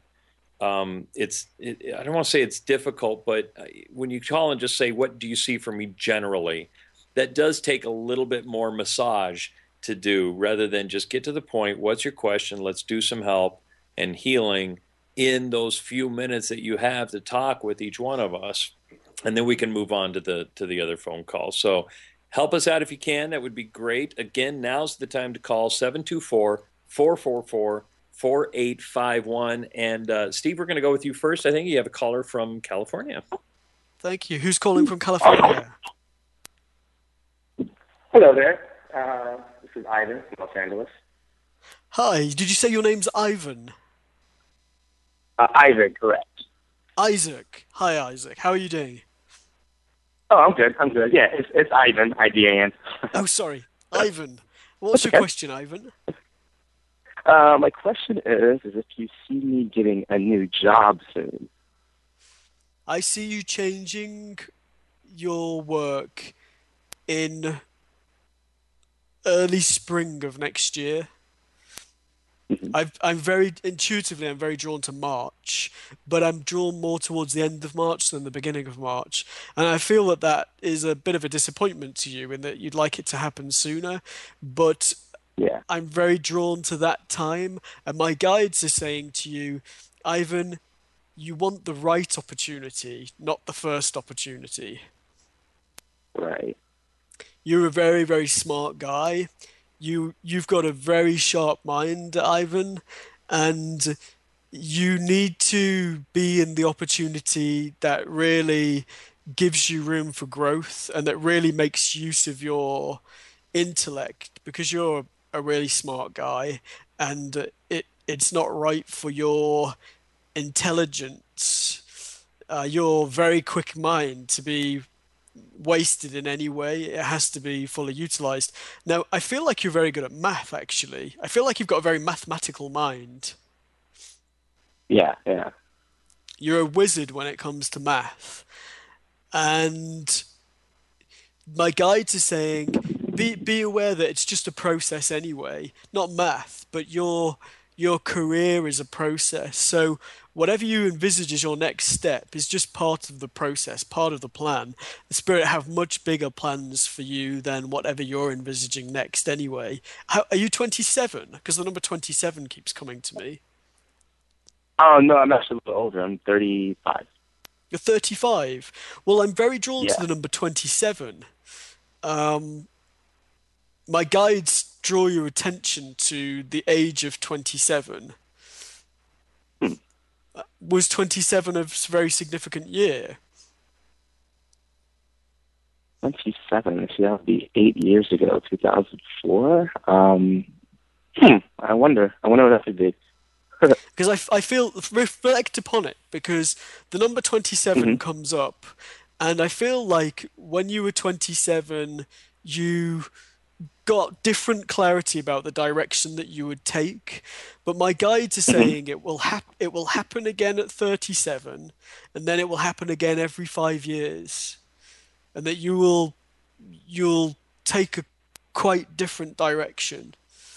Um, it's it, I don't want to say it's difficult, but when you call and just say, what do you see for me generally, that does take a little bit more massage to do rather than just get to the point. What's your question? Let's do some help and healing in those few minutes that you have to talk with each one of us. And then we can move on to the to the other phone calls. So help us out if you can. That would be great. Again, now's the time to call seven two four, four four four, four eight five one. And uh, Steve, we're going to go with you first. I think you have a caller from California.
Thank you. Who's calling from California?
Hello there. Uh, this is Ivan from Los Angeles.
Hi, did you say your name's Ivan?
Uh, Isaac, correct.
Isaac. Hi, Isaac. How are you doing?
Oh, I'm good. I'm good. Yeah, it's it's Ivan, I D A N.
Oh, sorry. Ivan. What's your
okay.
question, Ivan?
Uh, my question is, is if you see me getting a new job soon.
I see you changing your work in early spring of next year.
Mm-hmm.
I've, I'm very intuitively, I'm very drawn to March, but I'm drawn more towards the end of March than the beginning of March. And I feel that that is a bit of a disappointment to you in that you'd like it to happen sooner, but
Yeah.
I'm very drawn to that time. And my guides are saying to you, Ivan, you want the right opportunity, not the first opportunity.
Right.
You're a very, very smart guy. You you've got a very sharp mind, Ivan, and you need to be in the opportunity that really gives you room for growth and that really makes use of your intellect because you're a really smart guy and it it's not right for your intelligence, uh, your very quick mind to be wasted in any way. It has to be fully utilized. Now, I feel like you're very good at math, actually. I feel like you've got a very mathematical mind.
Yeah, yeah.
You're a wizard when it comes to math. And my guides are saying, be be aware that it's just a process anyway, not math, but your your career is a process. So whatever you envisage as your next step is just part of the process, part of the plan. The Spirit have much bigger plans for you than whatever you're envisaging next anyway. How, are you twenty-seven? Because the number twenty-seven keeps coming to me.
Oh, no, I'm actually a little older. I'm thirty-five.
You're thirty-five. Well, I'm very drawn
Yeah.
to the number twenty-seven. Um, my guides draw your attention to the age of twenty-seven.
Hmm.
Was twenty-seven a very significant year?
twenty-seven. See, that would be eight years ago, two thousand four. Um, hmm, I wonder. I wonder what that would be.
Because I, I feel, reflect upon it, because the number twenty-seven
Mm-hmm.
comes up, and I feel like when you were twenty-seven, you got different clarity about the direction that you would take. But my guides are saying it will hap- it will happen again at thirty-seven, and then it will happen again every five years, and that you will you'll take a quite different direction.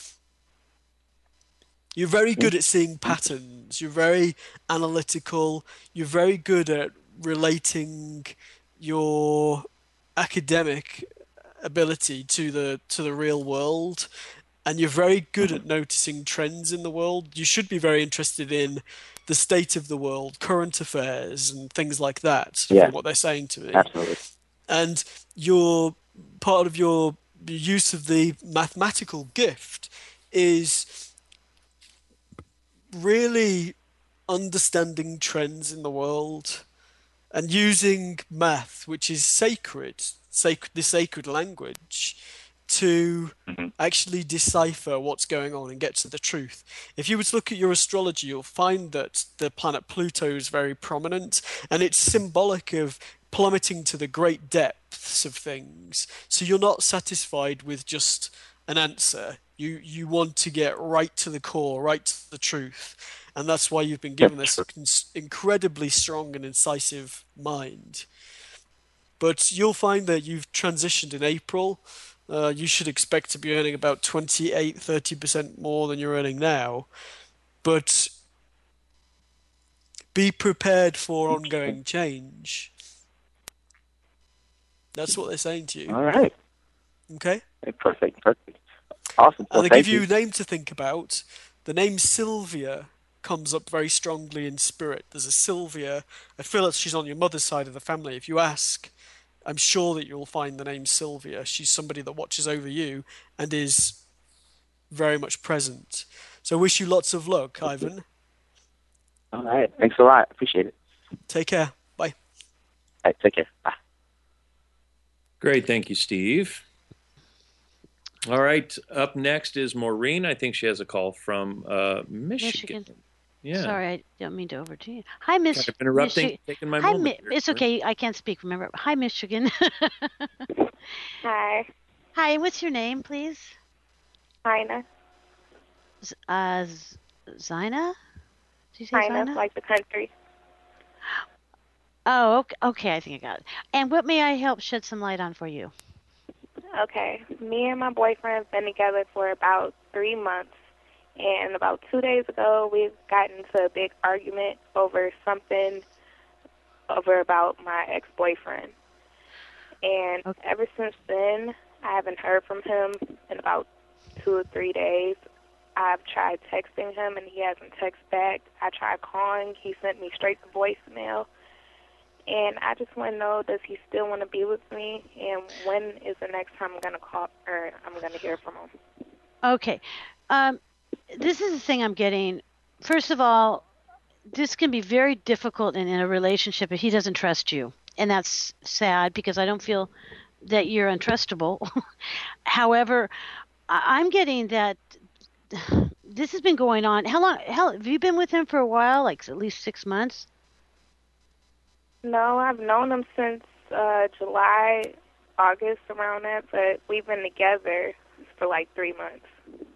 You're very good at seeing patterns. You're very analytical. You're very good at relating your academic ability to the to the real world, and you're very good at noticing trends in the world. You should be very interested in the state of the world, current affairs, and things like that,
Yeah.
from what they're saying to me.
Absolutely.
And your part of your use of the mathematical gift is really understanding trends in the world and using math, which is sacred, sacred the sacred language, to
Mm-hmm.
actually decipher what's going on and get to the truth. If you were to look at your astrology, you'll find that the planet Pluto is very prominent, and it's symbolic of plummeting to the great depths of things. So you're not satisfied with just an answer. You you want to get right to the core, right to the truth, and that's why you've been given this cons- incredibly strong and incisive mind. But you'll find that you've transitioned in April. Uh, you should expect to be earning about twenty-eight, thirty percent more than you're earning now. But be prepared for ongoing change. That's what they're saying to you.
All right.
Okay?
Perfect. Perfect. Awesome. Well,
And they
thank
give you a name to think about. The name Sylvia comes up very strongly in spirit. There's a Sylvia. I feel that she's on your mother's side of the family. If you ask, I'm sure that you'll find the name Sylvia. She's somebody that watches over you and is very much present. So I wish you lots of luck, Ivan.
All right. Thanks a lot. Appreciate it.
Take care. Bye.
All right. Take care. Bye.
Great. Thank you, Steve. All right. Up next is Maureen. I think she has a call from uh, Michigan.
Michigan.
Yeah.
Sorry, I don't mean to overdo you. Hi, Miss.
Kind of interrupting,
Michi-
taking my
Hi,
moment.
Mi-
here.
it's okay. I can't speak. Remember. Hi, Michigan.
Hi,
Hi. What's your name, please?
China.
Z- Uh, Z- Zina. Did you say
China,
Zina?
like the country.
Oh, okay. Okay, I think I got it. And what may I help shed some light on for you?
Okay, me and my boyfriend have been together for about three months, and about two days ago, we got into a big argument over something over about my ex-boyfriend. And
Okay.
ever since then, I haven't heard from him in about two or three days. I've tried texting him, and he hasn't texted back. I tried calling. He sent me straight to voicemail. And I just want to know, does he still want to be with me? And when is the next time I'm going to call or I'm going to hear from him?
Okay. Um, this is the thing I'm getting. First of all, this can be very difficult in, in a relationship if he doesn't trust you. And that's sad because I don't feel that you're untrustable. However, I- I'm getting that this has been going on. How long? How have you been with him for a while? Like at least six months?
No, I've known him since uh, July, August, around that, but we've been together for like three months.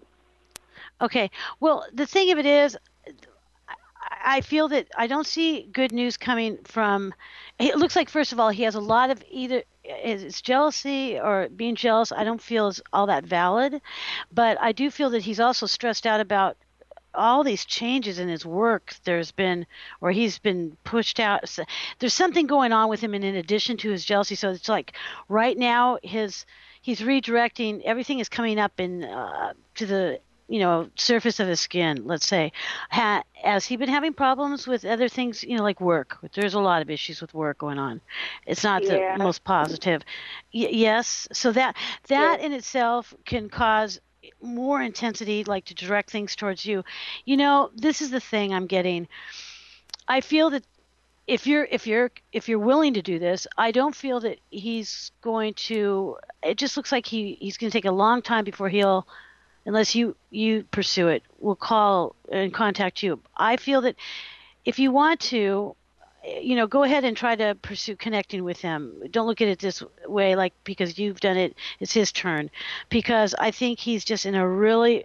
Okay. Well, the thing of it is, I I feel that I don't see good news coming from. It looks like, first of all, he has a lot of either it's jealousy or being jealous. I don't feel is all that valid, but I do feel that he's also stressed out about all these changes in his work. There's been, or he's been pushed out. So there's something going on with him, and in addition to his jealousy, so it's like right now his he's redirecting. Everything is coming up in uh, to the you know surface of his skin. Let's say, ha, has he been having problems with other things? You know, like work. There's a lot of issues with work going on. It's not
Yeah.
the most positive. Y- yes, so that that
Yeah.
in itself can cause more intensity, like to direct things towards you. You know, this is the thing I'm getting. I feel that if you're if you're if you're willing to do this, I don't feel that he's going to. It just looks like he he's going to take a long time before he'll, unless you you pursue it, will call and contact you. I feel that if you want to, you know, go ahead and try to pursue connecting with him. Don't look at it this way, like because you've done it, it's his turn. Because I think he's just in a really,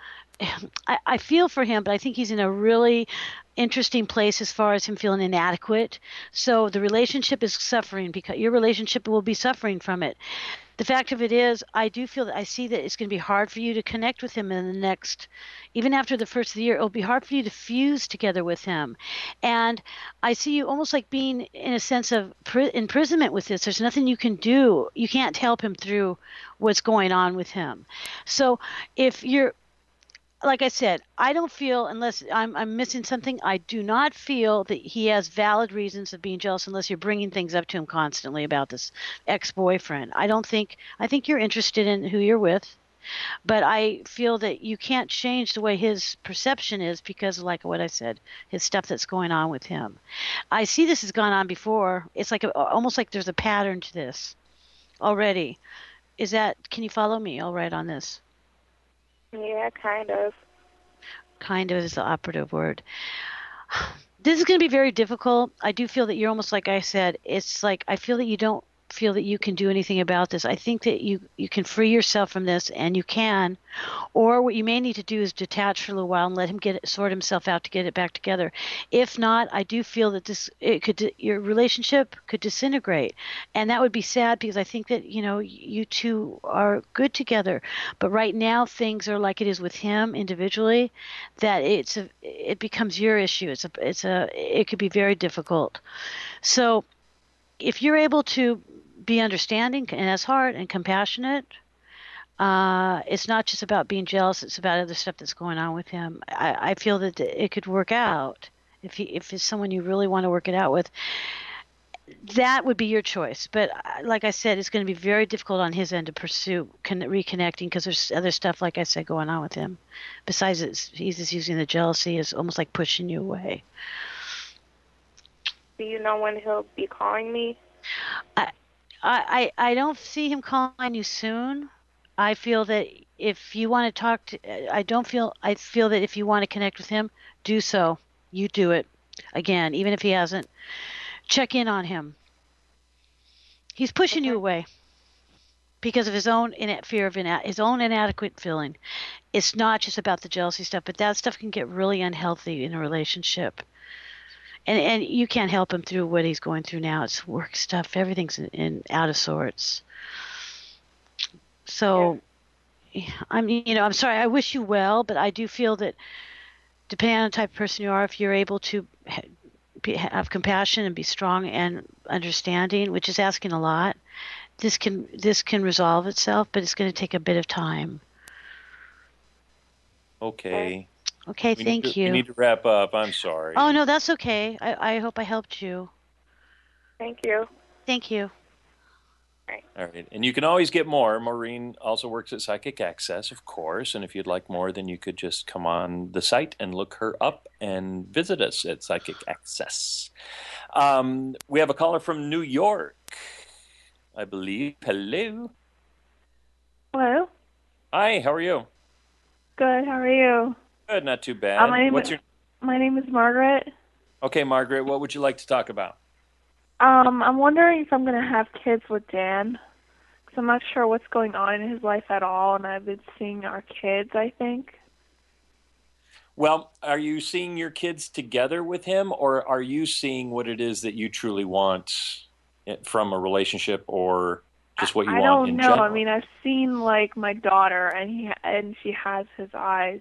I, I feel for him, but I think he's in a really interesting place as far as him feeling inadequate. So the relationship is suffering because your relationship will be suffering from it. The fact of it is, I do feel that I see that it's going to be hard for you to connect with him in the next, even after the first of the year, it'll be hard for you to fuse together with him. And I see you almost like being in a sense of pri- imprisonment with this. There's nothing you can do. You can't help him through what's going on with him. So if you're, like I said, I don't feel, unless I'm, I'm missing something, I do not feel that he has valid reasons of being jealous unless you're bringing things up to him constantly about this ex-boyfriend. I don't think, I think you're interested in who you're with, but I feel that you can't change the way his perception is because, like what I said, his stuff that's going on with him. I see this has gone on before. It's like a, almost like there's a pattern to this already. Is that, can you follow me all right on this?
Yeah, kind of.
Kind of is the operative word. This is going to be very difficult. I do feel that you're almost like I said. It's like I feel that you don't feel that you can do anything about this. I think that you you can free yourself from this, and you can. Or what you may need to do is detach for a little while and let him get it, sort himself out to get it back together. If not, I do feel that this it could your relationship could disintegrate, and that would be sad because I think that you know you two are good together. But right now things are like it is with him individually, that it's a it becomes your issue. It's a it's a it could be very difficult. So if you're able to be understanding and as heart and compassionate, uh, it's not just about being jealous. It's about other stuff that's going on with him. I, I feel that it could work out if he, if it's someone you really want to work it out with. That would be your choice. But uh, like I said, it's going to be very difficult on his end to pursue con- reconnecting because there's other stuff, like I said, going on with him. Besides, it's, he's just using the jealousy as almost like pushing you away.
Do you know when he'll be calling me?
I, I, I don't see him calling you soon. I feel that if you want to talk to, I don't feel, I feel that if you want to connect with him, do so. You do it. Again, even if he hasn't, check in on him. He's pushing
Okay.
you away because of his own ina- fear of ina- his own inadequate feeling. It's not just about the jealousy stuff, but that stuff can get really unhealthy in a relationship. And and you can't help him through what he's going through now. It's work stuff. Everything's in, in out of sorts. So, I mean, you know, I'm sorry. I wish you well, but I do feel that depending on the type of person you are, if you're able to ha- be, have compassion and be strong and understanding, which is asking a lot, this can this can resolve itself, but it's going to take a bit of time.
Okay.
Okay,
We
thank
need to,
you.
We need to wrap up. I'm sorry.
Oh no, that's okay. I, I hope I helped you.
Thank you.
Thank you.
All right. And you can always get more. Maureen also works at Psychic Access, of course. And if you'd like more, then you could just come on the site and look her up and visit us at Psychic Access. Um, we have a caller from New York, I believe. Hello.
Hello.
Hi, how are you?
Good. How are you?
Good, not too bad.
Uh, my name
What's
is
your
my name is Margaret.
Okay, Margaret, what would you like to talk about?
Um, I'm wondering if I'm gonna have kids with Dan, because I'm not sure what's going on in his life at all, and I've been seeing our kids. I think.
Well, are you seeing your kids together with him, or are you seeing what it is that you truly want from a relationship, or just what you
I
want
don't
in
know.
general?
I mean, I've seen like my daughter, and he and she has his eyes.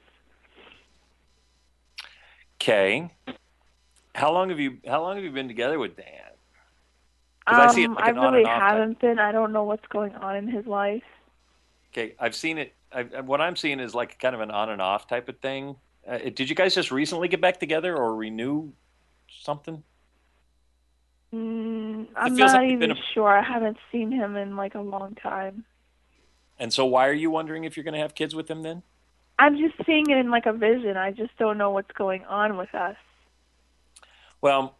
Okay. How long have you How long have you been together with Dan?
Um,
I see it like
I
an on
really
and off type.
haven't been. I don't know what's going on in his life.
Okay, I've seen it. I, what I'm seeing is like kind of an on and off type of thing. Uh, did you guys just recently get back together or renew something?
Mm, I'm
feels
not
like it's
even
been a-
sure. I haven't seen him in like a long time.
And so, why are you wondering if you're going to have kids with him then?
I'm just seeing it in like a vision. I just don't know what's going on with us.
Well,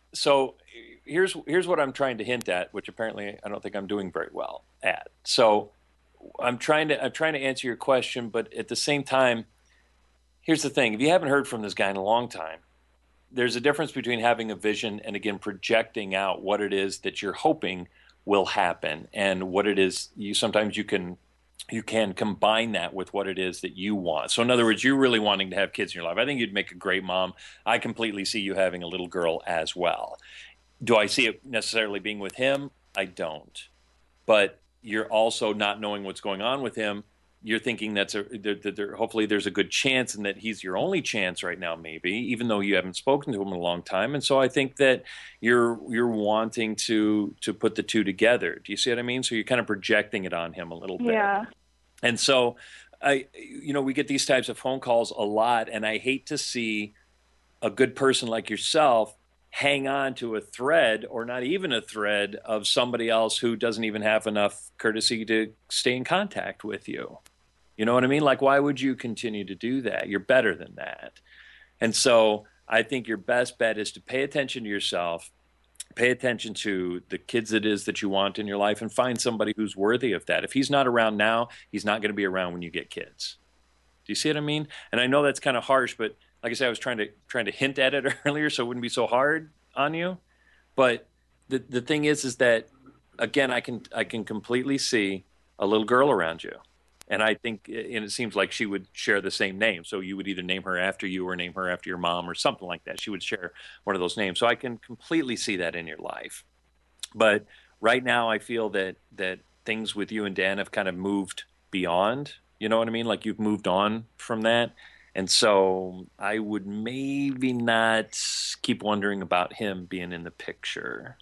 so here's here's what I'm trying to hint at, which apparently I don't think I'm doing very well at. So I'm trying to I'm trying to answer your question, but at the same time, here's the thing: if you haven't heard from this guy in a long time, there's a difference between having a vision and again projecting out what it is that you're hoping will happen, and what it is you sometimes you can you can combine that with what it is that you want. So in other words, you're really wanting to have kids in your life. I think you'd make a great mom. I completely see you having a little girl as well. Do I see it necessarily being with him? I don't. But you're also not knowing what's going on with him. You're thinking that's a that there, hopefully there's a good chance and that he's your only chance right now, maybe, even though you haven't spoken to him in a long time. And so I think that you're you're wanting to to put the two together. Do you see what I mean? So you're kind of projecting it on him a little bit.
Yeah.
And so, I, you know, we get these types of phone calls a lot, and I hate to see a good person like yourself hang on to a thread, or not even a thread, of somebody else who doesn't even have enough courtesy to stay in contact with you. You know what I mean? Like, why would you continue to do that? You're better than that. And so I think your best bet is to pay attention to yourself, pay attention to the kids it is that you want in your life, and find somebody who's worthy of that. If he's not around now, he's not going to be around when you get kids. Do you see what I mean? And I know that's kind of harsh, but like I said, I was trying to trying to hint at it earlier so it wouldn't be so hard on you. But the the thing is, is that, again, I can I can completely see a little girl around you. And I think, and it seems like she would share the same name. So you would either name her after you or name her after your mom or something like that. She would share one of those names. So I can completely see that in your life. But right now I feel that that things with you and Dan have kind of moved beyond, you know what I mean? Like you've moved on from that. And so I would maybe not keep wondering about him being in the picture.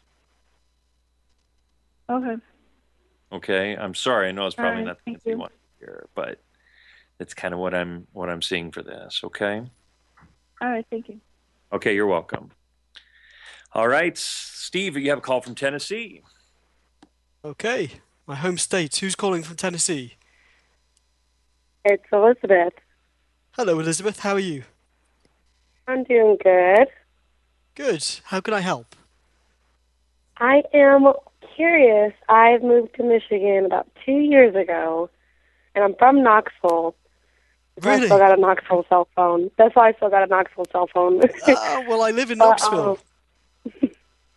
Okay.
Okay. I'm sorry. I know it's probably
All right,
not the
thank
thing you
you.
want to hear, but that's kind of what I'm what I'm seeing for this. Okay.
All right. Thank you.
Okay, you're welcome. All right, Steve, you have a call from Tennessee.
Okay, my home state. Who's calling from Tennessee?
It's Elizabeth.
Hello, Elizabeth. How are you?
I'm doing good.
Good. How can I help?
I am curious. I've moved to Michigan about two years ago, and I'm from Knoxville. So
Really?
I still got a Knoxville cell phone. That's why I still got a Knoxville cell phone.
Ah, well, I live in
But,
Knoxville.
um,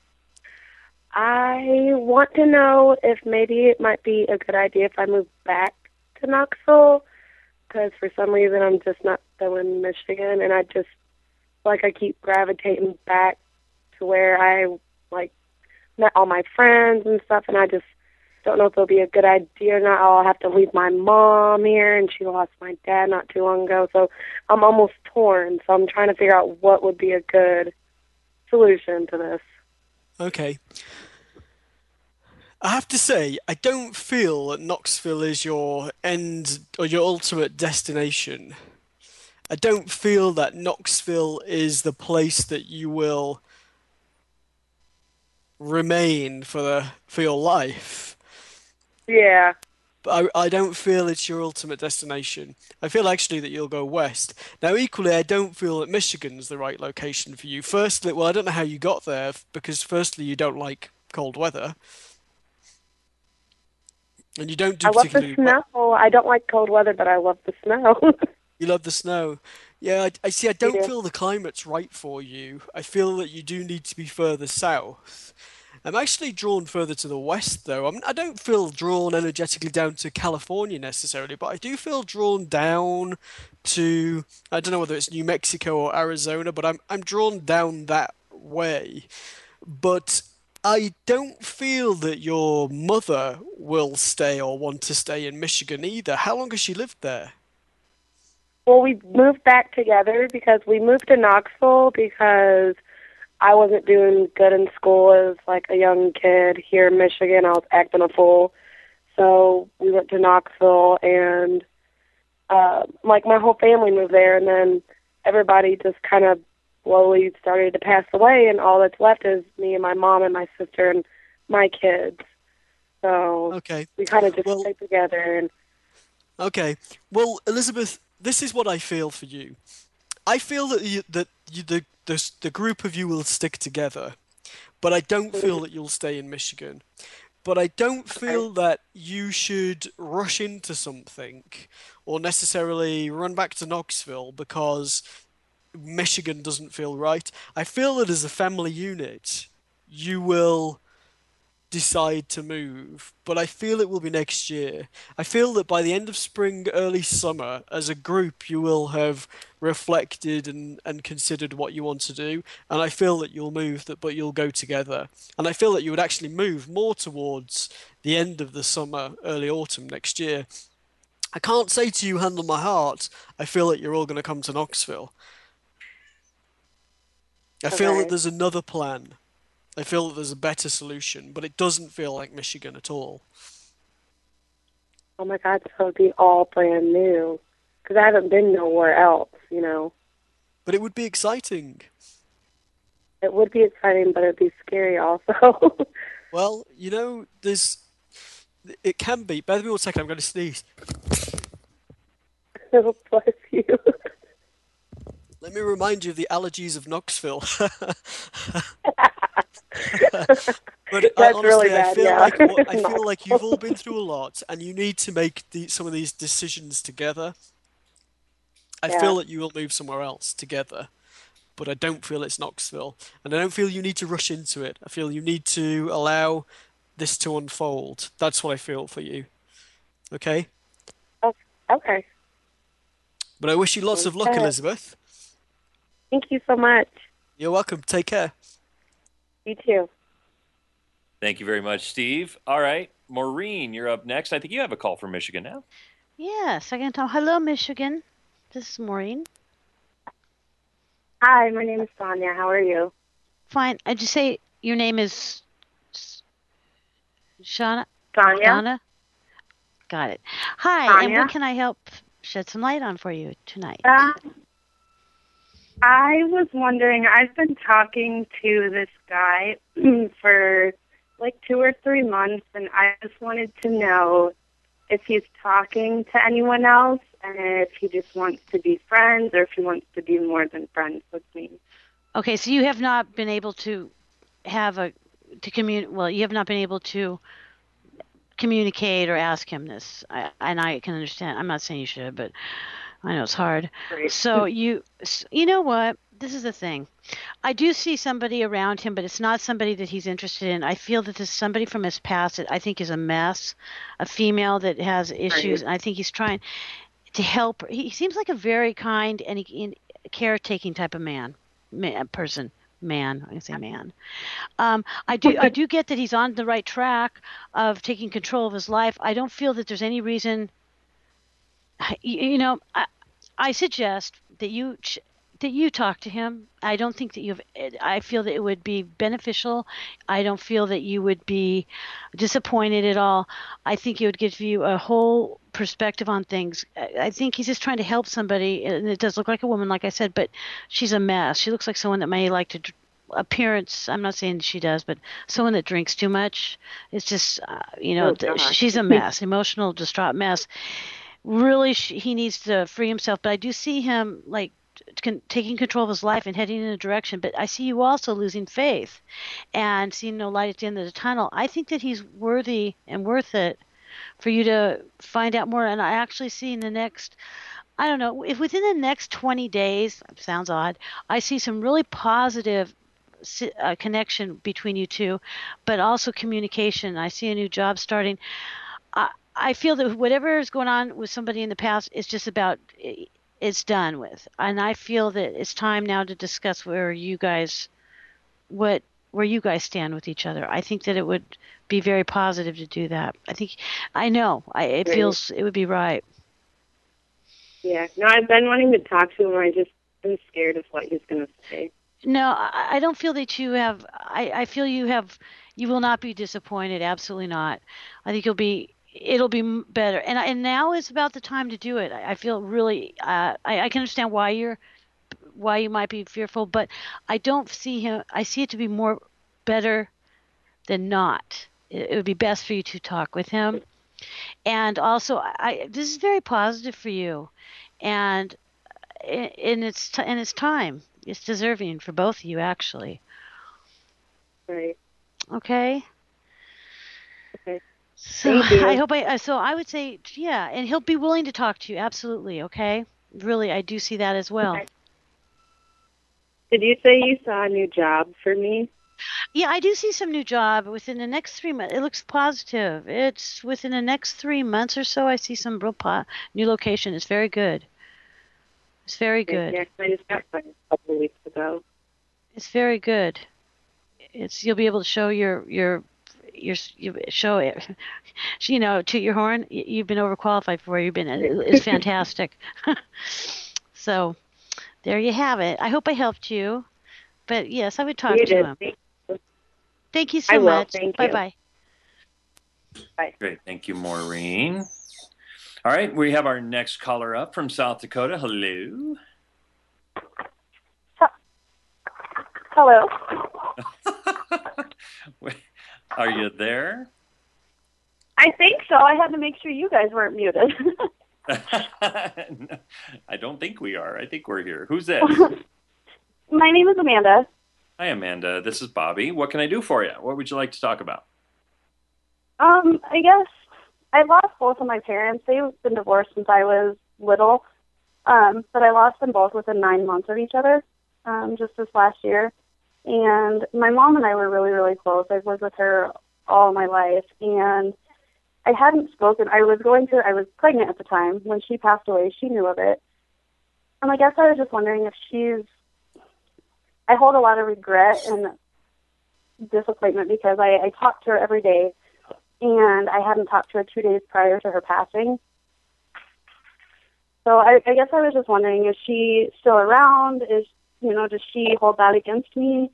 I want to know if maybe it might be a good idea if I move back to Knoxville, because for some reason I'm just not feeling Michigan, and I just, like, I keep gravitating back to where I, like, met all my friends and stuff, and I just don't know if it'll be a good idea or not. I'll have to leave my mom here, and she lost my dad not too long ago, so I'm almost torn. So I'm trying to figure out what would be a good solution to this.
Okay. I have to say, I don't feel that Knoxville is your end or your ultimate destination. I don't feel that Knoxville is the place that you will remain for the for your life.
Yeah.
But I, I don't feel it's your ultimate destination. I feel actually that you'll go west. Now, equally, I don't feel that Michigan's the right location for you. Firstly, well, I don't know how you got there, because firstly, you don't like cold weather. And you don't do
I love the
particularly
snow.
well.
I don't like cold weather, but I love the snow.
You love the snow. Yeah, I, I see. I don't
Yeah.
feel the climate's right for you. I feel that you do need to be further south. I'm actually drawn further to the west, though. I'm, I don't feel drawn energetically down to California necessarily, but I do feel drawn down to, I don't know whether it's New Mexico or Arizona, but I'm I'm drawn down that way. But I don't feel that your mother will stay or want to stay in Michigan either. How long has she lived there?
Well, we moved back together because we moved to Knoxville because I wasn't doing good in school as like a young kid here in Michigan. I was acting a fool. So we went to Knoxville, and uh, like my whole family moved there, and then everybody just kind of slowly started to pass away, and all that's left is me and my mom and my sister and my kids. So
Okay.
we kind of just
Well-
stayed together. And
Okay. Well, Elizabeth, this is what I feel for you. I feel that you, that you, the, the the group of you will stick together, but I don't feel that you'll stay in Michigan. But I don't feel that you should rush into something or necessarily run back to Knoxville because Michigan doesn't feel right. I feel that as a family unit, you will decide to move, but I feel it will be next year. I feel that by the end of spring, early summer, as a group, you will have reflected and, and considered what you want to do, and I feel that you'll move, that but you'll go together. And I feel that you would actually move more towards the end of the summer, early autumn next year. I can't say to you, hand on my heart, I feel that you're all going to come to Knoxville. I feel
Okay.
that there's another plan. I feel that there's a better solution, but it doesn't feel like Michigan at all.
oh my God, so it'd be all brand new because I haven't been nowhere else, you know.
But it would be exciting.
It would be exciting, but it'd be scary also.
Well, you know, there's... It can be. Bear with me one second, I'm going to sneeze.
Bless you.
Let me remind you of the allergies of Knoxville. But I,
That's
honestly,
really
I
bad,
feel
yeah.
like what- I feel like you've all been through a lot, and you need to make the, some of these decisions together. I
Yeah.
feel that you will move somewhere else together, but I don't feel it's Knoxville, and I don't feel you need to rush into it. I feel you need to allow this to unfold. That's what I feel for you. Okay?
Okay.
But I wish you lots of luck,
Okay.
Elizabeth.
Thank you so much.
You're welcome. Take care.
You too.
Thank you very much, Steve. All right, Maureen, you're up next. I think you have a call from Michigan now.
Yes, I can tell. Hello, Michigan. This is Maureen.
Hi, my name is Sonia. How are you?
Fine. Did you say your name is S- Shauna?
Sonia?
Shauna? Got it. Hi, and
Sonia?
what can I help shed some light on for you tonight?
Uh, I was wondering, I've been talking to this guy for like two or three months, and I just wanted to know if he's talking to anyone else and if he just wants to be friends or if he wants to be more than friends with me.
Okay, so you have not been able to have a to communicate. Well, you have not been able to communicate or ask him this, I, and I can understand. I'm not saying you should, but I know it's hard.
Right.
So you, you know what? This is the thing. I do see somebody around him, but it's not somebody that he's interested in. I feel that this is somebody from his past that I think is a mess, a female that has issues, and I think he's trying to help her. He seems like a very kind and, he, and caretaking type of man, man person. Man, I can say man. Um, I do, I do get that he's on the right track of taking control of his life. I don't feel that there's any reason. You, you know, I, I suggest that you that you talk to him. I don't think that you've. I feel that it would be beneficial. I don't feel that you would be disappointed at all. I think it would give you a whole perspective on things. I think he's just trying to help somebody, and it does look like a woman, like I said, but she's a mess. She looks like someone that may like to. Appearance, I'm not saying she does, but someone that drinks too much. It's just, uh, you know,
Oh,
she's a mess, emotional, distraught mess. Really, she, he needs to free himself. But I do see him like con- taking control of his life and heading in a direction. But I see you also losing faith and seeing no light at the end of the tunnel. I think that he's worthy and worth it for you to find out more. And I actually see in the next, I don't know, if within the next twenty days, sounds odd, I see some really positive uh, connection between you two, but also communication. I see a new job starting. I, I feel that whatever is going on with somebody in the past is just about, it's done with. And I feel that it's time now to discuss where you guys, what, where you guys stand with each other. I think that it would be very positive to do that. I think, I know, I, it
Right.
feels, it would be right.
Yeah. No, I've been wanting to talk to him. I just am scared of what he's going to say.
No, I I don't feel that you have, I, I feel you have, you will not be disappointed. Absolutely not. I think you'll be, it'll be m- better. And I- and now is about the time to do it. I, I feel really, uh, I, I can understand why you're, why you might be fearful, but I don't see him, I see it to be more better than not. It, it would be best for you to talk with him. And also, I, this is very positive for you. And in, in its, t- in its time. It's deserving for both of you, actually.
Right.
Okay.
Okay.
So
Thank you.
I hope I. So I would say, yeah, and he'll be willing to talk to you. Absolutely. Okay. Really, I do see that as well.
Okay. Did you say you saw a new job for me?
Yeah, I do see some new job within the next three months. It looks positive. It's within the next three months or so. I see some real po- new location. It's very good. It's very good.
Yeah, I just got one a couple of weeks ago.
It's very good. It's you'll be able to show your your your you show it. You know, toot your horn. y- You've been overqualified for. You've been. It's fantastic. So there you have it. I hope I helped you. But yes, I would talk
You
to
did.
him.
Thank you.
Thank you so
I will.
much.
Thank
Bye
you.
bye.
Bye.
Great. Thank you, Maureen. All right. We have our next caller up from South Dakota. Hello.
Hello.
Are you there?
I think so. I had to make sure you guys weren't muted.
I don't think we are. I think we're here. Who's this?
My name is Amanda.
Hi, Amanda. This is Bobby. What can I do for you? What would you like to talk about?
Um, I guess I lost both of my parents. They've been divorced since I was little, um, but I lost them both within nine months of each other, um, just this last year. And my mom and I were really, really close. I've lived with her all my life, and I hadn't spoken. I was going to, I was pregnant at the time. When she passed away, she knew of it. And I guess I was just wondering if she's, I hold a lot of regret and disappointment because I, I talk to her every day, and I hadn't talked to her two days prior to her passing. So I, I guess I was just wondering, is she still around? Is, you know, does she hold that against me?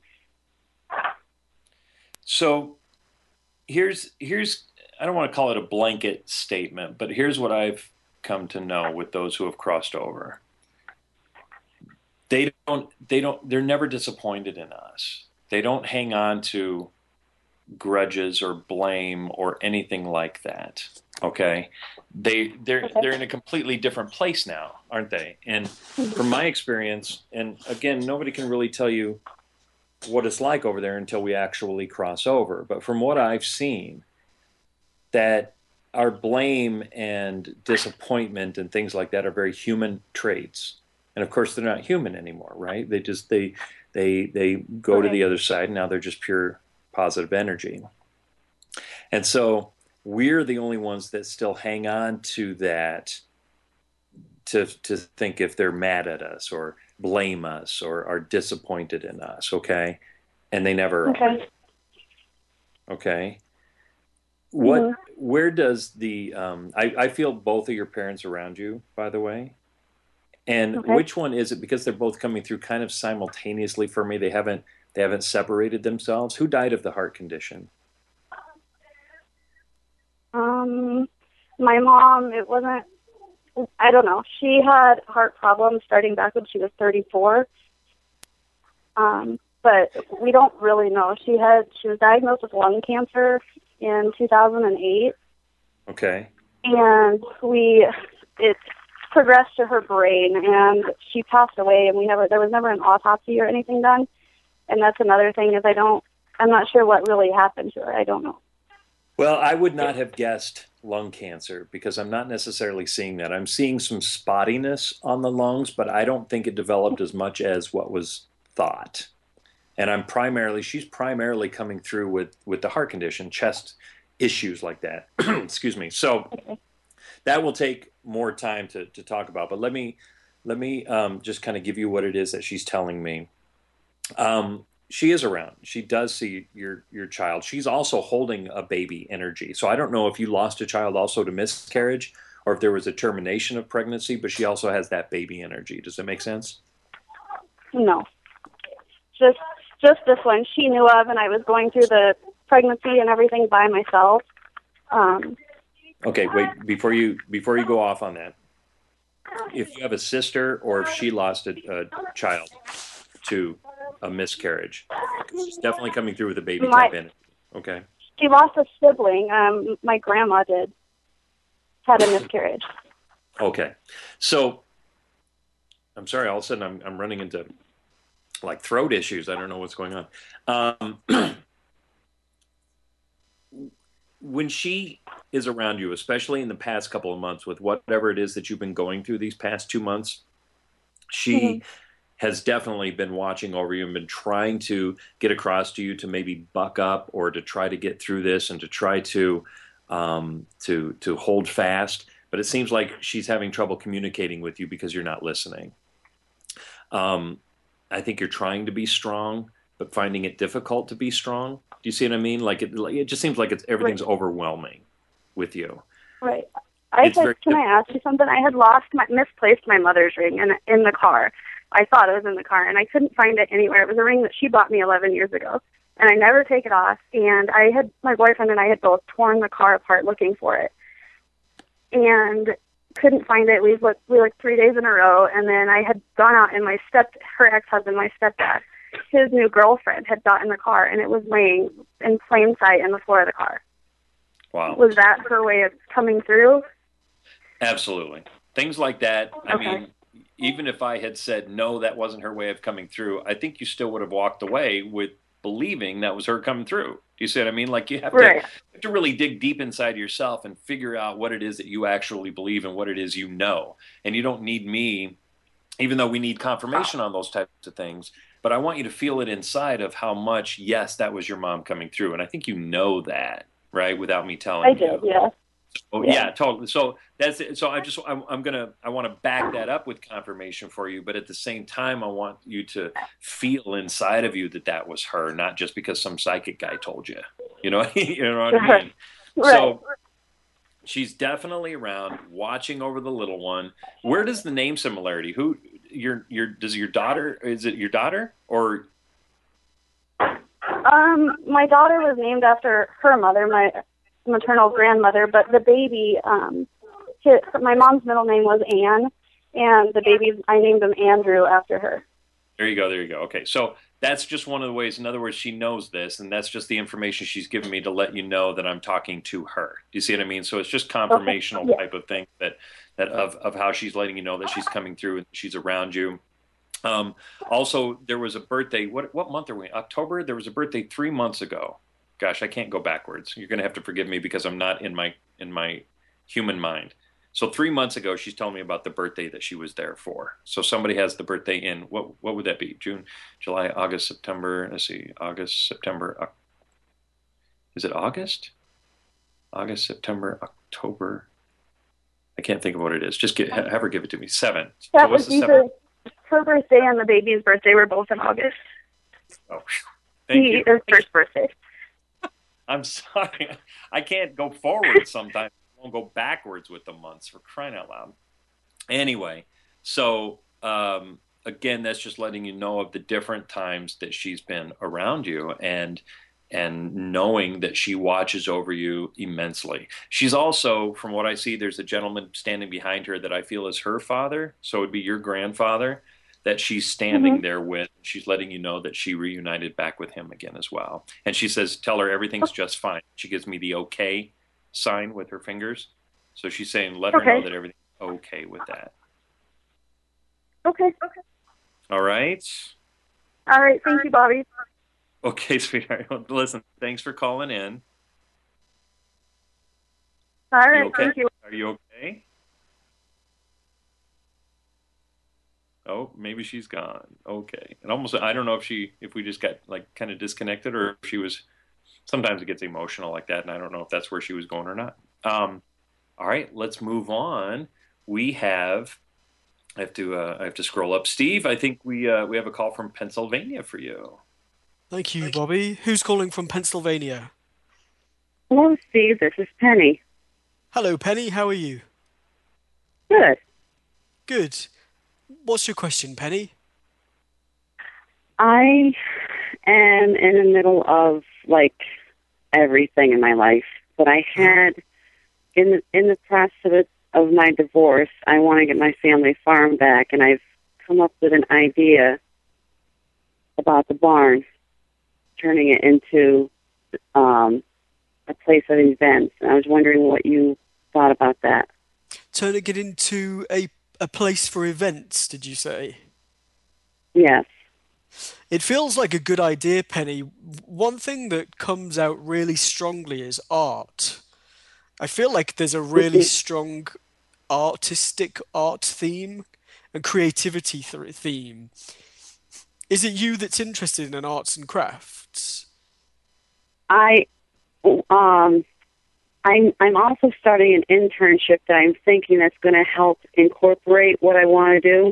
So here's here's I don't want to call it a blanket statement, but here's what I've come to know with those who have crossed over. They don't they don't they're never disappointed in us. They don't hang on to grudges or blame or anything like that. Okay? They they're
Okay.
they're in a completely different place now, aren't they? And from my experience, and again, nobody can really tell you what it's like over there until we actually cross over. But from what I've seen, that our blame and disappointment and things like that are very human traits. And of course, they're not human anymore, right? They just they they they go
Right.
to the other side. And now they're just pure positive energy. And so we're the only ones that still hang on to that, to to think if they're mad at us or blame us or are disappointed in us, okay? And they never are.
Okay.
Okay. What?
Mhm.
Where does the? Um, I I feel both of your parents around you, by the way. And
Okay.
which one is it? Because they're both coming through kind of simultaneously for me. They haven't they haven't separated themselves. Who died of the heart condition?
Um, my mom, it wasn't, I don't know. She had heart problems starting back when she was thirty-four. Um, but we don't really know. She had, she was diagnosed with lung cancer in two thousand eight.
Okay.
And we, it progressed to her brain, and she passed away, and we never, there was never an autopsy or anything done. And that's another thing, is I don't, I'm not sure what really happened to her. I don't know.
Well, I would not have guessed lung cancer because I'm not necessarily seeing that. I'm seeing some spottiness on the lungs, but I don't think it developed as much as what was thought. And I'm primarily, she's primarily coming through with, with the heart condition, chest issues like that. Excuse me. So that will take more time to, to talk about, but let me, let me um, just kind of give you what it is that she's telling me. Um, she is around. She does see your, your child. She's also holding a baby energy. So I don't know if you lost a child also to miscarriage or if there was a termination of pregnancy, but she also has that baby energy. Does that make sense?
No. Just just this one she knew of, and I was going through the pregnancy and everything by myself. Um,
Okay, wait, before you before you go off on that, if you have a sister or if she lost a, a child to a miscarriage, she's definitely coming through with a baby
My-
type energy. Okay.
she lost a sibling. Um, my grandma did. Had a miscarriage.
Okay. So I'm sorry, all of a sudden I'm I'm running into like throat issues. I don't know what's going on. Um, when she is around you, especially in the past couple of months with whatever it is that you've been going through these past two months, she
Mhm.
has definitely been watching over you and been trying to get across to you to maybe buck up or to try to get through this and to try to um, to to hold fast. But it seems like she's having trouble communicating with you because you're not listening. Um, I think you're trying to be strong, but finding it difficult to be strong. Do you see what I mean? Like it, like, it just seems like it's everything's overwhelming with you.
Right. I
It's
had,
very
can I ask you something? I had lost my, misplaced my mother's ring in, in the car. I thought it was in the car, and I couldn't find it anywhere. It was a ring that she bought me eleven years ago, and I never take it off. And I had, my boyfriend and I had both torn the car apart looking for it, and couldn't find it. We looked, we looked three days in a row, and then I had gone out, and my step, her ex-husband, my stepdad, his new girlfriend had gotten the car, and it was laying in plain sight in the floor of the car.
Wow.
Was that her way of coming through?
Absolutely. Things like that. I
Okay.
mean, even if I had said, no, that wasn't her way of coming through, I think you still would have walked away with believing that was her coming through. Do you see what I mean? Like you have,
Right.
to, you have to really dig deep inside yourself and figure out what it is that you actually believe and what it is you know. And you don't need me, even though we need confirmation on those types of things, but I want you to feel it inside of how much, yes, that was your mom coming through. And I think you know that, right? Without me telling
I
you.
did, yeah.
Oh
Yeah.
yeah, totally. So that's it. So I just I'm, I'm gonna I want to back that up with confirmation for you, but at the same time I want you to feel inside of you that that was her, not just because some psychic guy told you. You know, you know what I mean?
Right.
So she's definitely around, watching over the little one. Where does the name similarity? Who your your does your daughter is it your daughter or?
Um, my daughter was named after her mother, my maternal grandmother, but the baby, um, his, my mom's middle name was Anne, and the baby, I named him Andrew after her.
There you go. There you go. Okay. So that's just one of the ways. In other words, she knows this, and that's just the information she's given me to let you know that I'm talking to her. Do you see what I mean? So it's just confirmational
Okay. Yeah.
type of thing that, that of, of how she's letting you know that she's coming through and she's around you. Um, also, there was a birthday. What what month are we? October. There was a birthday three months ago gosh, I can't go backwards. You're going to have to forgive me because I'm not in my in my human mind. So three months ago, she's telling me about the birthday that she was there for. So somebody has the birthday in, what what would that be? June, July, August, September. Let's see, August, September. Oc- Is it August? August, September, October. I can't think of what it is. Just get, have her give it to me. Seven.
That
So what's
was
the seventh?
either her birthday and the baby's birthday were both in August.
Oh, thank
He,
you.
his first birthday.
I'm sorry. I can't go forward sometimes. I won't go backwards with the months, for crying out loud. Anyway, so um, again, that's just letting you know of the different times that she's been around you, and and knowing that she watches over you immensely. She's also, from what I see, there's a gentleman standing behind her that I feel is her father, so it would be your grandfather, that she's standing
Mhm.
there with. She's letting you know that she reunited back with him again as well. And she says, tell her everything's just fine. She gives me the okay sign with her fingers. So she's saying, let her
Okay.
know that everything's okay with that.
Okay. Okay.
All right?
All right. Thank you, Bobby.
Okay, sweetheart. Listen, thanks for calling in.
All
You
right.
okay?
Thank you.
Are you okay? Oh, maybe she's gone. Okay. And almost, I don't know if she, if we just got like kind of disconnected, or if she was, sometimes it gets emotional like that. And I don't know if that's where she was going or not. Um, all right, let's move on. We have, I have to, uh, I have to scroll up. Steve, I think we, uh, we have a call from Pennsylvania for you.
Thank you, Bobby. Who's calling from Pennsylvania?
Hello, Steve. This is Penny.
Hello, Penny. How are you?
Good.
Good. What's your question, Penny?
I am in the middle of like everything in my life, but I had in the, in the process of my divorce, I want to get my family farm back, and I've come up with an idea about the barn, turning it into um, a place of events. And I was wondering what you thought about that.
Turning it into a a place for events, did you say?
Yes.
It feels like a good idea, Penny. One thing that comes out really strongly is art. I feel like there's a really strong artistic art theme and creativity th- theme. Is it you that's interested in arts and crafts?
I um I'm I'm also starting an internship that I'm thinking that's going to help incorporate what I want to do.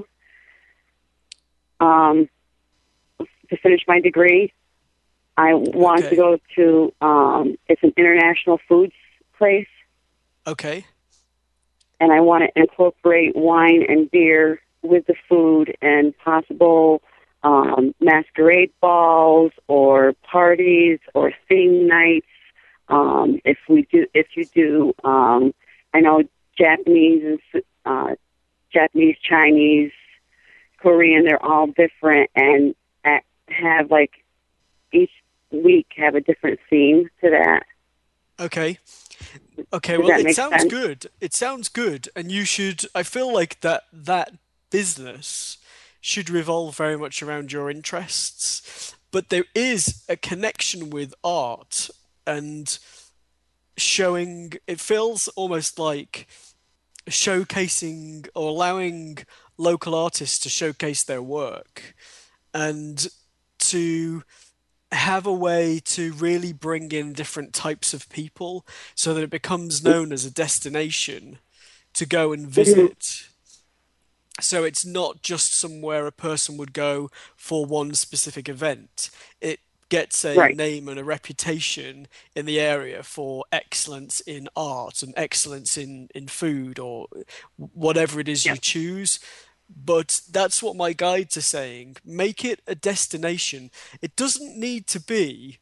Um, to finish my degree, I want
Okay.
to go to um, it's an international foods place,
Okay.
and I want to incorporate wine and beer with the food, and possible um, masquerade balls or parties or theme nights. Um, if we do, if you do, um, I know Japanese, uh, Japanese, Chinese, Korean, they're all different, and at, have like each week have a different theme to that.
Okay. Okay,
Does
well,
that
it
make
sounds
sense?
good. It sounds good, and you should. I feel like that that business should revolve very much around your interests, but there is a connection with art and showing. It feels almost like showcasing or allowing local artists to showcase their work and to have a way to really bring in different types of people so that it becomes known as a destination to go and visit. So it's not just somewhere a person would go for one specific event. It gets a
Right.
name and a reputation in the area for excellence in art and excellence in, in food or whatever it is you choose. But that's what my guides are saying. Make it a destination. It doesn't need to be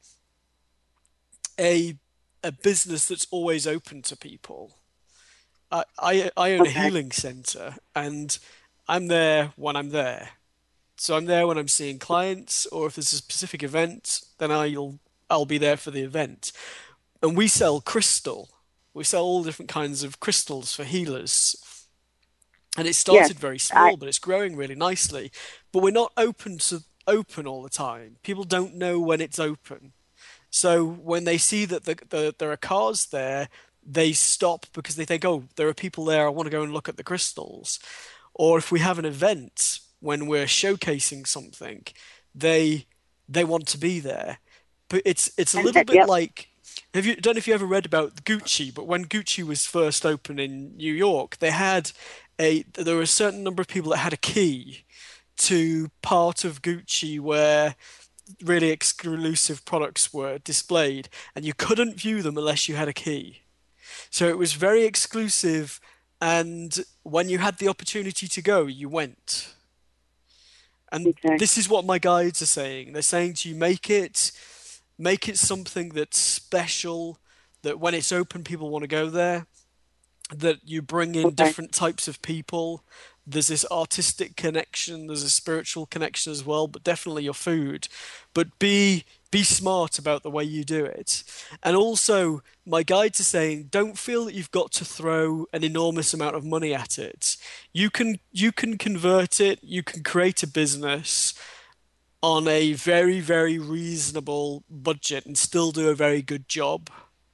a a business that's always open to people. I I, I own a
Okay.
healing center, and I'm there when I'm there. So I'm there when I'm seeing clients, or if there's a specific event, then I'll I'll be there for the event. And we sell crystal. We sell all different kinds of crystals for healers. And it started
Yes,
very small,
I-
but it's growing really nicely. But we're not open to open all the time. People don't know when it's open. So when they see that the, the, there are cars there, they stop because they think, oh, there are people there, I want to go and look at the crystals. Or if we have an event when we're showcasing something, they they want to be there. But it's it's a little bit
Yep.
like, have you, I don't know if you ever read about Gucci, but when Gucci was first open in New York, they had a there were a certain number of people that had a key to part of Gucci where really exclusive products were displayed, and you couldn't view them unless you had a key. So it was very exclusive, and when you had the opportunity to go, you went. And
Okay.
this is what my guides are saying. They're saying to you, make it make it something that's special, that when it's open, people want to go there, that you bring in
Okay.
different types of people. There's this artistic connection, there's a spiritual connection as well, but definitely your food. But be be smart about the way you do it. And also, my guides are saying, don't feel that you've got to throw an enormous amount of money at it. You can you can convert it, you can create a business on a very, very reasonable budget and still do a very good job.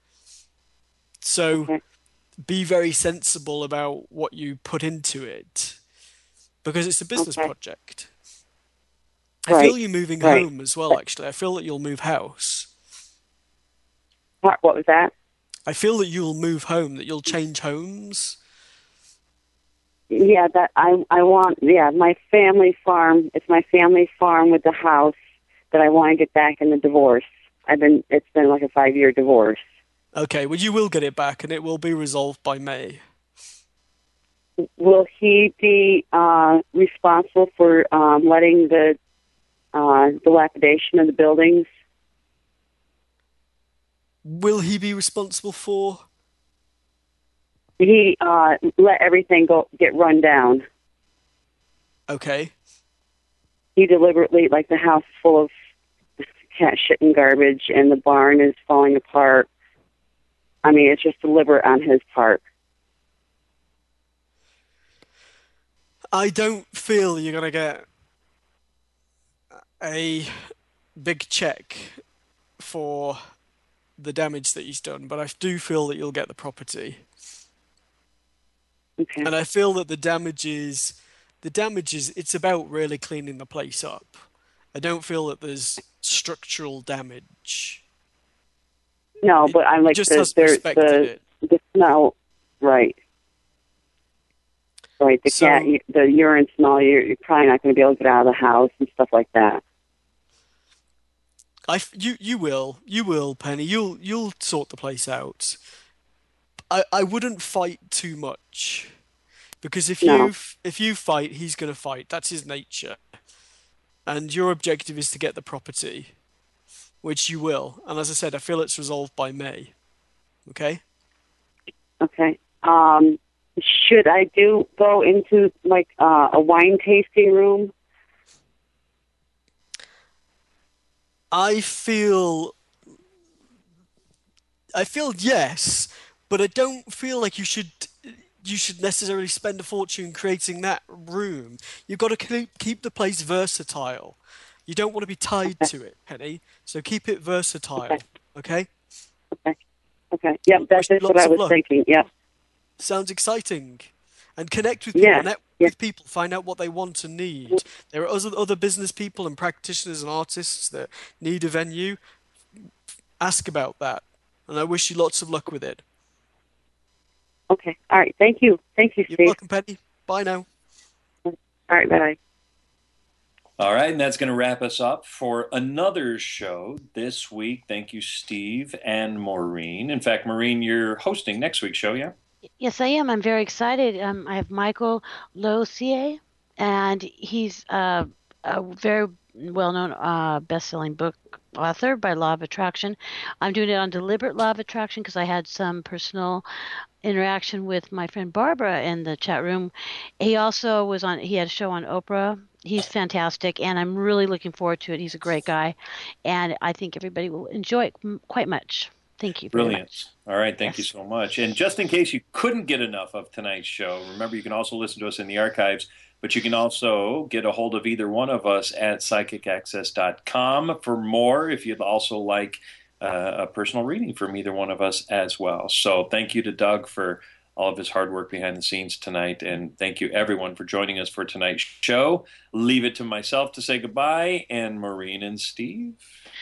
So
Okay.
be very sensible about what you put into it, because it's a business
Okay.
project. I
Right.
feel you moving
Right.
home as well, actually. I feel that you'll move house.
What, what was that?
I feel that you'll move home, that you'll change homes.
Yeah, that I I want. Yeah, my family farm. It's my family farm with the house that I want to get back in the divorce. I've been. It's been like a five year divorce.
Okay, well, you will get it back, and it will be resolved by May.
Will he be uh, responsible for um, letting the uh, dilapidation of the buildings?
Will he be responsible for?
He uh, let everything go get run down.
Okay.
He deliberately, like the house is full of cat shit and garbage, and the barn is falling apart. I mean, it's just deliberate on his part.
I don't feel you're going to get a big check for the damage that he's done, but I do feel that you'll get the property.
Okay.
And I feel that the damage is, the damage is, it's about really cleaning the place up. I don't feel that there's structural damage.
No, but I'm like
just
the
has
there-
respected
the
it.
the smell, right? Right, the
So-
cat, the urine smell. You're, you're probably not going to be able to get out of the house and stuff like that.
I, f- you, you will, you will, Penny. You'll, you'll sort the place out. I, I wouldn't fight too much, because if
No.
you, f- if you fight, he's going to fight. That's his nature. And your objective is to get the property, which you will. And as I said, I feel it's resolved by May. Okay?
Okay. Um, should I do go into like uh, a wine tasting room?
I feel, I feel yes, but I don't feel like you should, you should necessarily spend a fortune creating that room. You've got to keep, keep the place versatile. You don't want to be tied to it, Penny. So keep it versatile. Okay?
Okay. Okay. Yep, that's
Wish you
just what
lots
I
of
was
luck.
thinking. Yep.
Sounds exciting. And connect with people,
Yeah,
network
yeah.
with people, find out what they want and need. There are other other business people and practitioners and artists that need a venue. Ask about that. And I wish you lots of luck with it.
Okay. All right. Thank you. Thank you,
You're
Steve.
welcome, Penny. Bye now.
All right. Bye.
All right, and that's going to wrap us up for another show this week. Thank you, Steve and Maureen. In fact, Maureen, you're hosting next week's show, yeah?
Yes, I am. I'm very excited. Um, I have Michael Losier, and he's uh, a very well-known uh, best-selling book author by Law of Attraction. I'm doing it on deliberate Law of Attraction because I had some personal interaction with my friend Barbara in the chat room. He also was on, he had a show on Oprah. He's fantastic, and I'm really looking forward to it. He's a great guy, and I think everybody will enjoy it m- quite much. Thank you very
Brilliant.
much.
All right, thank you
Yes.
so much. And just in case you couldn't get enough of tonight's show, remember you can also listen to us in the archives, but you can also get a hold of either one of us at psychic access dot com for more. If you'd also like uh, a personal reading from either one of us as well. So thank you to Doug for all of his hard work behind the scenes tonight. And thank you, everyone, for joining us for tonight's show. Leave it to myself to say goodbye, and Maureen and Steve.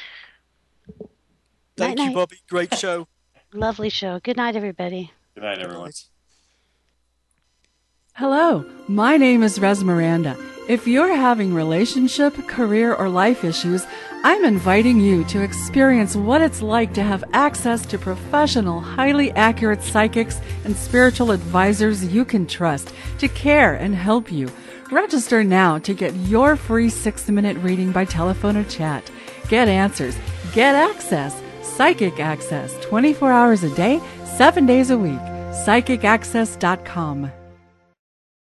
Thank
Night,
you,
night.
Bobby. Great show.
Lovely show. Good night, everybody.
Good night, everyone.
Hello, my name is Res Miranda. If you're having relationship, career, or life issues, I'm inviting you to experience what it's like to have access to professional, highly accurate psychics and spiritual advisors you can trust to care and help you. Register now to get your free six-minute reading by telephone or chat. Get answers. Get access. Psychic Access, twenty-four hours a day, seven days a week. psychic access dot com.